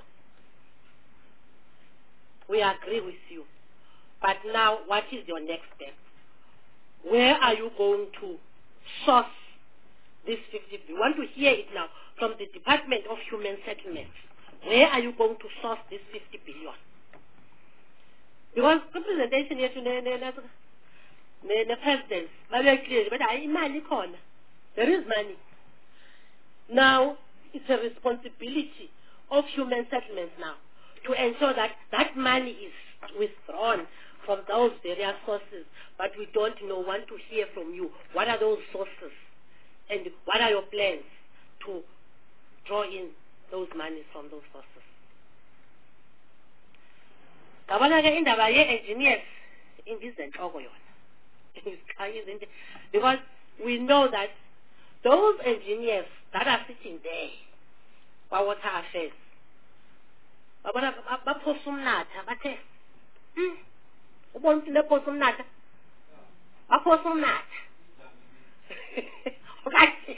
We agree with you. But now, what is your next step? Where are you going to source this fifty billion? We want to hear it now from the Department of Human Settlements. Where are you going to source this fifty billion? Because the presentation here today, the president, very clear, but I money corner. There is money. Now, it's a responsibility of human settlements now to ensure that that money is withdrawn from those various sources, but we don't know, want to hear from you. What are those sources? And what are your plans to draw in those monies from those sources? Engineers in this and because we know that those engineers that are sitting there for water affairs, ubonke lephosa umnatha baphosa umnatha okay.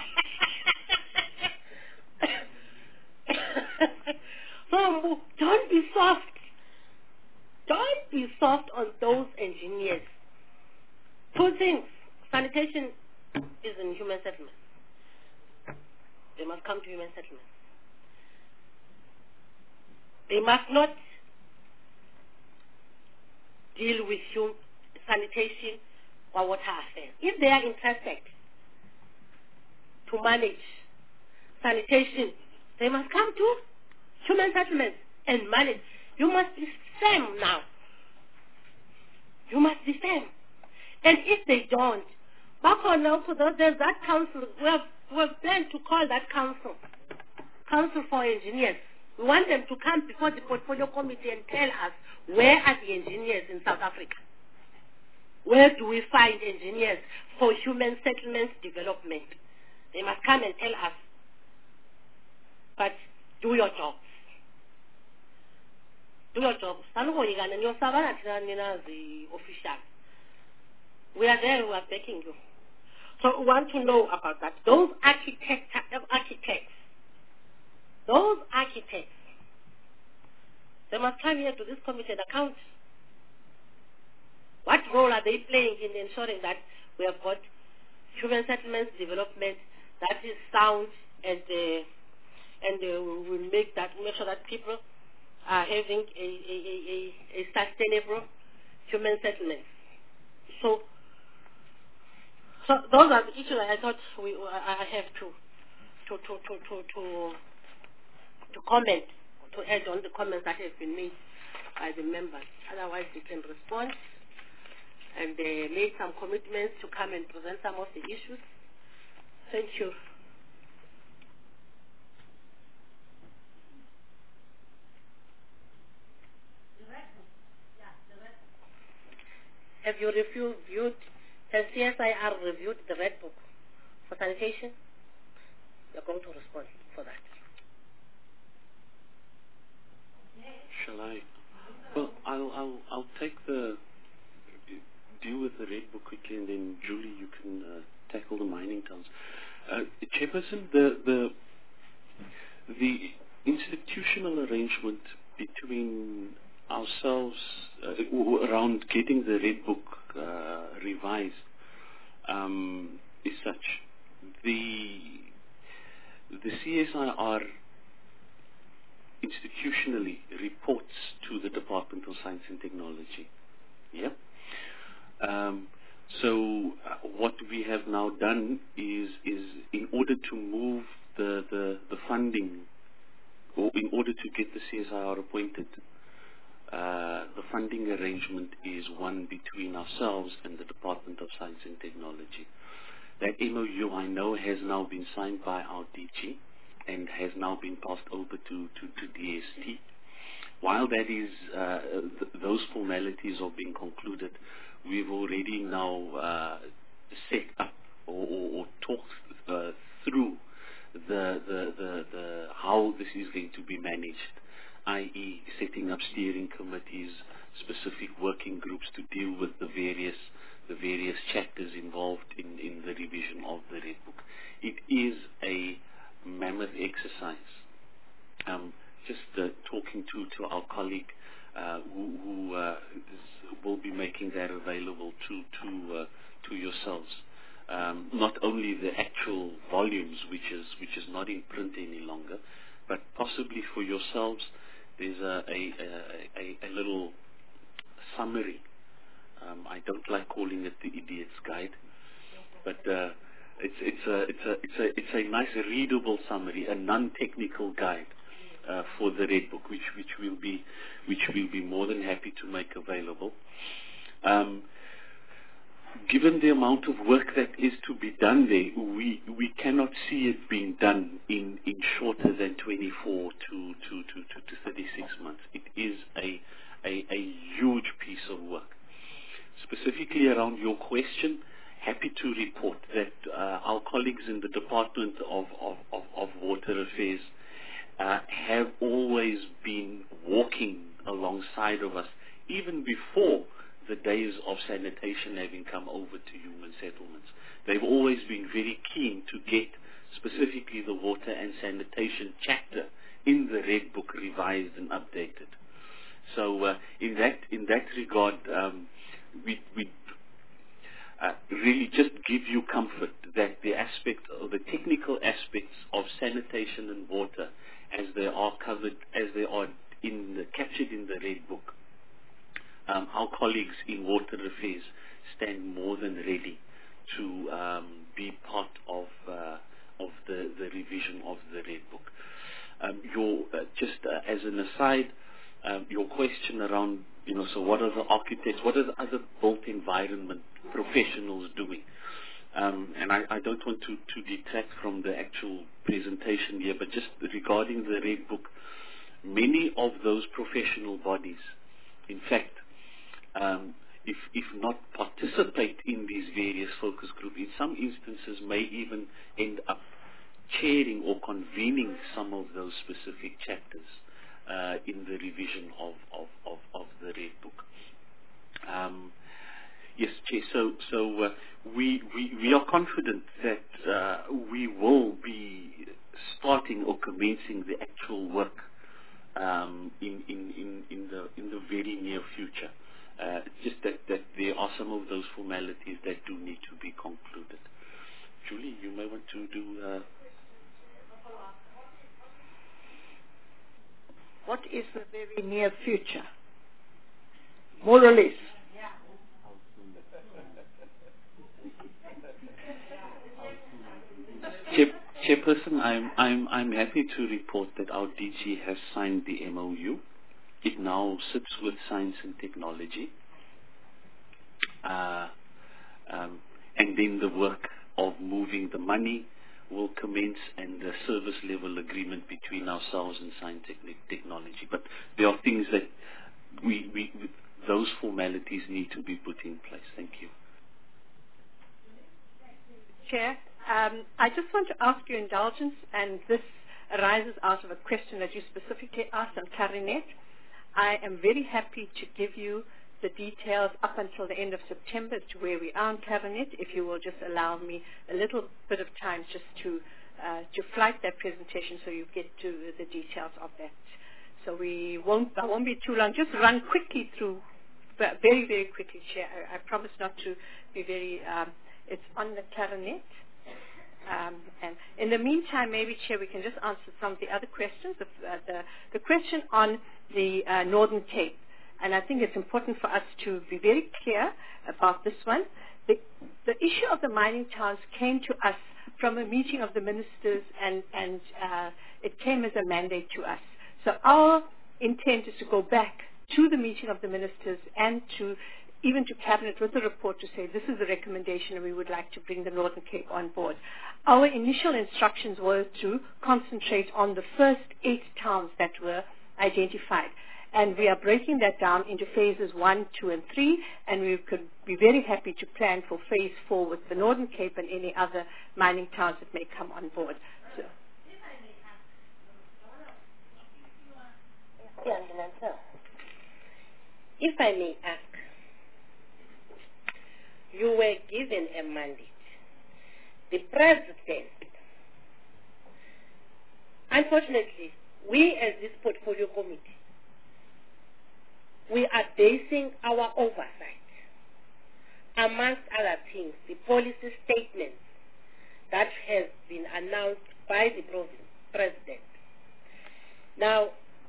So don't be soft, don't be soft on those engineers. Two things: sanitation is in human settlements. They must come to human settlements. They must not deal with hum- sanitation or water affairs. If they are interested to manage sanitation, they must come to human settlements and manage. You must be firm now. You must be firm. And if they don't, back on now, so there's that council. We have, we have planned to call that council, Council for Engineers. We want them to come before the portfolio committee and tell us, where are the engineers in South Africa? Where do we find engineers for human settlements development? They must come and tell us. But do your job. do your job. Sanukoyikana niyosabana thina nina zi-official. We are there, we are backing you. So we want to know about that. Those architects, architects, those architects, they must come here to this committee and account. What role are they playing in ensuring that we have got human settlements development that is sound and uh, and uh, we will make that make sure that people are having a, a, a, a, a sustainable human settlement. So, so those are the issues I thought we I have to to to to to to, to comment to add on the comments that have been made by the members. Otherwise, they can respond and they made some commitments to come and present some of the issues. Thank you. Have you reviewed, viewed, has C S I R reviewed the Red Book for sanitation? You're going to respond for that. Shall I? Well, I'll, I'll, I'll take the, deal with the Red Book quickly, and then Julie, you can uh, tackle the mining towns. Uh, Chairperson, the, the, the institutional arrangement between ourselves uh, around getting the Red Book uh, revised um, is such. The, the C S I R institutionally reports to the Department of Science and Technology. Yeah. Um, so uh, what we have now done is is in order to move the, the, the funding, or in order to get the C S I R appointed, uh, the funding arrangement is one between ourselves and the Department of Science and Technology. That M O U, I know, has now been signed by our D G and has now been passed over to, to, to D S T. While that is, uh, th those formalities are being concluded, we've already now uh, set up or, or, or talked uh, through the, the, the, the how this is going to be managed, that is setting up steering committees, specific working groups to deal with the various the various chapters involved in, in the revision of the Red Book. It is a mammoth exercise. Um, just uh, talking to, to our colleague uh, who, who uh, is, will be making that available to to uh, to yourselves. Um, not only the actual volumes, which is which is not in print any longer, but possibly for yourselves, there's a a, a, a little summary. Um, I don't like calling it the idiot's guide, but uh, it's it's a it's a it's a it's a nice readable summary, a non-technical guide uh, for the Red Book, which which will be which we'll be more than happy to make available. Um, given the amount of work that is to be done there, we we cannot see it being done in in shorter than twenty-four to to to to, to thirty-six months. It is a a, a huge piece of work. Specifically around your question, happy to report that uh, our colleagues in the Department of, of, of, of Water Affairs uh, have always been walking alongside of us, even before the days of sanitation having come over to human settlements. They've always been very keen to get specifically the water and sanitation chapter in the Red Book revised and updated. So uh, in that in that regard, um, we, we uh, really just give you comfort that the aspect of the technical aspects of sanitation and water, as they are covered, as they are in the, captured in the Red Book, um, our colleagues in Water Affairs stand more than ready to um, be part of uh, of the, the revision of the Red Book. Um, your uh, just uh, as an aside. Um, your question around, you know, so what are the architects, what are the other built environment professionals doing? Um, and I, I don't want to, to detract from the actual presentation here, but just regarding the Red Book, many of those professional bodies, in fact, um, if, if not participate in these various focus groups, in some instances may even end up chairing or convening some of those specific chapters. uh, in the revision of, of, of, of the Red Book. Um, yes, Chair, so, so uh, we, we, we are confident that uh, we will be starting or commencing the actual work um, in, in, in, in, the, in the very near future. Uh, just that, that there are some of those formalities that do need to be concluded. Julie, you may want to do... Uh, what is the very near future? More or less. Chair, Chairperson, I'm, I'm, I'm happy to report that our D G has signed the M O U. It now sits with Science and Technology. Uh, um, and then the work of moving the money will commence, and the service level agreement between ourselves and Science and Technology. But there are things that we, we, we those formalities need to be put in place. Thank you. Chair, um, I just want to ask your indulgence, and this arises out of a question that you specifically asked on Clarinet. I am very happy to give you the details up until the end of September as to where we are on Clarinet, if you will just allow me a little bit of time just to uh, to flight that presentation so you get to the details of that. So we won't, I won't be too long. Just run quickly through, very, very quickly, Chair. I, I promise not to be very, um, it's on the Clarinet. Um, and in the meantime, maybe, Chair, we can just answer some of the other questions. The, uh, the, the question on the uh, Northern Cape, and I think it's important for us to be very clear about this one. The, the issue of the mining towns came to us from a meeting of the ministers, and, and uh, it came as a mandate to us. So our intent is to go back to the meeting of the ministers and to even to Cabinet with a report to say this is the recommendation and we would like to bring the Northern Cape on board. Our initial instructions were to concentrate on the first eight towns that were identified. And we are breaking that down into phases one, two, and three, and we could be very happy to plan for phase four with the Northern Cape and any other mining towns that may come on board. So. If I may ask, you were given a mandate. The president, unfortunately, we as this portfolio committee, we are basing our oversight, amongst other things, the policy statements that has been announced by the president. Now,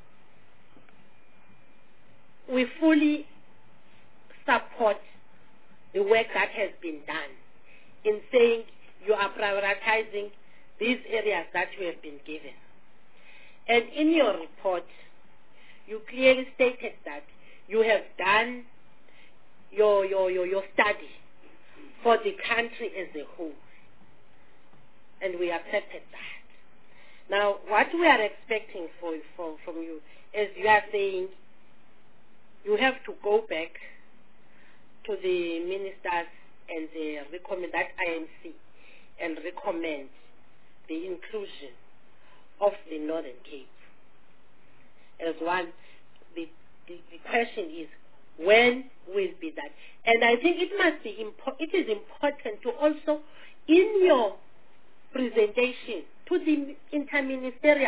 we fully support the work that has been done in saying you are prioritizing these areas that you have been given. And in your report, you clearly stated that you have done your, your, your, your study for the country as a whole. And we accepted that. Now, what we are expecting for, for, from you is you are saying you have to go back to the ministers and they recommend that I M C and recommend the inclusion of the Northern Cape as one. The, the, the question is, when will be that? And I think it must be impo- it is important to also, in your presentation to the interministerial,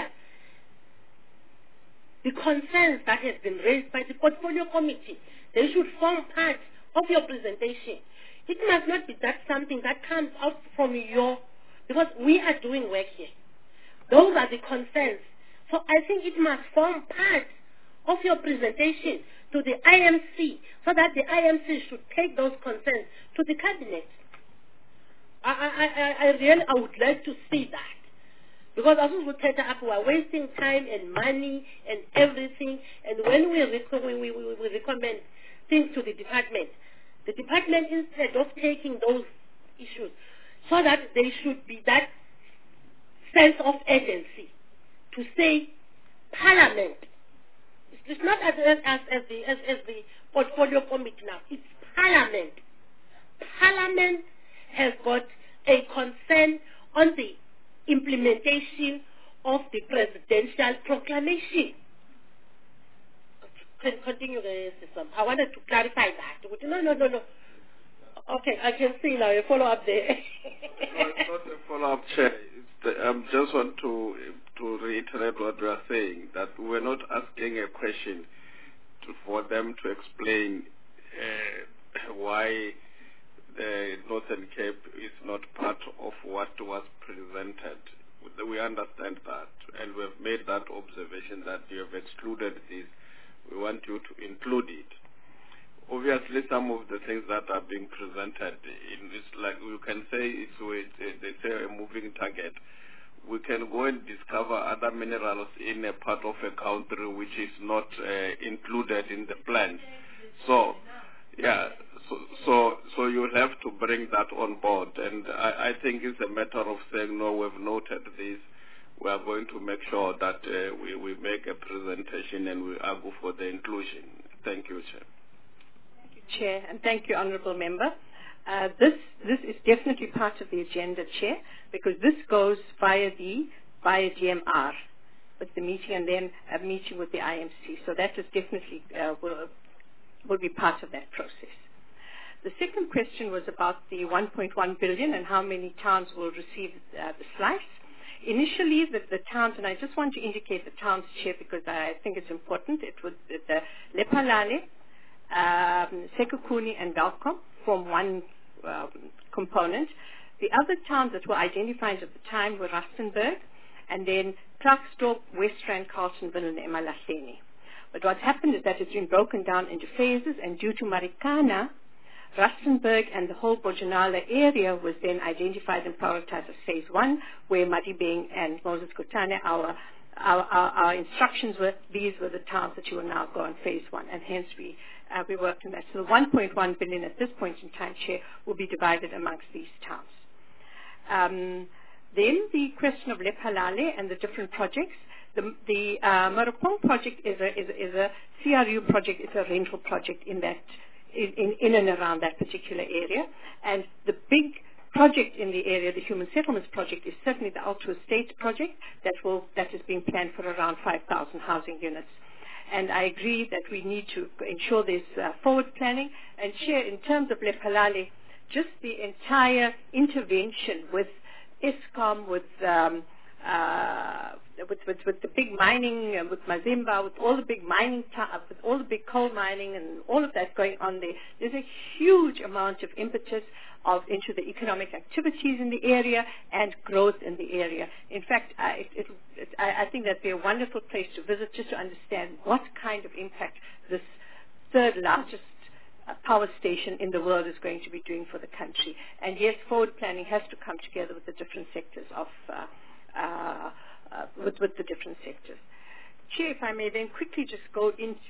the concerns that has been raised by the portfolio committee, they should form part of your presentation. It must not be that something that comes out from your, because we are doing work here. Those are the concerns. So I think it must form part of your presentation to the I M C, so that the I M C should take those concerns to the cabinet. I, I, I, I really, I would like to see that. Because as we take up, we are wasting time and money and everything. And when we, rec- we, we, we, we recommend things to the department, the department, instead of taking those issues, so that there should be that sense of urgency to say, Parliament, it's not as, as, as, the, as, as the portfolio committee now, it's Parliament. Parliament has got a concern on the implementation of the presidential proclamation. con- continue the system. I wanted to clarify that. No, no, no, no. Okay, I can see now. A follow-up there. No, it's not a follow-up, Chair. I um, just want to to reiterate what we are saying, that we're not asking a question to, for them to explain uh, why the Northern Cape is not part of what was presented. We understand that, and we have made that observation that you have excluded this. We want you to include it. Obviously, some of the things that are being presented, in this, like you can say, it's with, uh, they say a moving target. We can go and discover other minerals in a part of a country which is not uh, included in the plan. So, yeah, so so so you have to bring that on board, and I, I think it's a matter of saying, no, we've noted this. We are going to make sure that uh, we, we make a presentation and we argue for the inclusion. Thank you, Chair. Chair, and thank you, Honourable Member. Uh, this this is definitely part of the agenda, Chair, because this goes via the via G M R with the meeting and then a meeting with the I M C. So that is definitely uh, will will be part of that process. The second question was about the one point one billion and how many towns will receive uh, the slice. Initially, the, the towns, and I just want to indicate the towns, Chair, because I think it's important. It was the Lephalale, Um, Sekhukhune and Welkom form one um, component. The other towns that were identified at the time were Rustenburg, and then Klerksdorp, Weststrand, Carltonville, and Emalahleni. But what's happened is that it's been broken down into phases, and due to Marikana, Rustenburg and the whole Bojanala area was then identified and prioritized as phase one, where Madibeng and Moses Kotane, our Our, our, our instructions were, these were the towns that you will now go on phase one, and hence we, uh, we worked on that. So the one point one billion at this point in time, Chair, will be divided amongst these towns. Um, then the question of Lephalale and the different projects. The, the uh, Marapong project is a, is, a, is a C R U project, it's a rental project in, that, in, in, in and around that particular area. And the big project in the area, the Human Settlements Project, is certainly the Alto Estates project that will that is being planned for around five thousand housing units. And I agree that we need to ensure there's uh, forward planning. And Chair, in terms of Lephalale, just the entire intervention with Eskom, with um, uh, with, with with the big mining, uh, with Mazimba, with all the big mining, ta- with all the big coal mining, and all of that going on there, there's a huge amount of impetus of into the economic activities in the area and growth in the area. In fact, uh, it, it, it, I, I think that'd be a wonderful place to visit just to understand what kind of impact this third largest uh, power station in the world is going to be doing for the country. And yes, forward planning has to come together with the different sectors of, uh, uh, uh, with, with the different sectors. Chair, if I may then quickly just go into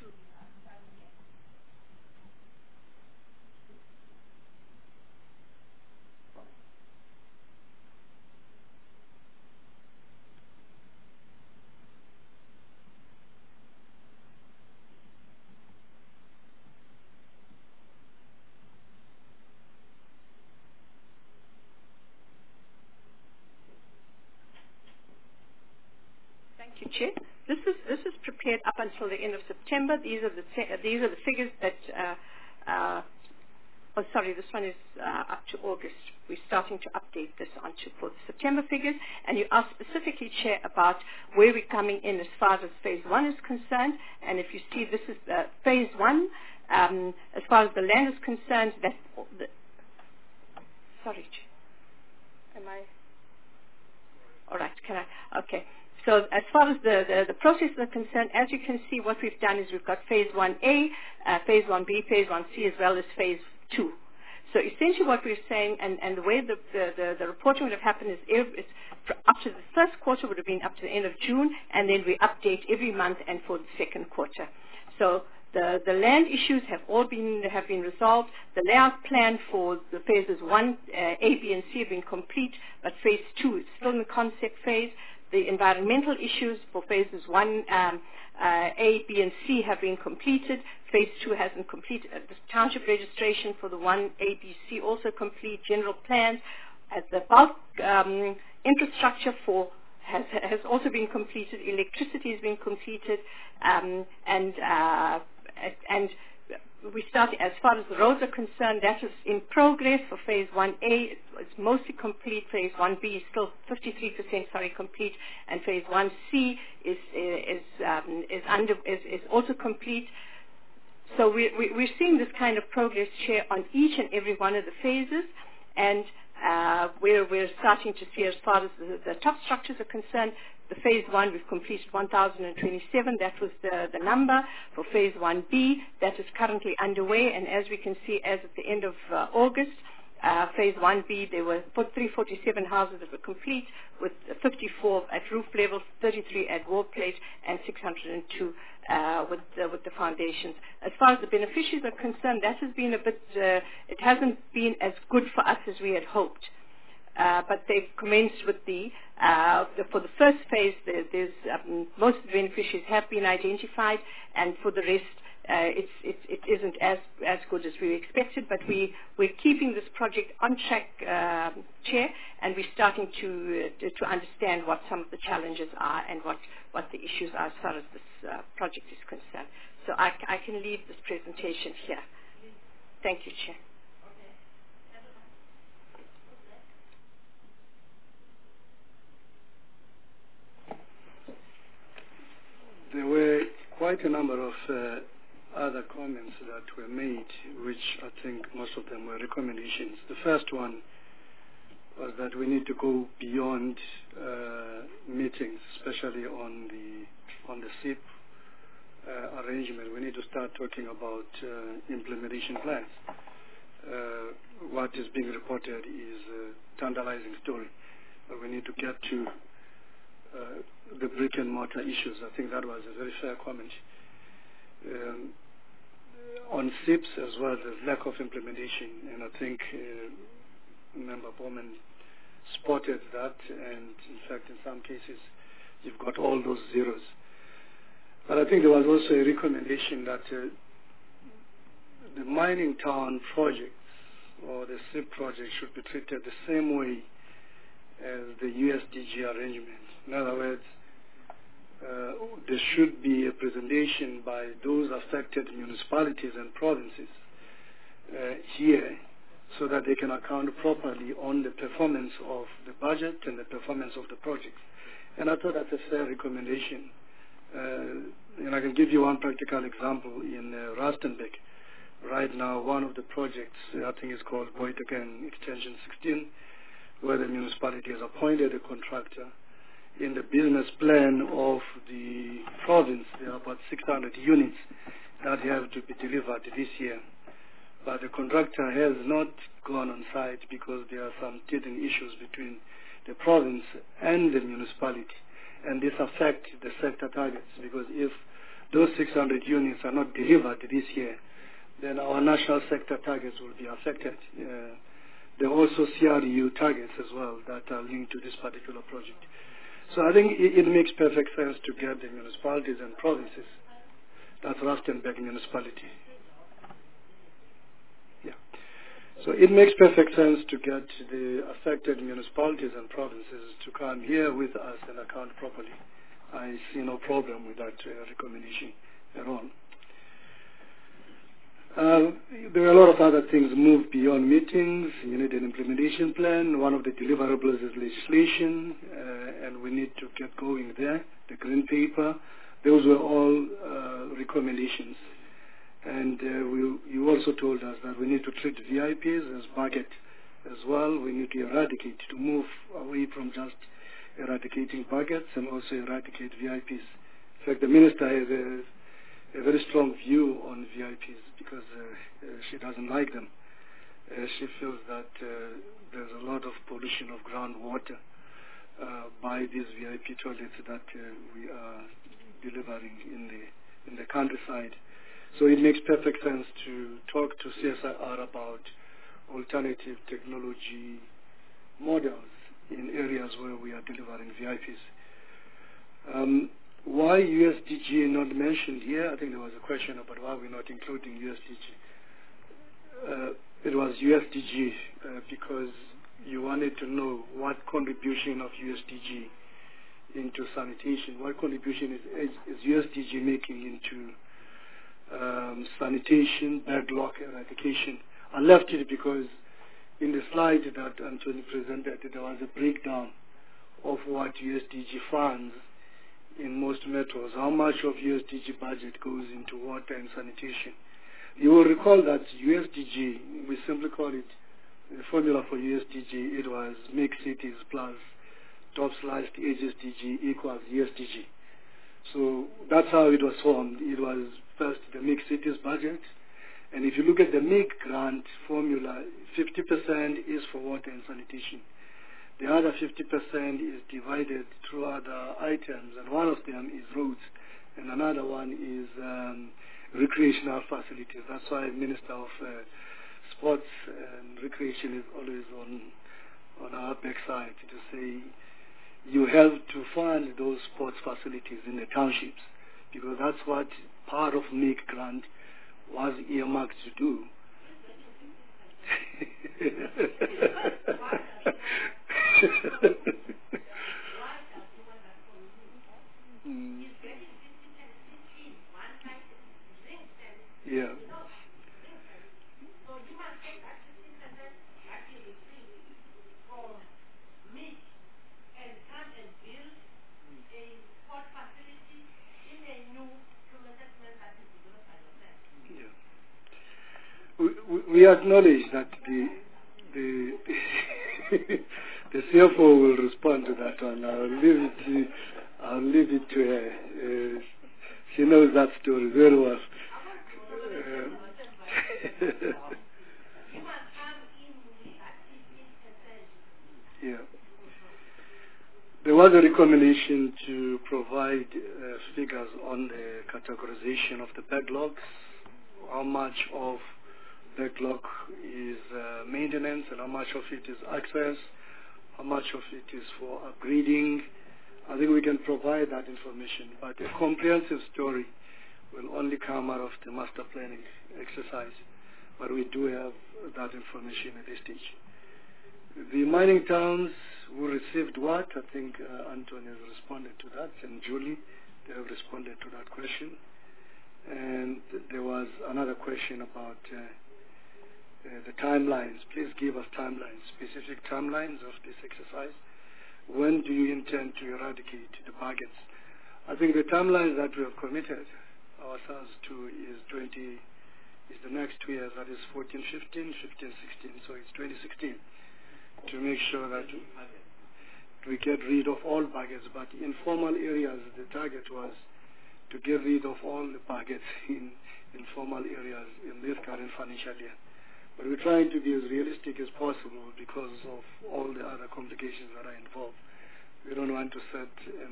Chair. This is this is prepared up until the end of September. These are the these are the figures that. Uh, uh, oh, sorry, this one is uh, up to August. We're starting to update this onto for the September figures. And you asked specifically, Chair, about where we're coming in as far as phase one is concerned. And if you see, this is uh, phase one. Um, as far as the land is concerned, that. The, sorry, Chair. Am I? All right. Can I? Okay. So as far as the, the, the process is concerned, as you can see, what we've done is we've got phase one A, uh, phase one B, phase one C, as well as phase two. So essentially what we're saying, and, and the way the, the, the, the reporting would have happened is every, up to the first quarter would have been up to the end of June, and then we update every month and for the second quarter. So the, the land issues have all been have been resolved. The layout plan for the phases one, uh, A, B, and C have been complete, but phase two is still in the concept phase. The environmental issues for phases one, um, uh, A, B, and C have been completed. Phase two hasn't completed. Uh, the township registration for the one, A, B, C also complete. General plans. Uh, the bulk um, infrastructure for has has also been completed. Electricity has been completed, um, and uh, and we start as far as the roads are concerned. That is in progress for phase one A. It's, it's mostly complete. Phase one B is still fifty-three percent, sorry, complete, and phase one C is is um, is under is, is also complete. So we, we, we're seeing this kind of progress, Chair, on each and every one of the phases, and uh, we're we're starting to see as far as the, the top structures are concerned. The phase one, we've completed one thousand twenty-seven. That was the, the number. For phase one B, that is currently underway. And as we can see, as at the end of uh, August, uh, phase one B, there were three hundred forty-seven houses that were complete, with fifty-four at roof level, thirty-three at wall plate, and six hundred two uh, with, uh, with the foundations. As far as the beneficiaries are concerned, that has been a bit, uh, it hasn't been as good for us as we had hoped. Uh, but they've commenced with the, uh, the for the first phase, there, there's um, most of the beneficiaries have been identified, and for the rest, uh, it's, it, it isn't as as good as we expected. But we we're keeping this project on track, uh, Chair, and we're starting to, uh, to understand what some of the challenges are and what what the issues are as far as this uh, project is concerned. So I, I can leave this presentation here. Thank you, Chair. There were quite a number of uh, other comments that were made, which I think most of them were recommendations. The first one was that we need to go beyond uh, meetings, especially on the on the S I P uh, arrangement. We need to start talking about uh, implementation plans. Uh, what is being reported is a tantalizing story, but we need to get to Uh, the brick and mortar issues. I think that was a very fair comment. Um, on S I Ps as well, there's lack of implementation, and I think uh, Member Bowman spotted that, and in fact in some cases you've got all those zeros. But I think there was also a recommendation that uh, the mining town projects or the S I P project should be treated the same way as the U S D G arrangement. In other words, uh, there should be a presentation by those affected municipalities and provinces uh, here so that they can account properly on the performance of the budget and the performance of the project. And I thought that's a fair recommendation. Uh, and I can give you one practical example in uh, Rustenburg. Right now, one of the projects, I think it's called Boytaken Extension sixteen, where the municipality has appointed a contractor. In the business plan of the province, there are about six hundred units that have to be delivered this year. But the contractor has not gone on site because there are some teething issues between the province and the municipality. And this affects the sector targets, because if those six hundred units are not delivered this year, then our national sector targets will be affected. Uh, there are also C R U targets as well that are linked to this particular project. So I think it, it makes perfect sense to get the municipalities and provinces. That's Rustenburg municipality. Yeah. So it makes perfect sense to get the affected municipalities and provinces to come here with us and account properly. I see no problem with that uh, recommendation at all. Uh, there are a lot of other things moved beyond meetings. You need an implementation plan. One of the deliverables is legislation, uh, and we need to get going there. The green paper, those were all uh, recommendations. And uh, we, you also told us that we need to treat V I Ps as bucket as well. We need to eradicate, to move away from just eradicating buckets and also eradicate V I Ps. In fact, the minister has a a very strong view on V I Ps because uh, uh, she doesn't like them. Uh, she feels that uh, there's a lot of pollution of groundwater uh, by these V I P toilets that uh, we are delivering in the in the countryside. So it makes perfect sense to talk to C S I R about alternative technology models in areas where we are delivering V I Ps. Um, Why U S D G not mentioned here? I think there was a question about why we're not including U S D G. Uh, it was U S D G uh, because you wanted to know what contribution of U S D G into sanitation, what contribution is, is, is U S D G making into um, sanitation, backlog eradication. I left it because in the slide that Anthony presented, there was a breakdown of what U S D G funds in most metros, how much of U S D G budget goes into water and sanitation. You will recall that U S D G, we simply call it, the formula for U S D G, it was mixed cities plus top sliced H S D G equals U S D G. So that's how it was formed. It was first the mixed cities budget. And if you look at the M I C grant formula, fifty percent is for water and sanitation. The other fifty percent is divided through other items, and one of them is roads, and another one is um, recreational facilities. That's why Minister of uh, Sports and Recreation is always on on our backside to say you have to fund those sports facilities in the townships, because that's what part of M I C grant was earmarked to do. mm. Yeah. We, we acknowledge that the the the C F O will respond to that one. I'll leave it to I'll leave it to her. Uh, she knows that story very well. Uh, yeah. There was a recommendation to provide uh, figures on the categorization of the backlogs, how much of backlog is uh, maintenance and how much of it is access, how much of it is for upgrading. I think we can provide that information, but a comprehensive story will only come out of the master planning exercise, but we do have that information at this stage. The mining towns who received what, I think uh, Anthony has responded to that, and Julie, they have responded to that question. And there was another question about uh, Uh, the timelines. Please give us timelines, specific timelines of this exercise. When do you intend to eradicate the buckets? I think the timelines that we have committed ourselves to is twenty, is the next two years, that is fourteen, fifteen, fifteen, sixteen, so it's twenty sixteen, to make sure that we get rid of all buckets. But in formal areas, the target was to get rid of all the buckets in informal areas in this current financial year. But we're trying to be as realistic as possible because of all the other complications that are involved. We don't want to set an,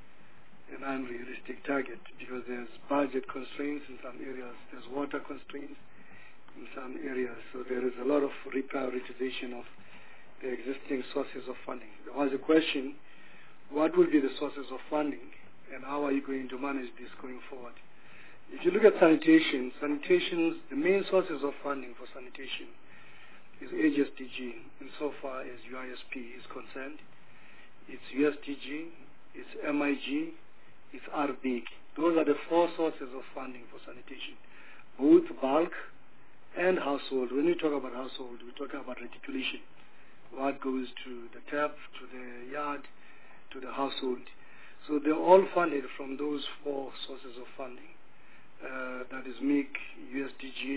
an unrealistic target because there's budget constraints in some areas, there's water constraints in some areas, so there is a lot of reprioritization of the existing sources of funding. There was a question, what will be the sources of funding and how are you going to manage this going forward? If you look at sanitation, sanitation's, the main sources of funding for sanitation is H S D G, insofar as U I S P is concerned. It's U S D G, it's M I G, it's R B I C. Those are the four sources of funding for sanitation, both bulk and household. When we talk about household, we talk about reticulation, what goes to the tap, to the yard, to the household. So they're all funded from those four sources of funding. Uh, that is M I C, U S D G,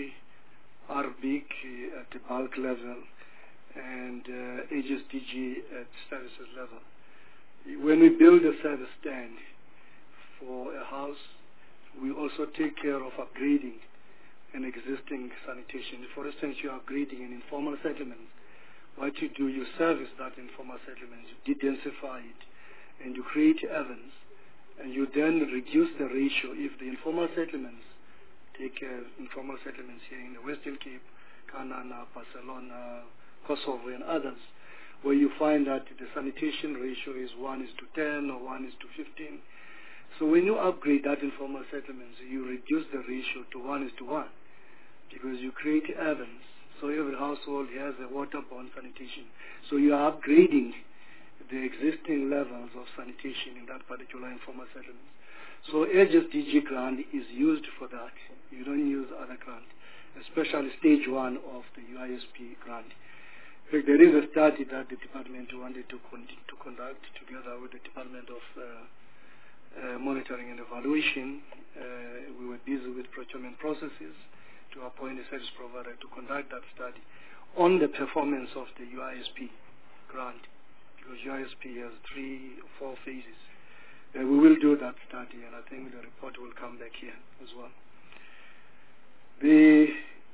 R B I C at the bulk level, and uh, H S D G at services level. When we build a service stand for a house, we also take care of upgrading an existing sanitation. For instance, you're upgrading an informal settlement. What you do, you service that informal settlement, you de-densify it, and you create ovens. And you then reduce the ratio. If the informal settlements, take uh, informal settlements here in the Western Cape, Kanana, Barcelona, Kosovo, and others, where you find that the sanitation ratio is one is to ten or one is to fifteen. So when you upgrade that informal settlements, you reduce the ratio to one is to one, because you create ovens. So every household has a waterborne sanitation. So you are upgrading the existing levels of sanitation in that particular informal settlement. So H S D G grant is used for that. You don't use other grant, especially stage one of the U I S P grant. In fact, there is a study that the department wanted to, con to conduct together with the Department of uh, uh, Monitoring and Evaluation. Uh, we were busy with procurement processes to appoint a service provider to conduct that study on the performance of the U I S P grant, because U I S P has three or four phases. Uh, we will do that study, and I think the report will come back here as well. The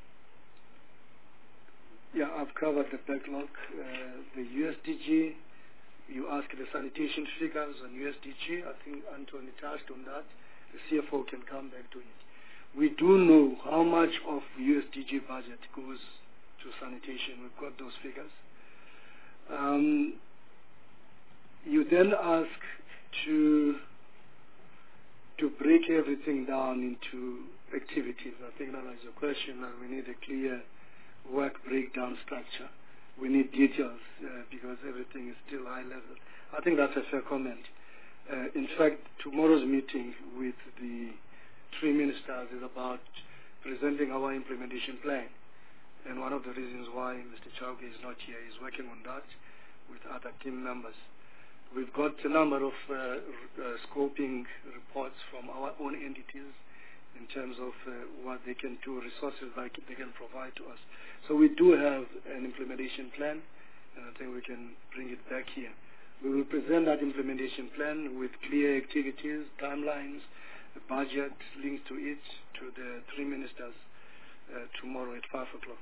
yeah, I've covered the backlog. Uh, the U S D G, you asked the sanitation figures on U S D G. I think Anthony touched on that. The C F O can come back to it. We do know how much of U S D G budget goes to sanitation. We've got those figures. Um, you then ask to to break everything down into activities. I think that was your question, that we need a clear work breakdown structure. We need details uh, because everything is still high level. I think that's a fair comment. Uh, in fact, tomorrow's meeting with the three ministers is about presenting our implementation plan. And one of the reasons why Mister Chauke is not here is working on that with other team members. We've got a number of uh, uh, scoping reports from our own entities in terms of uh, what they can do, resources that they can provide to us. So we do have an implementation plan, and I think we can bring it back here. We will present that implementation plan with clear activities, timelines, a budget linked to it, to the three ministers uh, tomorrow at five o'clock.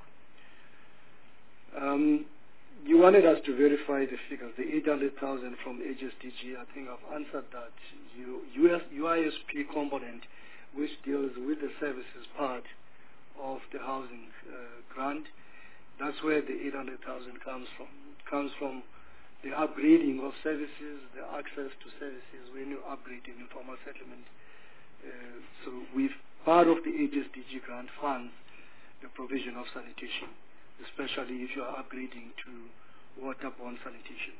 Um, you wanted us to verify the figures, the eight hundred thousand from H S D G. I think I've answered that. You, U S, U I S P component, which deals with the services part of the housing uh, grant, that's where the eight hundred thousand comes from. It comes from the upgrading of services, the access to services when you upgrade in informal settlement. Uh, so we've, part of the H S D G grant funds the provision of sanitation, especially if you are upgrading to waterborne sanitation.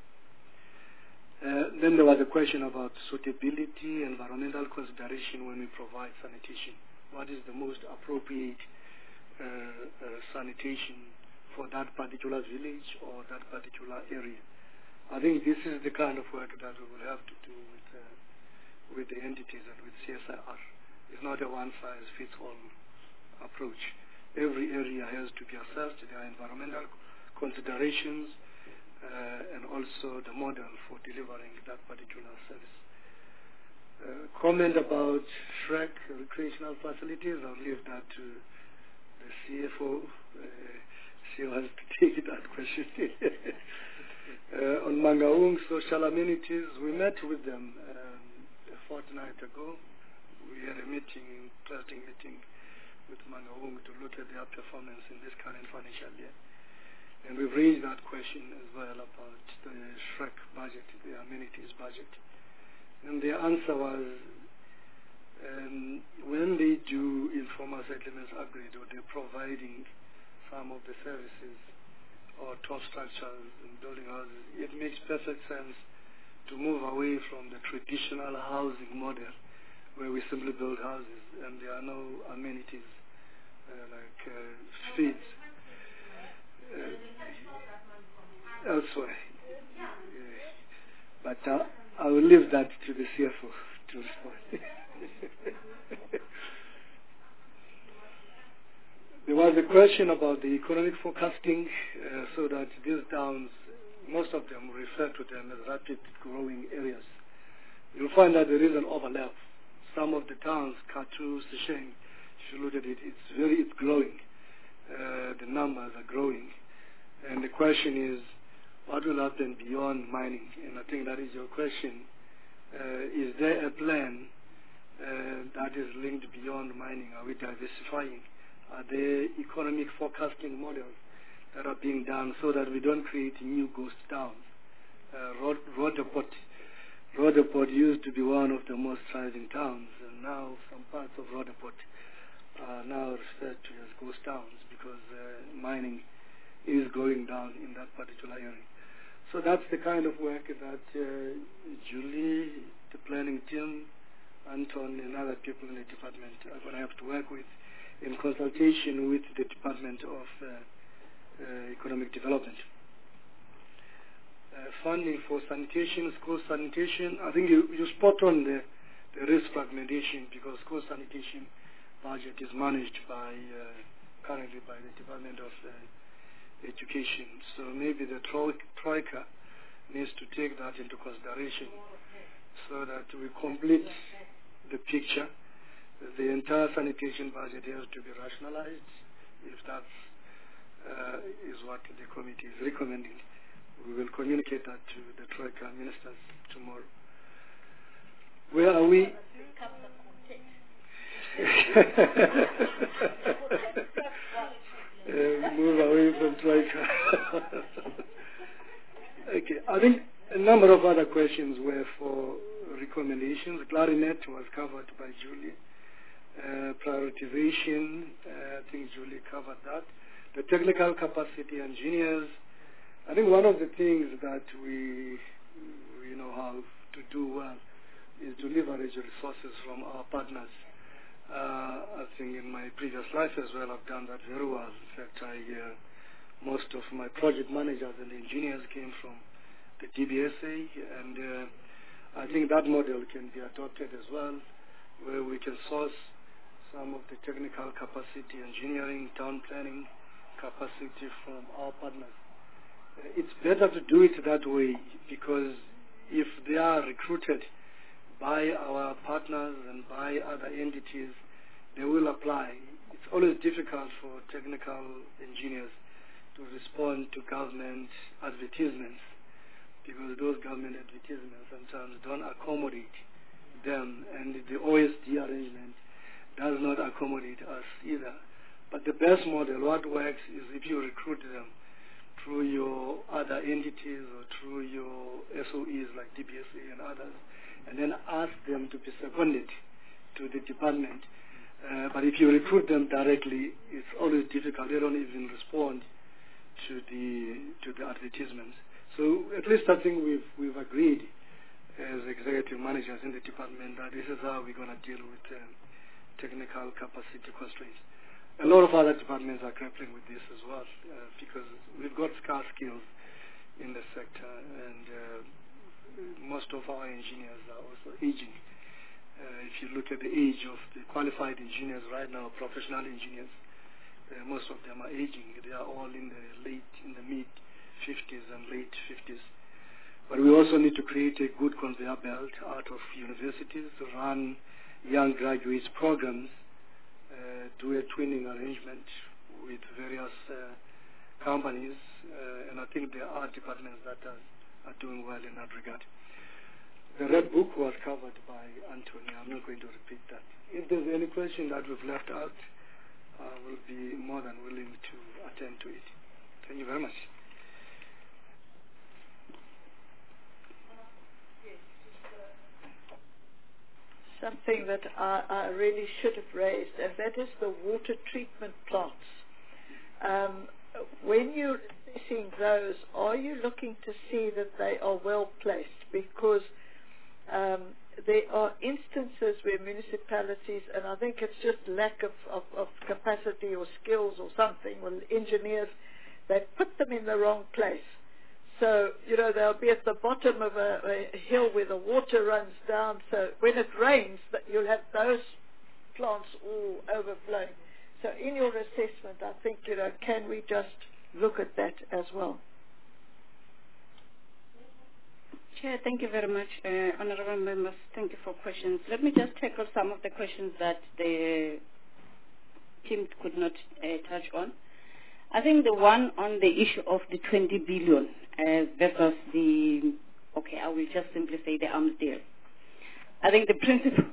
Uh, then there was a question about suitability, environmental consideration when we provide sanitation. What is the most appropriate uh, uh, sanitation for that particular village or that particular area? I think this is the kind of work that we will have to do with, uh, with the entities and with C S I R. It's not a one-size-fits-all approach. Every area has to be assessed. There are environmental considerations uh, and also the model for delivering that particular service. Uh, comment about Shrek recreational facilities, I'll leave that to the C F O. Uh, she has to take that question. uh, on Mangaung social amenities, we met with them um, a fortnight ago. We had a meeting, interesting meeting with Mangaung to look at their performance in this current financial year. And we've raised that question as well about the Shrek budget, the amenities budget. And the answer was, um, when they do informal settlements upgrade or they're providing some of the services or top structures and building houses, it makes perfect sense to move away from the traditional housing model where we simply build houses and there are no amenities uh, like uh, streets uh, elsewhere. Uh, but uh, I will leave that to the C F O to respond. There was a question about the economic forecasting, uh, so that these towns, most of them refer to them as rapid growing areas. You'll find that there is an overlap. Some of the towns, Katu, Sesheng, if you look at it, it's very, it's growing. Uh, the numbers are growing. And the question is, what will happen beyond mining? And I think that is your question. Uh, is there a plan uh, that is linked beyond mining? Are we diversifying? Are there economic forecasting models that are being done so that we don't create new ghost towns? Uh, Rod Rhodoport, Rhodoport used to be one of the most thriving towns, and now some parts of Rhodoport are now referred to as ghost towns because uh, mining is going down in that particular area. So that's the kind of work that uh, Julie, the planning team, Anton and other people in the department are going to have to work with in consultation with the Department of uh, uh, Economic Development. Uh, funding for sanitation, school sanitation, I think you, you spot on the, the risk fragmentation, because school sanitation budget is managed by, uh, currently by the Department of uh, Education. So maybe the tro- Troika needs to take that into consideration so that we complete the picture. The entire sanitation budget has to be rationalized. If that uh, is what the committee is recommending, we will communicate that to the Troika ministers tomorrow. Where are we? uh, move away from Troika. Okay, I think a number of other questions were for recommendations. Clarinet was covered by Julie. Uh, prioritization, uh, I think Julie covered that. The technical capacity engineers, I think one of the things that we, we know how to do well is to leverage resources from our partners. Uh, I think in my previous life as well, I've done that very well. In fact, I, uh, most of my project managers and engineers came from the D B S A, and uh, I think that model can be adopted as well, where we can source some of the technical capacity, engineering, town planning capacity from our partners. Uh, it's better to do it that way, because if they are recruited by our partners and by other entities, they will apply. It's always difficult for technical engineers to respond to government advertisements, because those government advertisements sometimes don't accommodate them, and the O S D arrangement does not accommodate us either. But the best model, what works, is if you recruit them through your other entities or through your S O Es like D B S A and others, and then ask them to be seconded to the department. Uh, but if you recruit them directly, it's always difficult. They don't even respond to the to the advertisements. So at least I think we've we've agreed as executive managers in the department that this is how we're going to deal with um, technical capacity constraints. A lot of other departments are grappling with this as well, uh, because we've got scarce skills in the sector, and uh, most of our engineers are also aging. Uh, if you look at the age of the qualified engineers right now, professional engineers, uh, most of them are aging. They are all in the late, in the mid fifties and late fifties. But we also need to create a good conveyor belt out of universities to run young graduates programs, uh, do a twinning arrangement with various uh, companies, uh, and I think there are departments that are, are doing well in that regard. The Red Book was covered by Anthony. I'm not going to repeat that. If there's any question that we've left out, I will be more than willing to attend to it. Thank you very much. Something that I, I really should have raised, and that is the water treatment plants. Um, when you're assessing those, are you looking to see that they are well placed? Because um, there are instances where municipalities, and I think it's just lack of, of, of capacity or skills or something, or engineers, they put them in the wrong place. So, you know, they'll be at the bottom of a, a hill where the water runs down. So when it rains, that you'll have those plants all overflowing. So in your assessment, I think, you know, can we just look at that as well? Chair, thank you very much. Uh, honorable members, thank you for questions. Let me just tackle some of the questions that the team could not uh, touch on. I think the one on the issue of the twenty billion uh, versus the, okay, I will just simply say the arms deal. I think the principle,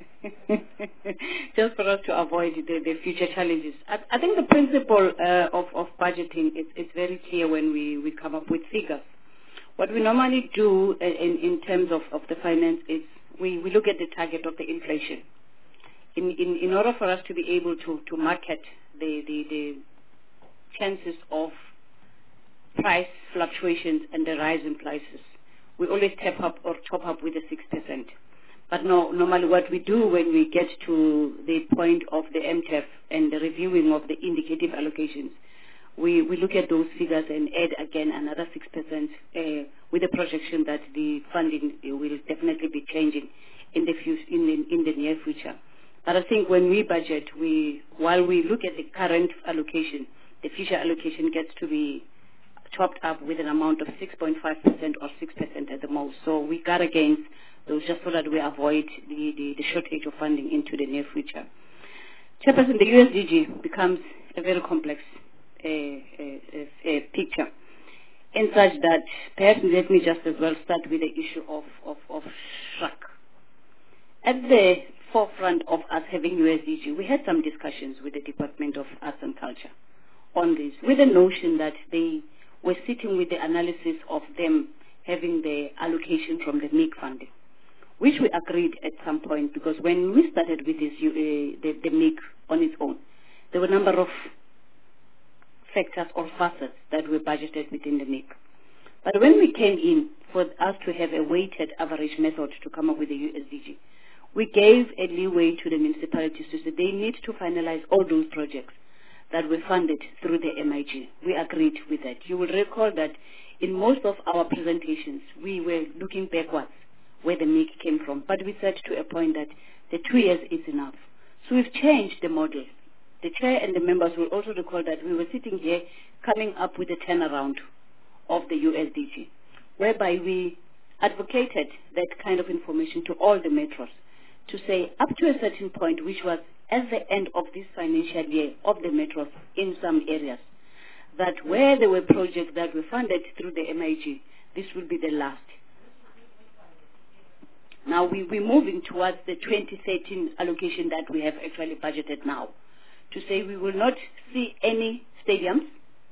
just for us to avoid the, the future challenges, I, I think the principle uh, of, of budgeting is, is very clear when we, we come up with figures. What we normally do in, in terms of, of the finance is we, we look at the target of the inflation. In, in, in order for us to be able to, to market the, the, the chances of price fluctuations and the rise in prices, we always tap up or top up with a six percent. But no, normally what we do when we get to the point of the M T E F and the reviewing of the indicative allocations, we, we look at those figures and add again another six percent uh, with the projection that the funding will definitely be changing in the, few, in, the, in the near future. But I think when we budget, we while we look at the current allocation, the future allocation gets to be topped up with an amount of six point five percent or six percent at the most. So we guard against those just so that we avoid the, the, the shortage of funding into the near future. Chairperson, the U S D G becomes a very complex uh, uh, uh, picture in such that perhaps let me just as well start with the issue of, of, of S R A C. At the forefront of us having U S D G, we had some discussions with the Department of Arts and Culture on this, with the notion that they were sitting with the analysis of them having the allocation from the M I C funding, which we agreed at some point, because when we started with this, uh, the, the M I C on its own, there were a number of factors or facets that were budgeted within the M I C. But when we came in for us to have a weighted average method to come up with the U S D G, we gave a leeway to the municipalities to say they need to finalize all those projects that were funded through the M I G. We agreed with that. You will recall that in most of our presentations, we were looking backwards where the M I C came from, but we said to a point that the two years is enough. So we've changed the model. The chair and the members will also recall that we were sitting here coming up with a turnaround of the U S D G, whereby we advocated that kind of information to all the metros to say up to a certain point, which was at the end of this financial year of the metros in some areas, that where there were projects that were funded through the M I G, this will be the last. Now we, we're moving towards the twenty thirteen allocation that we have actually budgeted now, to say we will not see any stadiums.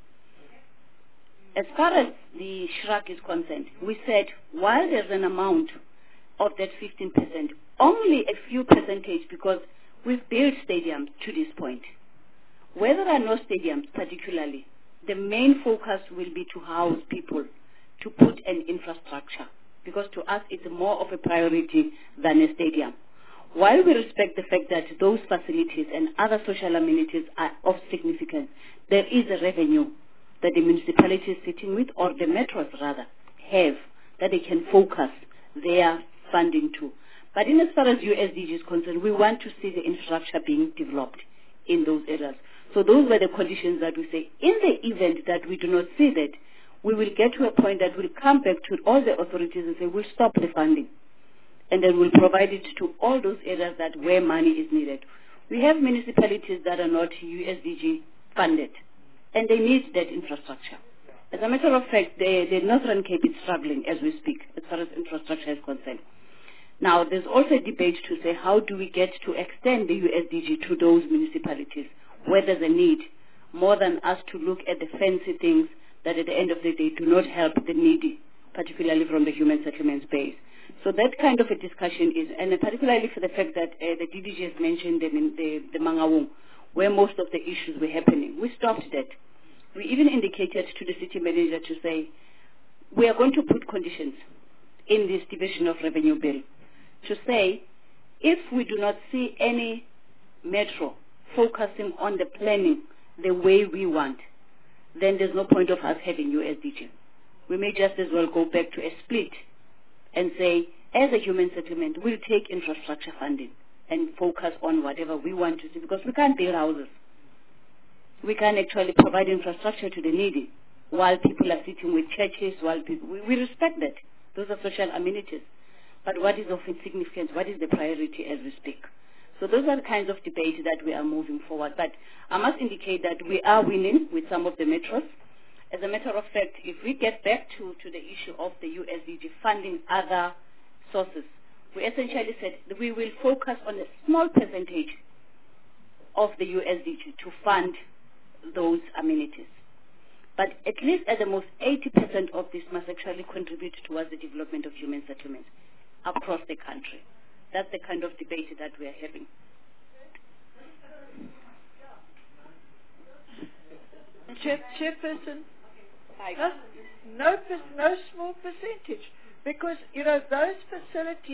As far as the S R A C is concerned, we said while there's an amount of that fifteen percent, only a few percentage, because we've built stadiums to this point. Where there are no stadiums particularly, the main focus will be to house people, to put an infrastructure, because to us it's more of a priority than a stadium. While we respect the fact that those facilities and other social amenities are of significance, there is a revenue that the municipality is sitting with, or the metros rather, have, that they can focus their funding to. But in as far as U S D G is concerned, we want to see the infrastructure being developed in those areas. So those were the conditions that we say, in the event that we do not see that, we will get to a point that we'll come back to all the authorities and say, we'll stop the funding. And then we'll provide it to all those areas that where money is needed. We have municipalities that are not U S D G funded, and they need that infrastructure. As a matter of fact, the, the Northern Cape is struggling as we speak, as far as infrastructure is concerned. Now, there's also a debate to say, how do we get to extend the U S D G to those municipalities where there's a need, more than us to look at the fancy things that at the end of the day do not help the needy, particularly from the human settlements base. So that kind of a discussion is, and particularly for the fact that uh, the D D G has mentioned them in the, the Mangaung, where most of the issues were happening. We stopped that. We even indicated to the city manager to say, we are going to put conditions in this division of revenue bill to say, if we do not see any metro focusing on the planning the way we want, then there's no point of us having U S D G. We may just as well go back to a split and say, as a human settlement, we'll take infrastructure funding and focus on whatever we want to do, because we can't build houses. We can't actually provide infrastructure to the needy while people are sitting with churches, while people, we, we respect that. Those are social amenities. But what is of significance? What is the priority as we speak? So those are the kinds of debates that we are moving forward. But I must indicate that we are winning with some of the metros. As a matter of fact, if we get back to, to the issue of the U S D G funding other sources, we essentially said that we will focus on a small percentage of the U S D G to fund those amenities. But at least at the most, eighty percent of this must actually contribute towards the development of human settlements across the country. That's the kind of debate that we are having. Chair, Chairperson, no, no, no small percentage, because, you know, those facilities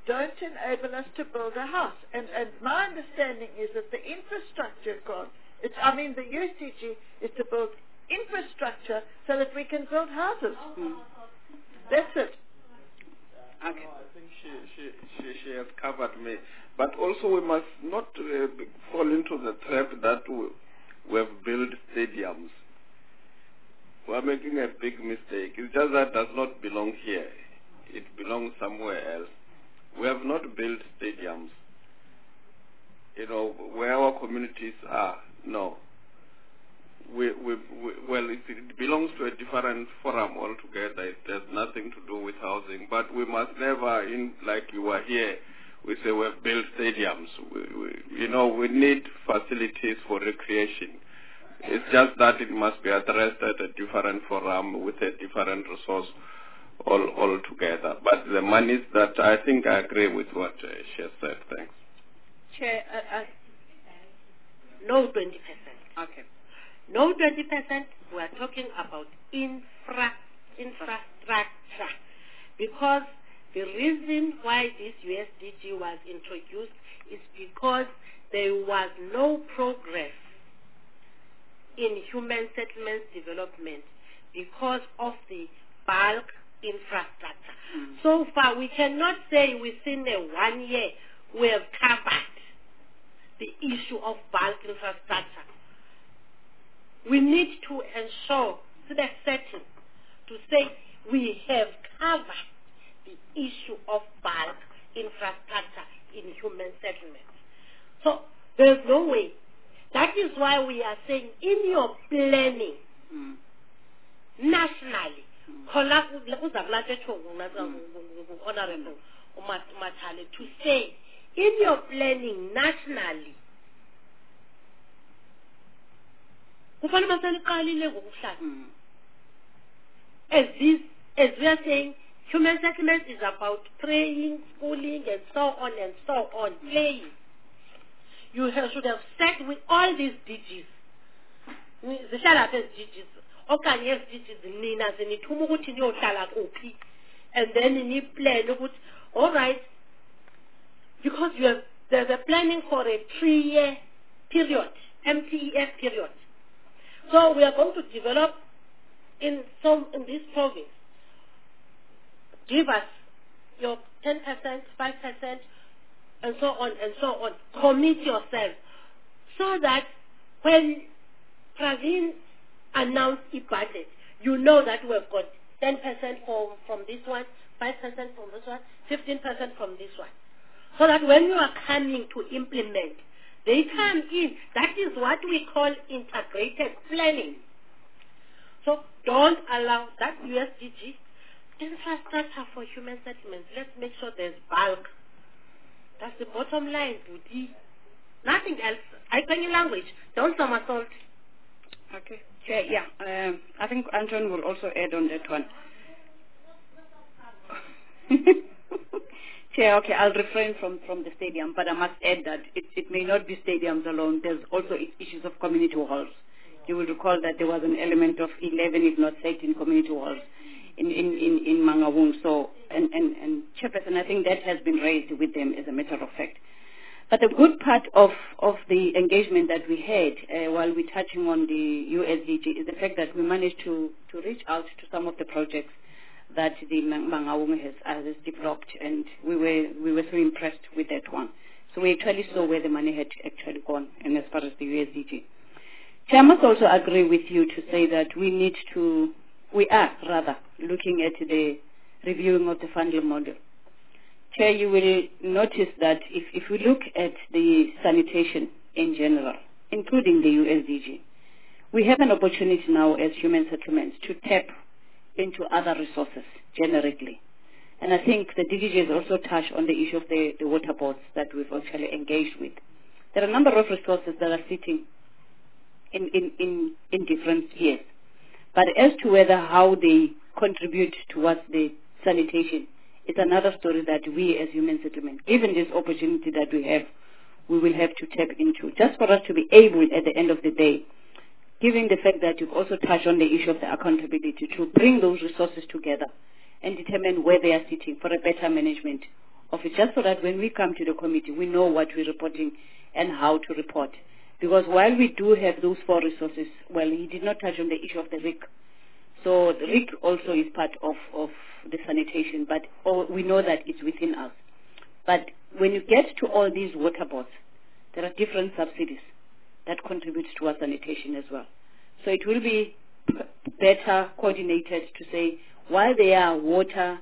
don't enable us to build a house. And, and my understanding is that the infrastructure grant, it's, I mean, the U S D G is to build infrastructure so that we can build houses. Mm. That's it. Okay. I think she, she, she, she has covered me. But also we must not uh, fall into the trap that we, we have built stadiums. We are making a big mistake. It's just that does not belong here. It belongs somewhere else. We have not built stadiums. You know, where our communities are, no. We, we, we, well, it, it belongs to a different forum altogether. It has nothing to do with housing. But we must never, in like you were here, we say we've built stadiums. We, we, you know, we need facilities for recreation. It's just that it must be addressed at a different forum with a different resource all altogether. But the monies that, I think I agree with what uh, she has said. Thanks. Chair, uh, uh, no twenty percent. Okay. No twenty percent, we are talking about infra, infrastructure. Because the reason why this U S D G was introduced is because there was no progress in human settlements development because of the bulk infrastructure. Mm. So far, we cannot say within a one year we have covered the issue of bulk infrastructure. We need to ensure to the setting to say we have covered the issue of bulk infrastructure in human settlements. So there's no way. That is why we are saying in your planning, mm. nationally, honorable to say in your planning nationally, Mm. As this, as we are saying, human settlement is about praying, schooling, and so on and so on, playing. You have, should have set with all these D Gs. The Sharaf has D Gs. Okay, yes, D Gs, Nina, and it and then in the plan, all right, because you have, there's a planning for a three-year period, M T E F period. So we are going to develop in some in this province. Give us your ten percent, five percent, and so on and so on. Commit yourself so that when Praveen announced a budget, you know that we've got ten percent from, from this one, five percent from this one, fifteen percent from this one. So that when you are coming to implement, they come in. That is what we call integrated planning. So don't allow that U S D G infrastructure for human settlements. Let's make sure there's bulk. That's the bottom line, Budi. Nothing else. I can your language. Don't somersault. Okay. Chair, yeah. Um, I think Anton will also add on that one. Chair, okay, I'll refrain from, from the stadium, but I must add that it, it may not be stadiums alone. There's also issues of community halls. You will recall that there was an element of eleven, if not thirteen, community halls in, in, in, in Mangaung. So, and, and, and Chairperson, I think that has been raised with them as a matter of fact. But the good part of, of the engagement that we had uh, while we're touching on the U S D G is the fact that we managed to, to reach out to some of the projects that the Mangaung has, uh, has developed, and we were we were so impressed with that one. So we actually saw where the money had actually gone, and as far as the U S D G. Chair, I must also agree with you to say that we need to, we are rather looking at the reviewing of the funding model. Chair, you will notice that if, if we look at the sanitation in general, including the U S D G, we have an opportunity now as human settlements to tap into other resources generically. And I think the D D G has also touched on the issue of the, the water boards that we've actually engaged with. There are a number of resources that are sitting in, in, in, in different spheres. But as to whether how they contribute towards the sanitation, it's another story that we as human settlement, given this opportunity that we have, we will have to tap into, just for us to be able at the end of the day, given the fact that you've also touched on the issue of the accountability, to bring those resources together and determine where they are sitting for a better management of it, just so that when we come to the committee, we know what we're reporting and how to report. Because while we do have those four resources, well, he did not touch on the issue of the R I C. So the R I C also is part of, of the sanitation, but all, we know that it's within us. But when you get to all these water boards, there are different subsidies that contribute to our sanitation as well. So it will be better coordinated to say, while they are water,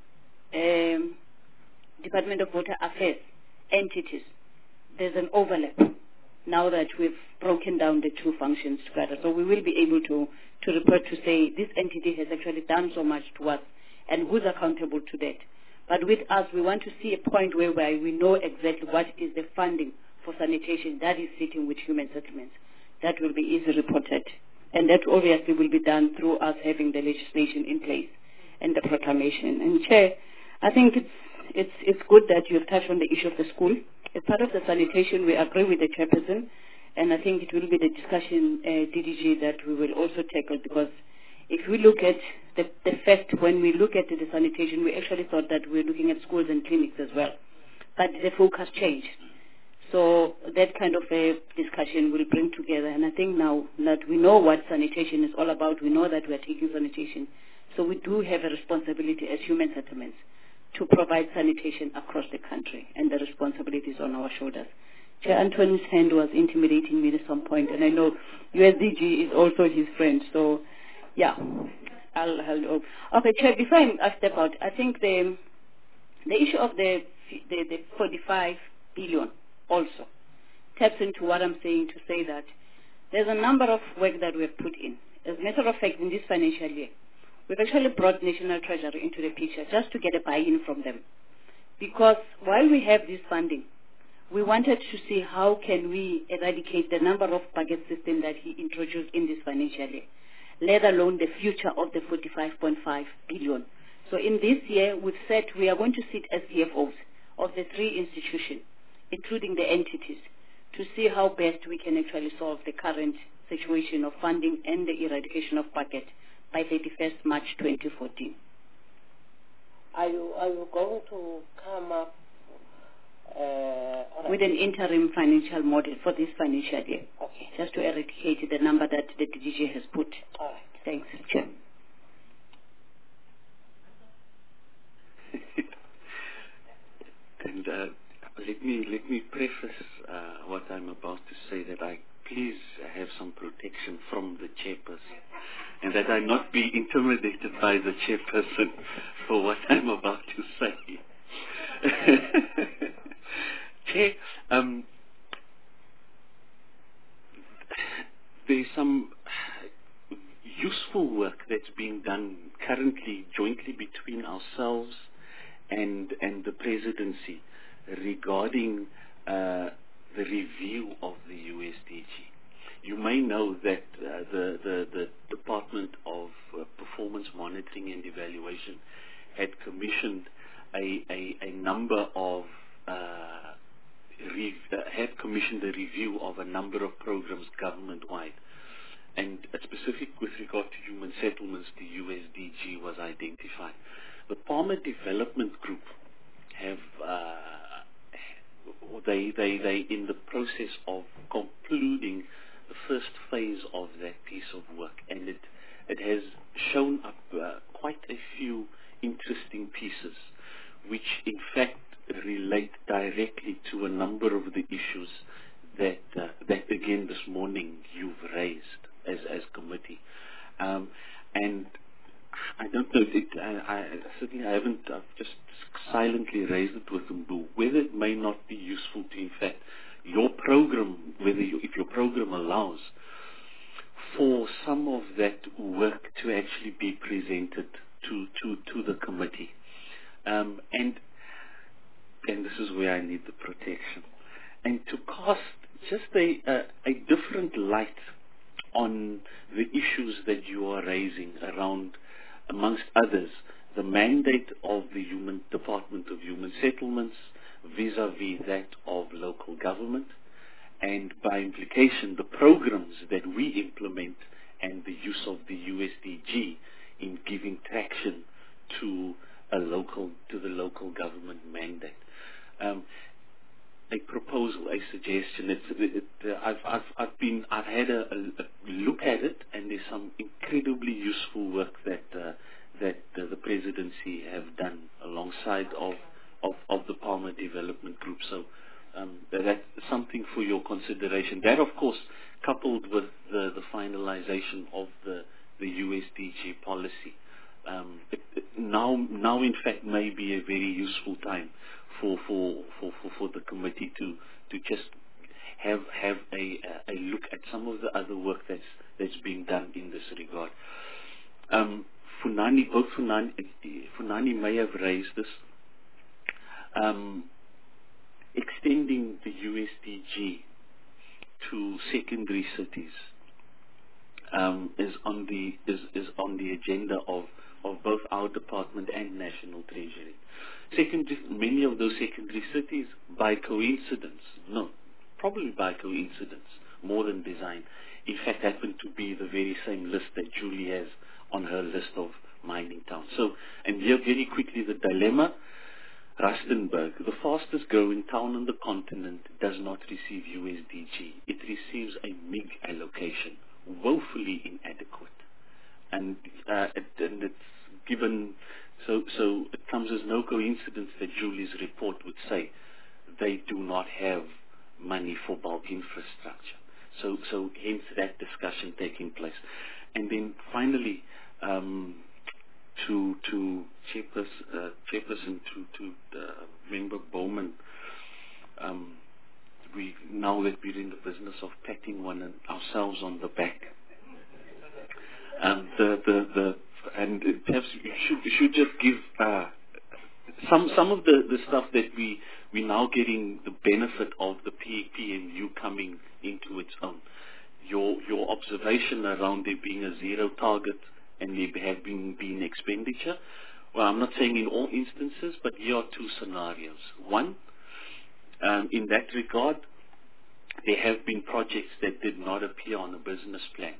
um, Department of Water Affairs entities, there's an overlap now that we've broken down the two functions together. So we will be able to, to report to say this entity has actually done so much to us and who's accountable to that. But with us, we want to see a point whereby we know exactly what is the funding for sanitation that is sitting with human settlements. That will be easily reported. And that obviously will be done through us having the legislation in place and the proclamation. And Chair, I think it's, it's, it's good that you've touched on the issue of the school. As part of the sanitation, we agree with the chairperson, and I think it will be the discussion, uh, D D G, that we will also tackle, because if we look at the, the first, when we look at the sanitation, we actually thought that we were looking at schools and clinics as well. But the focus changed. So that kind of a discussion will bring together, and I think now that we know what sanitation is all about, we know that we are taking sanitation, so we do have a responsibility as human settlements to provide sanitation across the country, and the responsibility is on our shoulders. Chair Anthony's hand was intimidating me at some point, and I know U S D G is also his friend, so yeah, I'll, I'll okay, Chair, before I step out, I think the the issue of the the, the forty-five billion also taps into what I'm saying, to say that there's a number of work that we have put in. As a matter of fact, in this financial year, we've actually brought National Treasury into the picture just to get a buy-in from them. Because while we have this funding, we wanted to see how can we eradicate the number of bucket system that he introduced in this financial year, let alone the future of the forty-five point five billion. So in this year, we've said we are going to sit as C F Os of the three institutions, including the entities, to see how best we can actually solve the current situation of funding and the eradication of bucket by thirty-first March twenty fourteen. Are you, are you going to come up uh, with an interim financial model for this financial year? Okay. Just to eradicate the number that the D G G has put. All right. Thanks, Chair. and uh, let me let me preface uh, what I'm about to say, that I please have some protection from the chairperson, and that I not be intimidated by the chairperson for what I'm about to say. Chair, um, there's some useful work that's being done currently jointly between ourselves and and the presidency regarding uh, the review of the U S D G. You may know that uh, the, the the Department of uh, Performance Monitoring and Evaluation had commissioned a a, a number of uh, rev- uh, had commissioned a review of a number of programs government-wide. And uh, specific with regard to human settlements, the U S D G was identified. The Palmer Development Group have uh, they they they in the process of concluding the first phase of that piece of work, and it it has shown up uh, quite a few interesting pieces, which in fact relate directly to a number of the issues that uh, that again this morning you've raised as as committee, um, and I don't know. It, I, I certainly I haven't. I've just silently raised it with them, but whether it may not be useful to, in fact, your program, whether you, if your program allows for some of that work to actually be presented to to to the committee, um, and and this is where I need the protection, and to cast just a a, a different light on the issues that you are raising around, amongst others, the mandate of the Human Department of Human Settlements vis-a-vis that of local government, and by implication the programs that we implement and the use of the U S D G in giving traction to a local to the local government mandate. some incredibly useful work that uh, that uh, the presidency have done alongside of, of, of the Palmer Development Group. So um, that, that's something for your consideration. That, of course, coupled with the, the finalization of the, the U S D G policy. Um, it, it now, now, in fact, may be a very useful time for, for, for, for, for the committee to, to just have have a, a look at some of the other work that's that's being done in this regard. Um, Funani, both Funani, Funani may have raised this. Um, extending the U S D G to secondary cities um, is on the is, is on the agenda of, of both our department and National Treasury. Secondary, many of those secondary cities, by coincidence, no, probably by coincidence, more than design, in fact happen to be the very same list that Julie has on her list of mining towns. So, and here very quickly the dilemma. Rustenburg, the fastest growing town on the continent, does not receive U S D G. It receives a M I G allocation, woefully inadequate. And, uh, it, and it's given, so, so it comes as no coincidence that Julie's report would say they do not have money for bulk infrastructure. So, so hence that discussion taking place. And then finally, um, to to Chairperson, uh, Chairperson to to uh, Member Bowman, um, we now that we're in the business of patting one and ourselves on the back, um, the the the and perhaps you should you should just give uh, some some of the, the stuff that we we now getting the benefit of the P M U coming into its own. Your your observation around there being a zero target and there have been, been expenditure. Well, I'm not saying in all instances, but here are two scenarios. One, um, in that regard, there have been projects that did not appear on a business plan.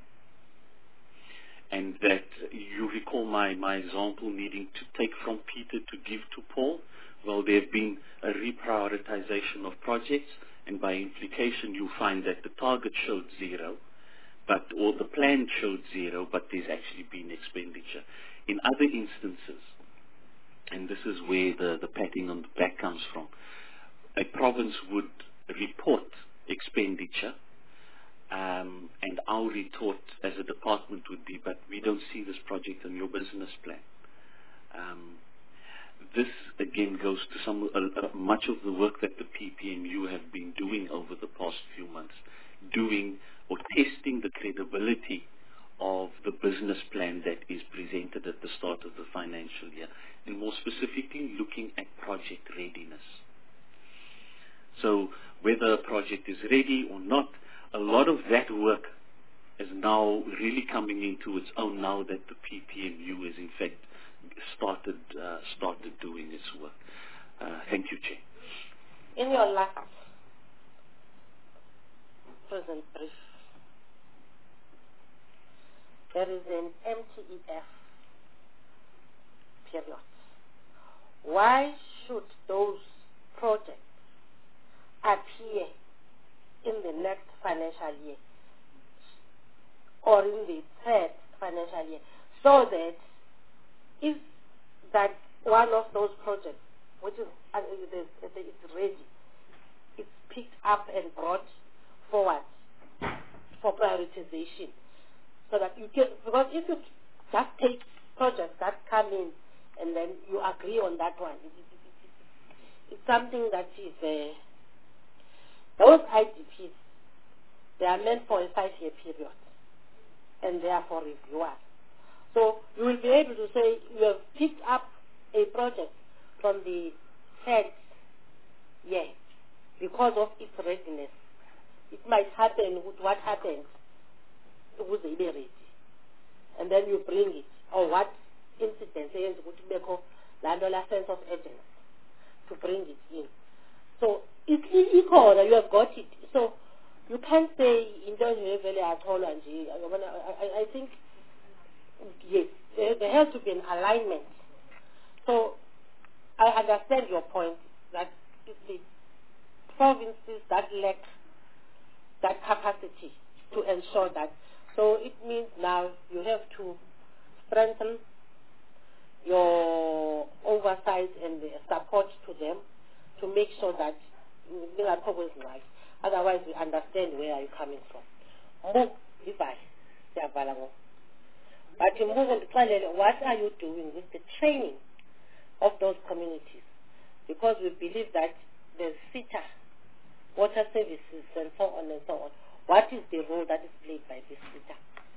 And that you recall my, my example needing to take from Peter to give to Paul. Well, there have been a reprioritization of projects, and by implication you find that the target showed zero. But, or the plan showed zero, but there's actually been expenditure. In other instances, and this is where the, the patting on the back comes from, a province would report expenditure, um, and our retort as a department would be, but we don't see this project on your business plan. Um, this, again, goes to some uh, uh, much of the work that the P P M U have been doing over the past few months, doing or testing the credibility of the business plan that is presented at the start of the financial year, and more specifically looking at project readiness. So whether a project is ready or not, a lot of that work is now really coming into its own now that the P P M U has in fact started uh, started doing its work. Uh, thank you, Chair. In your last present brief, there is an M T E F period. Why should those projects appear in the next financial year or in the third financial year, so that if that one of those projects, which is uh, it's ready, it's picked up and brought forward for prioritization? So that you can, because if you just take projects that come in and then you agree on that one, it, it, it, it, it's something that is, uh, those I D Ps, they are meant for a five-year period, and they are for reviewers. So you will be able to say you have picked up a project from the third year because of its readiness. It might happen with what happened with the ready, and then you bring it, or what incident is would make a landowner sense of urgency to bring it in. So it's equal, you have got it. So you can't say in really at all. And I, I think yes, there, there has to be an alignment. So I understand your point that it's the provinces that lack that capacity to ensure that. So it means now strengthen your oversight and the support to them to make sure that Ngakho is right. Otherwise, we understand where are you coming from. Move, Levi, but you move on to what are you doing with the training of those communities? Because we believe that there's SETA, water services, and so on and so on. What is the role that is played by this SETA?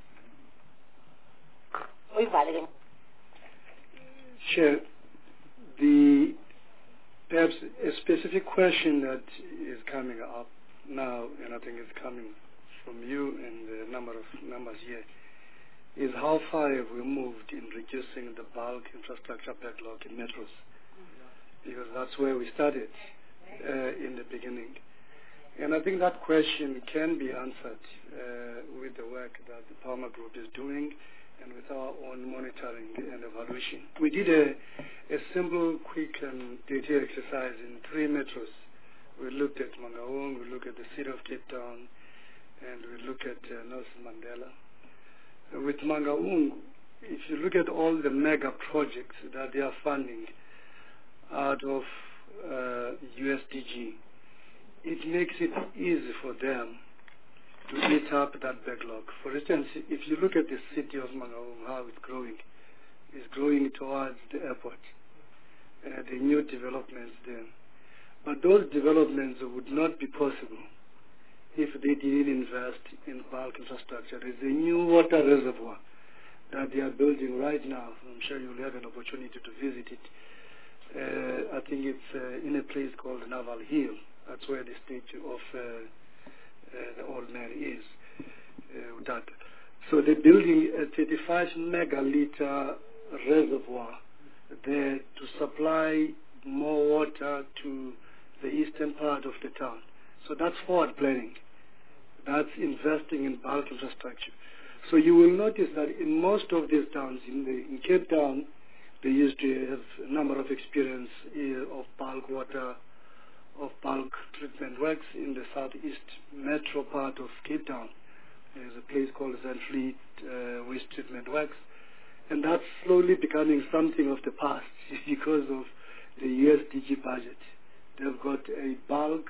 Chair, the perhaps a specific question that is coming up now, and I think it's coming from you and a number of numbers here, is how far have we moved in reducing the bulk infrastructure backlog in metros? Because that's where we started uh, in the beginning. And I think that question can be answered uh, with the work that the Palmer Group is doing and with our own monitoring and evaluation. We did a, a simple, quick and detailed exercise in three metros. We looked at Mangaung, we looked at the city of Cape Town, and we looked at uh, Nelson Mandela. Uh, with Mangaung, if you look at all the mega projects that they are funding out of uh, U S D G, it makes it easy for them to eat up that backlog. For instance, if you look at the city of Mangaung, how it's growing, it's growing towards the airport, uh, the new developments there. But those developments would not be possible if they didn't invest in bulk infrastructure. There's a new water reservoir that they are building right now. I'm sure you'll have an opportunity to visit it. Uh, I think it's uh, in a place called Naval Hill. That's where the statue of uh, uh, the old man is. Uh, that. So they're building a thirty-five megaliter reservoir there to supply more water to the eastern part of the town. So that's forward planning. That's investing in bulk infrastructure. So you will notice that in most of these towns, in, the, in Cape Town, they used to have a number of experience uh, of bulk water, of bulk treatment works in the southeast metro part of Cape Town. There's a place called Saint Fleet uh, Waste Treatment Works. And that's slowly becoming something of the past because of the U S D G budget. They've got a bulk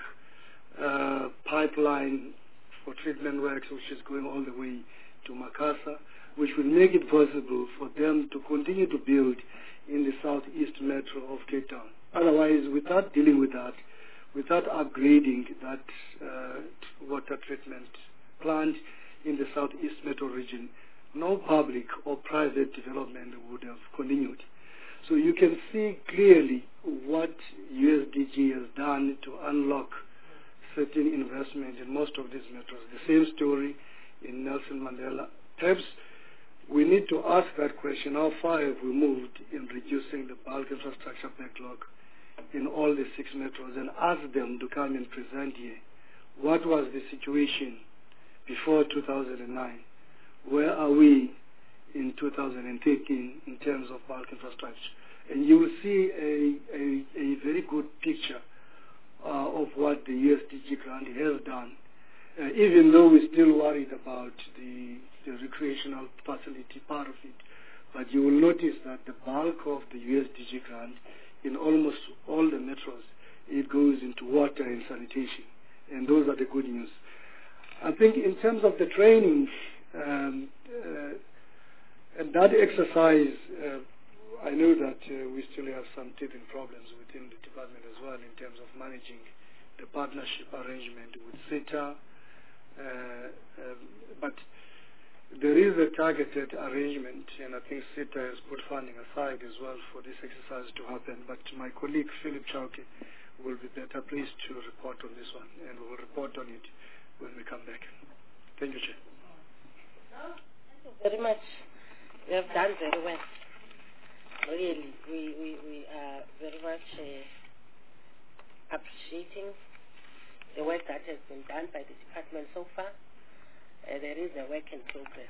uh, pipeline for treatment works which is going all the way to Makassar, which will make it possible for them to continue to build in the southeast metro of Cape Town. Otherwise, without dealing with that, without upgrading that uh, water treatment plant in the southeast metro region, no public or private development would have continued. So you can see clearly what U S D G has done to unlock certain investment in most of these metros. The same story in Nelson Mandela. Perhaps we need to ask that question, how far have we moved in reducing the bulk infrastructure backlog in all the six metros, and ask them to come and present here. What was the situation before two thousand nine? Where are we in two thousand thirteen in terms of bulk infrastructure? And you will see a, a, a very good picture uh, of what the U S D G grant has done, uh, even though we're still worried about the, the recreational facility part of it. But you will notice that the bulk of the U S D G grant in almost all the metros, it goes into water and sanitation. And those are the good news. I think in terms of the training, um, uh, and that exercise, uh, I know that uh, we still have some teething problems within the department as well in terms of managing the partnership arrangement with SETA. Uh, um, but there is a targeted arrangement, and I think SETA has put funding aside as well for this exercise to happen. But my colleague Philip Chauke will be better pleased to report on this one, and we will report on it when we come back. Thank you, Chair. Thank you very much. You have done very well. Really, we, we, we are very much uh, appreciating the work that has been done by the department so far. Uh, there is a work in progress.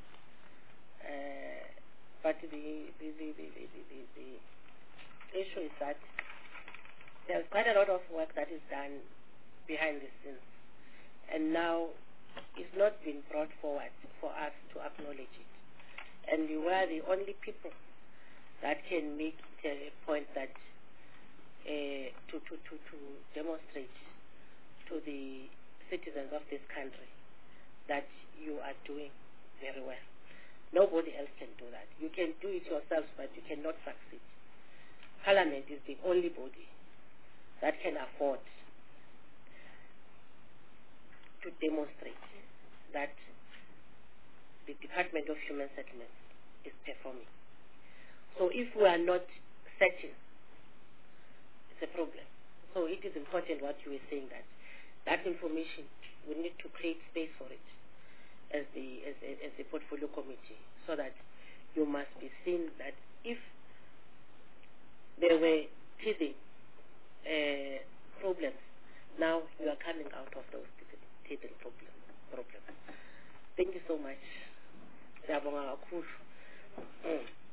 Uh, but the, the, the, the, the, the, the issue is that there's quite a lot of work that is done behind the scenes. And now it's not been brought forward for us to acknowledge it. and you are the only people that can make it a point that uh, to, to, to, to demonstrate to the citizens of this country that you are doing very well. Nobody else can do that. You can do it yourselves, but you cannot succeed. Parliament is the only body that can afford to demonstrate that the Department of Human Settlements is performing. So if we are not certain, it's a problem. So it is important what you were saying, that that information, we need to create space for it as the as, as the portfolio committee, so that you must be seen that if there were teething uh, problems, now you are coming out of those teething problems. Problems. Thank you so much.